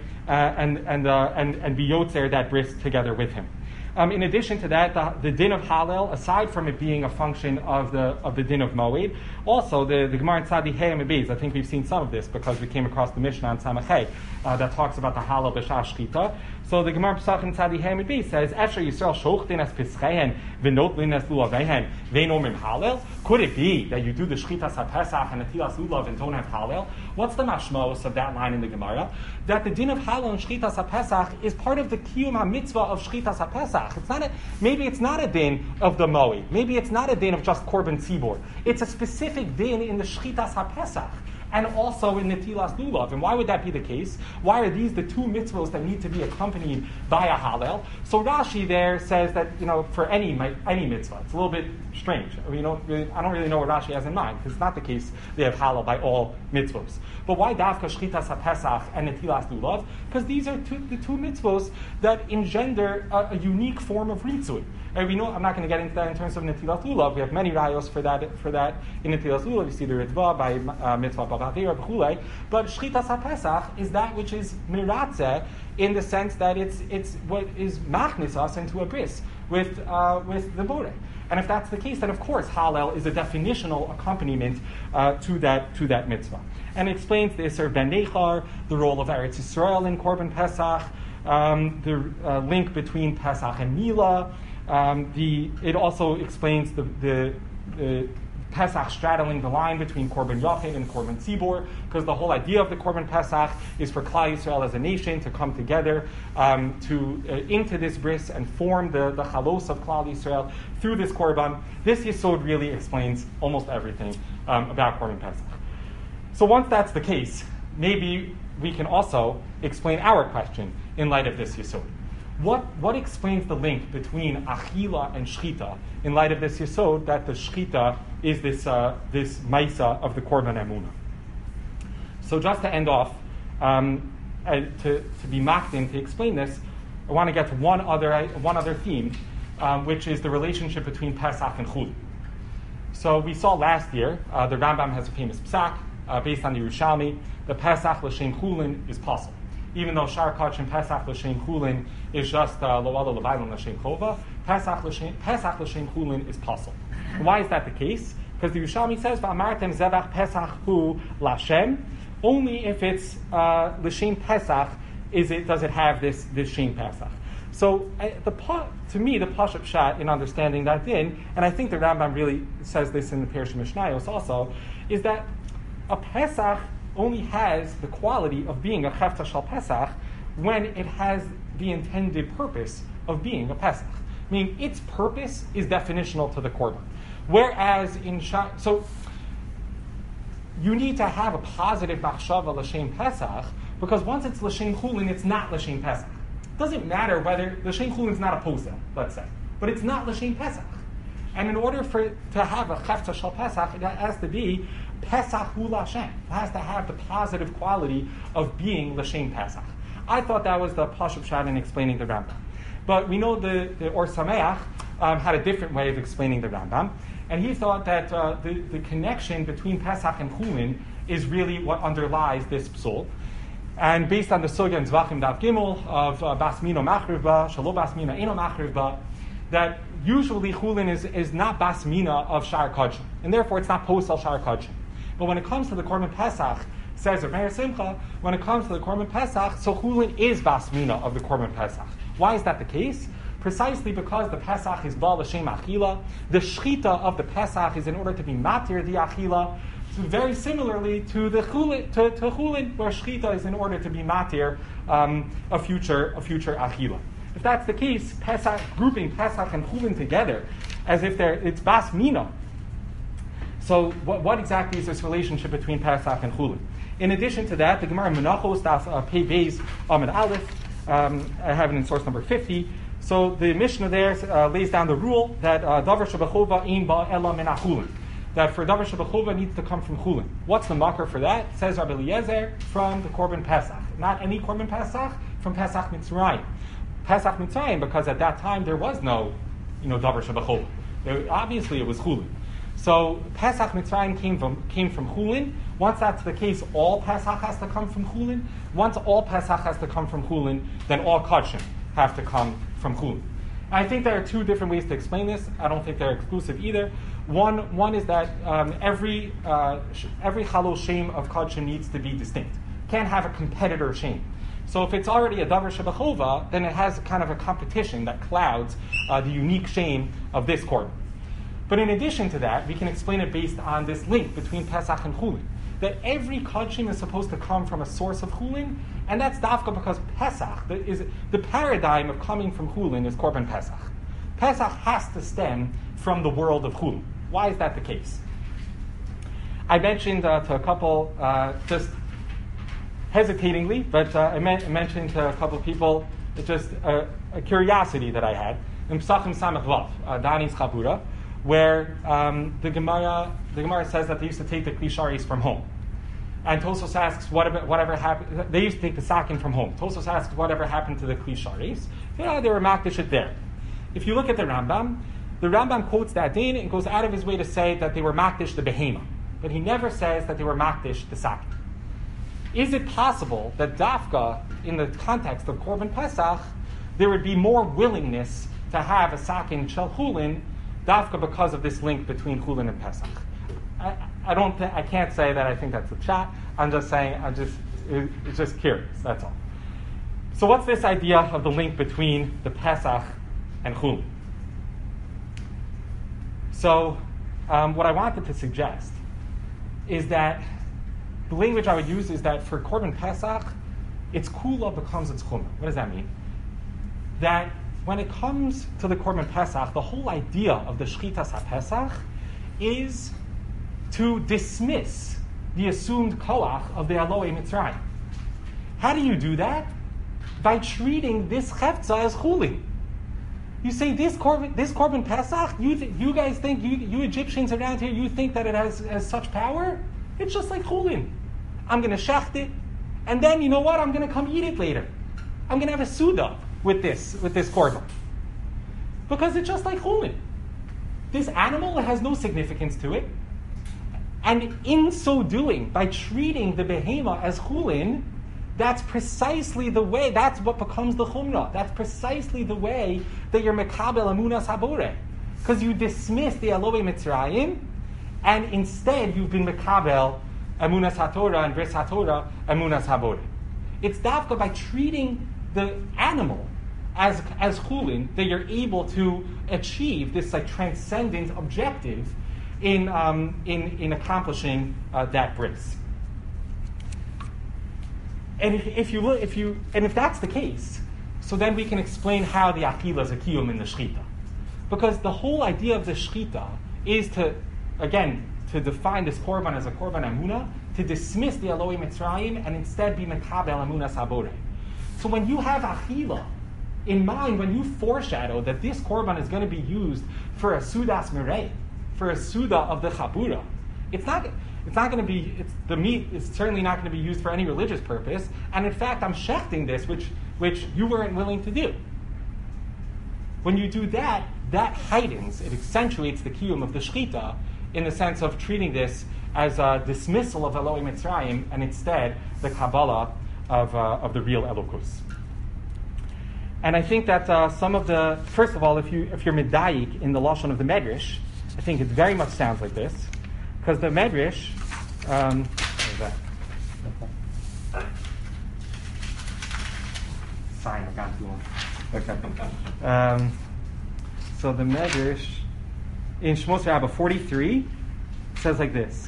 and be Yotzer that bris together with him. In addition to that, the din of Hallel, aside from it being a function of the din of Moed, also the Gemara in Tzadi Hey and Beis, I think we've seen some of this because we came across the Mishnah on Samach Hey that talks about the Hallel b'shah Shchita. So the Gemara Pesach in Tzadi Hey and Beis says, "Efshar Yisrael shochtin as pischehen v'notlin as lulavehen v'nomim Hallel." Could it be that you do the Shchitas HaPesach and Netilas Lulav and don't have Hallel? What's the mashmos of that line in the Gemara? That the din of Hallel and Shchitas HaPesach is part of the Kiyum HaMitzvah of Shchitas HaPesach. Maybe it's not a din of the Moed. Maybe it's not a din of just Korban Tzibor. It's a specific din in the Shchitas HaPesach and also in Netilas Lulav. And why would that be the case? Why are these the two mitzvahs that need to be accompanied by a Hallel? So Rashi there says that, for any mitzvah, it's a little bit strange. I don't really know what Rashi has in mind, because it's not the case they have Hallel by all mitzvahs. But why Davka Shchitas HaPesach and Netilas Lulav? Because these are the two mitzvahs that engender a unique form of ritzui. And we know, I'm not going to get into that in terms of Netilas Lulav. We have many rayos for that in Netilas Lulav. You see the Ritva by Mitzvah Bavavira B'chulei. But Shchitas HaPesach is that which is miratzeh in the sense that it's what is machnis us into a bris with the boreh. And if that's the case, then of course Hallel is a definitional accompaniment to that mitzvah. And it explains the Isser Ben Nechar, the role of Eretz Yisrael in Korban Pesach, the link between Pesach and Milah. It also explains the Pesach straddling the line between Korban Yachid and Korban Tzibor, because the whole idea of the Korban Pesach is for Klal Yisrael as a nation to come together into this bris and form the chalos of Klal Yisrael through this Korban. This Yesod really explains almost everything about Korban Pesach. So once that's the case, maybe we can also explain our question in light of this Yesod. What explains the link between Achila and Shchita in light of this Yesod that the Shchita is this Maisa of the Korban Emunah? So just to end off, to be makdim to explain this, I want to get to one other theme, which is the relationship between Pesach and Chulin. So we saw last year, the Rambam has a famous psak based on the Yerushalmi, the Pesach l'shem Chulin is possible. Even though Shar Kach and Pesach l'shem Chulin is just Lo'ala L'vaylam l'shem Chova, Pesach l'shem Chulin is possible. Why is that the case? Because the Yerushalmi says, V'amartem zevach Pesach hu l'Hashem, only if it's l'shem Pesach does it have this shem Pesach. So to me, the Pashup Pshat in understanding that din, and I think the Rambam really says this in the Perush Mishnayos also, is that a Pesach only has the quality of being a Chefta Shal Pesach when it has the intended purpose of being a Pesach. Meaning its purpose is definitional to the Korban. Whereas so you need to have a positive machshava l'shem Pesach, because once it's l'shem Chulin, it's not l'shem Pesach. It doesn't matter whether l'shem Chulin is not a posel, let's say, but it's not l'shem Pesach. And in order to have a Chefta Shal Pesach, it has to be Pesach hu Lashem. It has to have the positive quality of being L'Shem Pesach. I thought that was the Pashut Pshat in explaining the Rambam. But we know the Or Sameach had a different way of explaining the Rambam. And he thought that the connection between Pesach and Chulin is really what underlies this psul. And based on the Sugya and Zvachim Daf Gimel of Bas Mino Machriv Ba, Shalo Bas Mina Eno Machriv Ba, that usually Chulin is not Bas Mina of Shar Kodshim, and therefore it's not Posel Shar Kodshim. But when it comes to the Korban Pesach, says Rav Meir Simcha, when it comes to the Korban Pesach, so Chulin is Bas Mina of the Korban Pesach. Why is that the case? Precisely because the Pesach is Ba L'Shem Achila. The Shchita of the Pesach is in order to be Matir the Achila. So very similarly to the Chulin, to Chulin, where Shchita is in order to be Matir a future Achila. If that's the case, Pesach, grouping Pesach and Chulin together as if it's Bas Mina. So what exactly is this relationship between Pesach and Chulin? In addition to that, the Gemara Menachos Daf Pei Beis Amud Aleph, I have it in source number 50. So the Mishnah there lays down the rule that Davar Shebachova Ein Ba Ela Min HaChulin. That for Davar Shebachova needs to come from Chulin. What's the makar for that? Says Rabbi Eliezer, from the Korban Pesach. Not any Korban Pesach, from Pesach Mitzrayim. Pesach Mitzrayim, because at that time there was no, Davar Shebachova. Obviously it was Chulin. So Pesach Mitzrayim came from Chulin. Once that's the case, all Pesach has to come from Chulin. Once all Pesach has to come from Chulin, then all Kodshim have to come from Chulin. I think there are two different ways to explain this. I don't think they're exclusive either. One is that every Halol Shem of Kodshim needs to be distinct. Can't have a competitor Shem. So if it's already a Davar Shebachova, then it has kind of a competition that clouds the unique Shem of this Korban. But in addition to that, we can explain it based on this link between Pesach and Chulin. That every Kodshim is supposed to come from a source of Chulin, and that's Dafka because Pesach, the paradigm of coming from Chulin is Korban Pesach. Pesach has to stem from the world of Chulin. Why is that the case? I mentioned to a couple, just hesitatingly, but I mentioned to a couple of people just a curiosity that I had in Pesachim Samech Vav, Dani's Chabura, where the Gemara says that they used to take the Klisharis from home. And Tosos asks, whatever happened? They used to take the Sakin from home. Tosos asks, whatever happened to the Klisharis? They were makdish it there. If you look at the Rambam quotes that din and goes out of his way to say that they were makdish the Behema. But he never says that they were makdish the Sakin. Is it possible that Dafka, in the context of Korban Pesach, there would be more willingness to have a Sakin Shel Chulin Dafka because of this link between Chulin and Pesach? I can't say that I think that's a chat. I'm just saying, it's just curious, that's all. So what's this idea of the link between the Pesach and Chulin? So what I wanted to suggest is that the language I would use is that for Korban Pesach, its Kula becomes its Chumrah. What does that mean? That when it comes to the Korban Pesach, the whole idea of the Shchitas HaPesach is to dismiss the assumed koach of the Aloei Mitzrayim. How do you do that? By treating this Chefza as Chulin. You say this Korban Pesach, you guys think, you Egyptians around here, you think that it has such power? It's just like Chulin. I'm going to shecht it, and then you know what? I'm going to come eat it later. I'm going to have a Suda with this Korban. Because it's just like Chulin. This animal has no significance to it. And in so doing, by treating the behema as Chulin, that's precisely the way, that's what becomes the Chumrah. That's precisely the way that you're Mekabel Amunas Habore. Because you dismiss the Aloei Mitzrayim, and instead you've been Mekabel Amunas HaTorah and Bris HaTorah Amunas Habore. It's Dafka by treating the animal as Chulin that you're able to achieve this transcendent objective in accomplishing that bris. And if that's the case, so then we can explain how the Achila is a kiyum in the Shchita. Because the whole idea of the Shchita is to define this Korban as a Korban Amunah, to dismiss the Aloei Mitzrayim and instead be Mekabel Amunas Habore. So when you have Achila in mind, when you foreshadow that this Korban is going to be used for a Sudas Mirei, for a Suda of the Chabura, it's not, It's not going to be. The meat is certainly not going to be used for any religious purpose. And in fact, I'm shechting this, which you weren't willing to do. When you do that, that heightens, it accentuates the kiyum of the shechita in the sense of treating this as a dismissal of Eloi Mitzrayim and instead the Kabbalah of the real Elokus. And I think that some of the, first of all, if you're medayik in the lashon of the Medrash, I think it very much sounds like this, because the Medrash, what is that? Sign, I got too long. Okay. So the Medrash in Shmos Rabbah 43 says like this.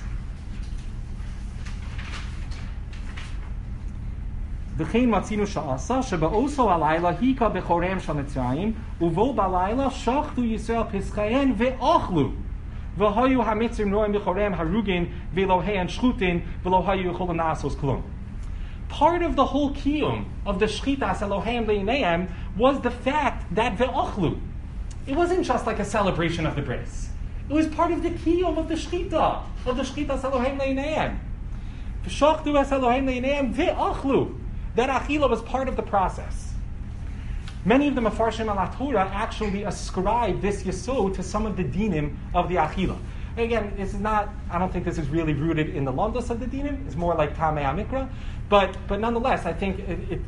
V'chein matzinu sha'asa sheba'oso alayla hika bechorem shal Mitzrayim uvo balayla shachtu Yisrael pischayen ve'ochlu v'hayu hamitzrim noim bechorem harugin ve'lohean shchutin v'lohayu yicholim na'asos klum. Part of the whole kiyum of the shchitas Eloheim le'ineim was the fact that ve'ochlu. It wasn't just like a celebration of the bris. It was part of the kiyum of the shchita, of the shchitas Eloheim le'ineim. V'shachtu es Eloheim le'ineim ve'ochlu. That achila was part of the process. Many of the Mefarshim al Torah actually ascribe this yesod to some of the dinim of the achila. Again, this is not, I don't think this is really rooted in the londos of the dinim. It's more like Tamei HaMikra. But nonetheless, I think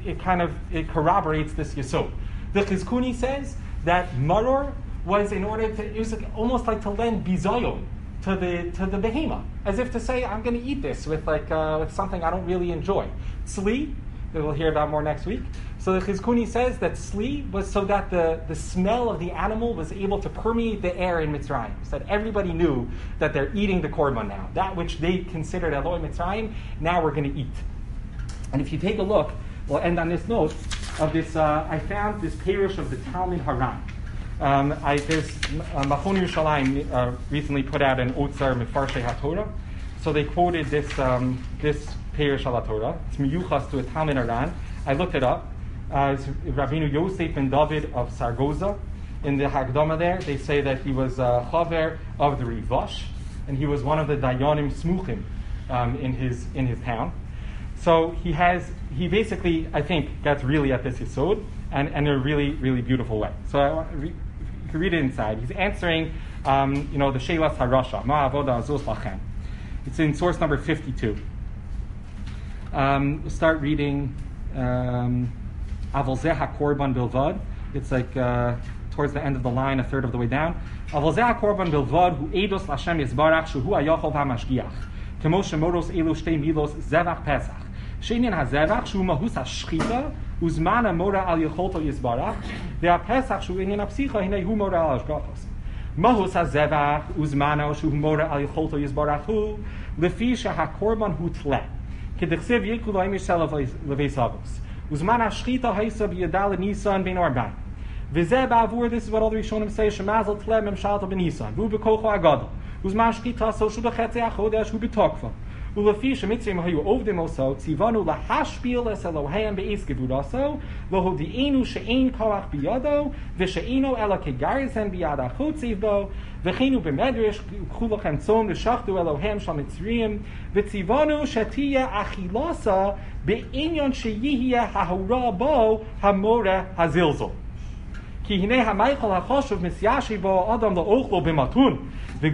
it corroborates this yesod. The Chizkuni says that maror was it was almost like to lend bizayon to the behema, as if to say, I'm going to eat this with something I don't really enjoy. Tzli, that we'll hear about more next week. So the Chizkuni says that tzli was so that the smell of the animal was able to permeate the air in Mitzrayim, so that everybody knew that they're eating the korban now. That which they considered Eloi Mitzrayim, now we're going to eat. And if you take a look, we'll end on this note of this. I found this parish of the Talmud Haran. There's Machon Yerushalayim recently put out an Otzar Mefarshei HaTorah. So they quoted this Parish al Torah. It's miyuchas to a Talmud Haran. I looked it up. It's Rabbeinu Yosef ben David of Sargoza. In the Hagdama there, they say that he was chaver of the Rivash, and he was one of the Dayanim Smuchim in his town. So he basically, I think, gets really at this yesod, and in a really, really beautiful way. So you can read it inside. He's answering, the Sheilas Harasha, Ma Avoda Azos Lachem. It's in source number 52. We'll start reading Aval Zeh HaKorban Bilvad. It's like towards the end of the line, a third of the way down. Aval Zeh HaKorban Bilvad Hu Eidos Lashem Yisbarach Shu Hu HaYachol VaMashgiach Kemo Shemoros Elu Shtei Milos Zevach Pesach Sheinin HaZevach Shu Mahus HaShchita Uzman HaMora Al Yecholto Yisbarach VeHaPesach Shu Inyan HaPsicha Hinei Hu Mora Al Ashgachos Mahus HaZevach Uzmano Shu Mora Al Yecholto Yisbarach Hu Lefi SheHaKorban Hu Tle K'dechsev Yekul Oim Yisrael Leveisavos Uzman HaShchita Haisa B'Yadal Nisan Ben Orban V'zeh Ba'avur, this is what all the Rishonim say, Shemazel Tle Memshalta B'Nisan V'u B'Kocho Agada Uzman HaShchita So Shu B'Chetze HaChodesh Hu B'Tokfa Ulefi Shemitzrim Hayu Ovdim Oso Tzivanu Lahashpil Es Eloheim Be'ez Gevudaso Lohodi'enu She'ein Koach B'Yado V'She'eno Ela Kegarzen B'Yad HaChotziv Bo V'chinu B'Medrash Chulachem Tzon V'Shachtu Eloheim Shal Mitzrayim V'Tzivanu Shetiya Achilasa Be'inyon She'yihya Hahura Bo Hamore Hazilzol Ki Hinei HaMeichel HaChoshuv Misyashi Bo Adam La'ochlo B'Matun he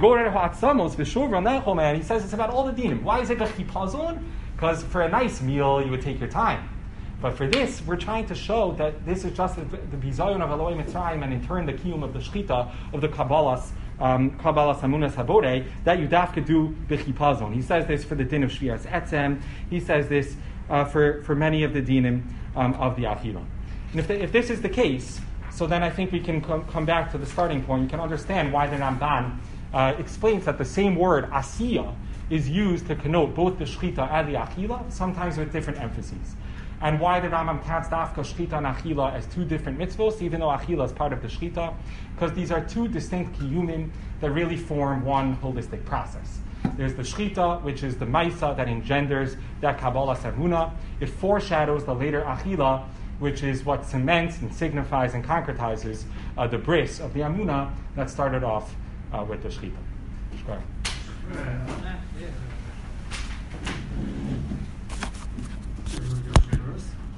says it's about all the dinim. Why is it b'chipazon? Because for a nice meal, you would take your time. But for this, we're trying to show that this is just the bizayon of Eloi Mitzrayim, and in turn the kiyum of the shchita of the Kabbalas Amunas Habore, that you dafka do b'chipazon. He says this for the din of Shviras Etzem. He says this for many of the dinim of the Achila. And if this is the case, so then I think we can come back to the starting point. You can understand why the Ramban explains that the same word asiya is used to connote both the shchita and the achila, sometimes with different emphases. And why the Rambam counts dafka shchita and achila as two different mitzvos, even though achila is part of the shchita, because these are two distinct kiyumim that really form one holistic process. There's the shchita, which is the maisa that engenders that Kabbalah Sarmuna. It foreshadows the later achila, which is what cements and signifies and concretizes the bris of the amuna that started off with the shchita.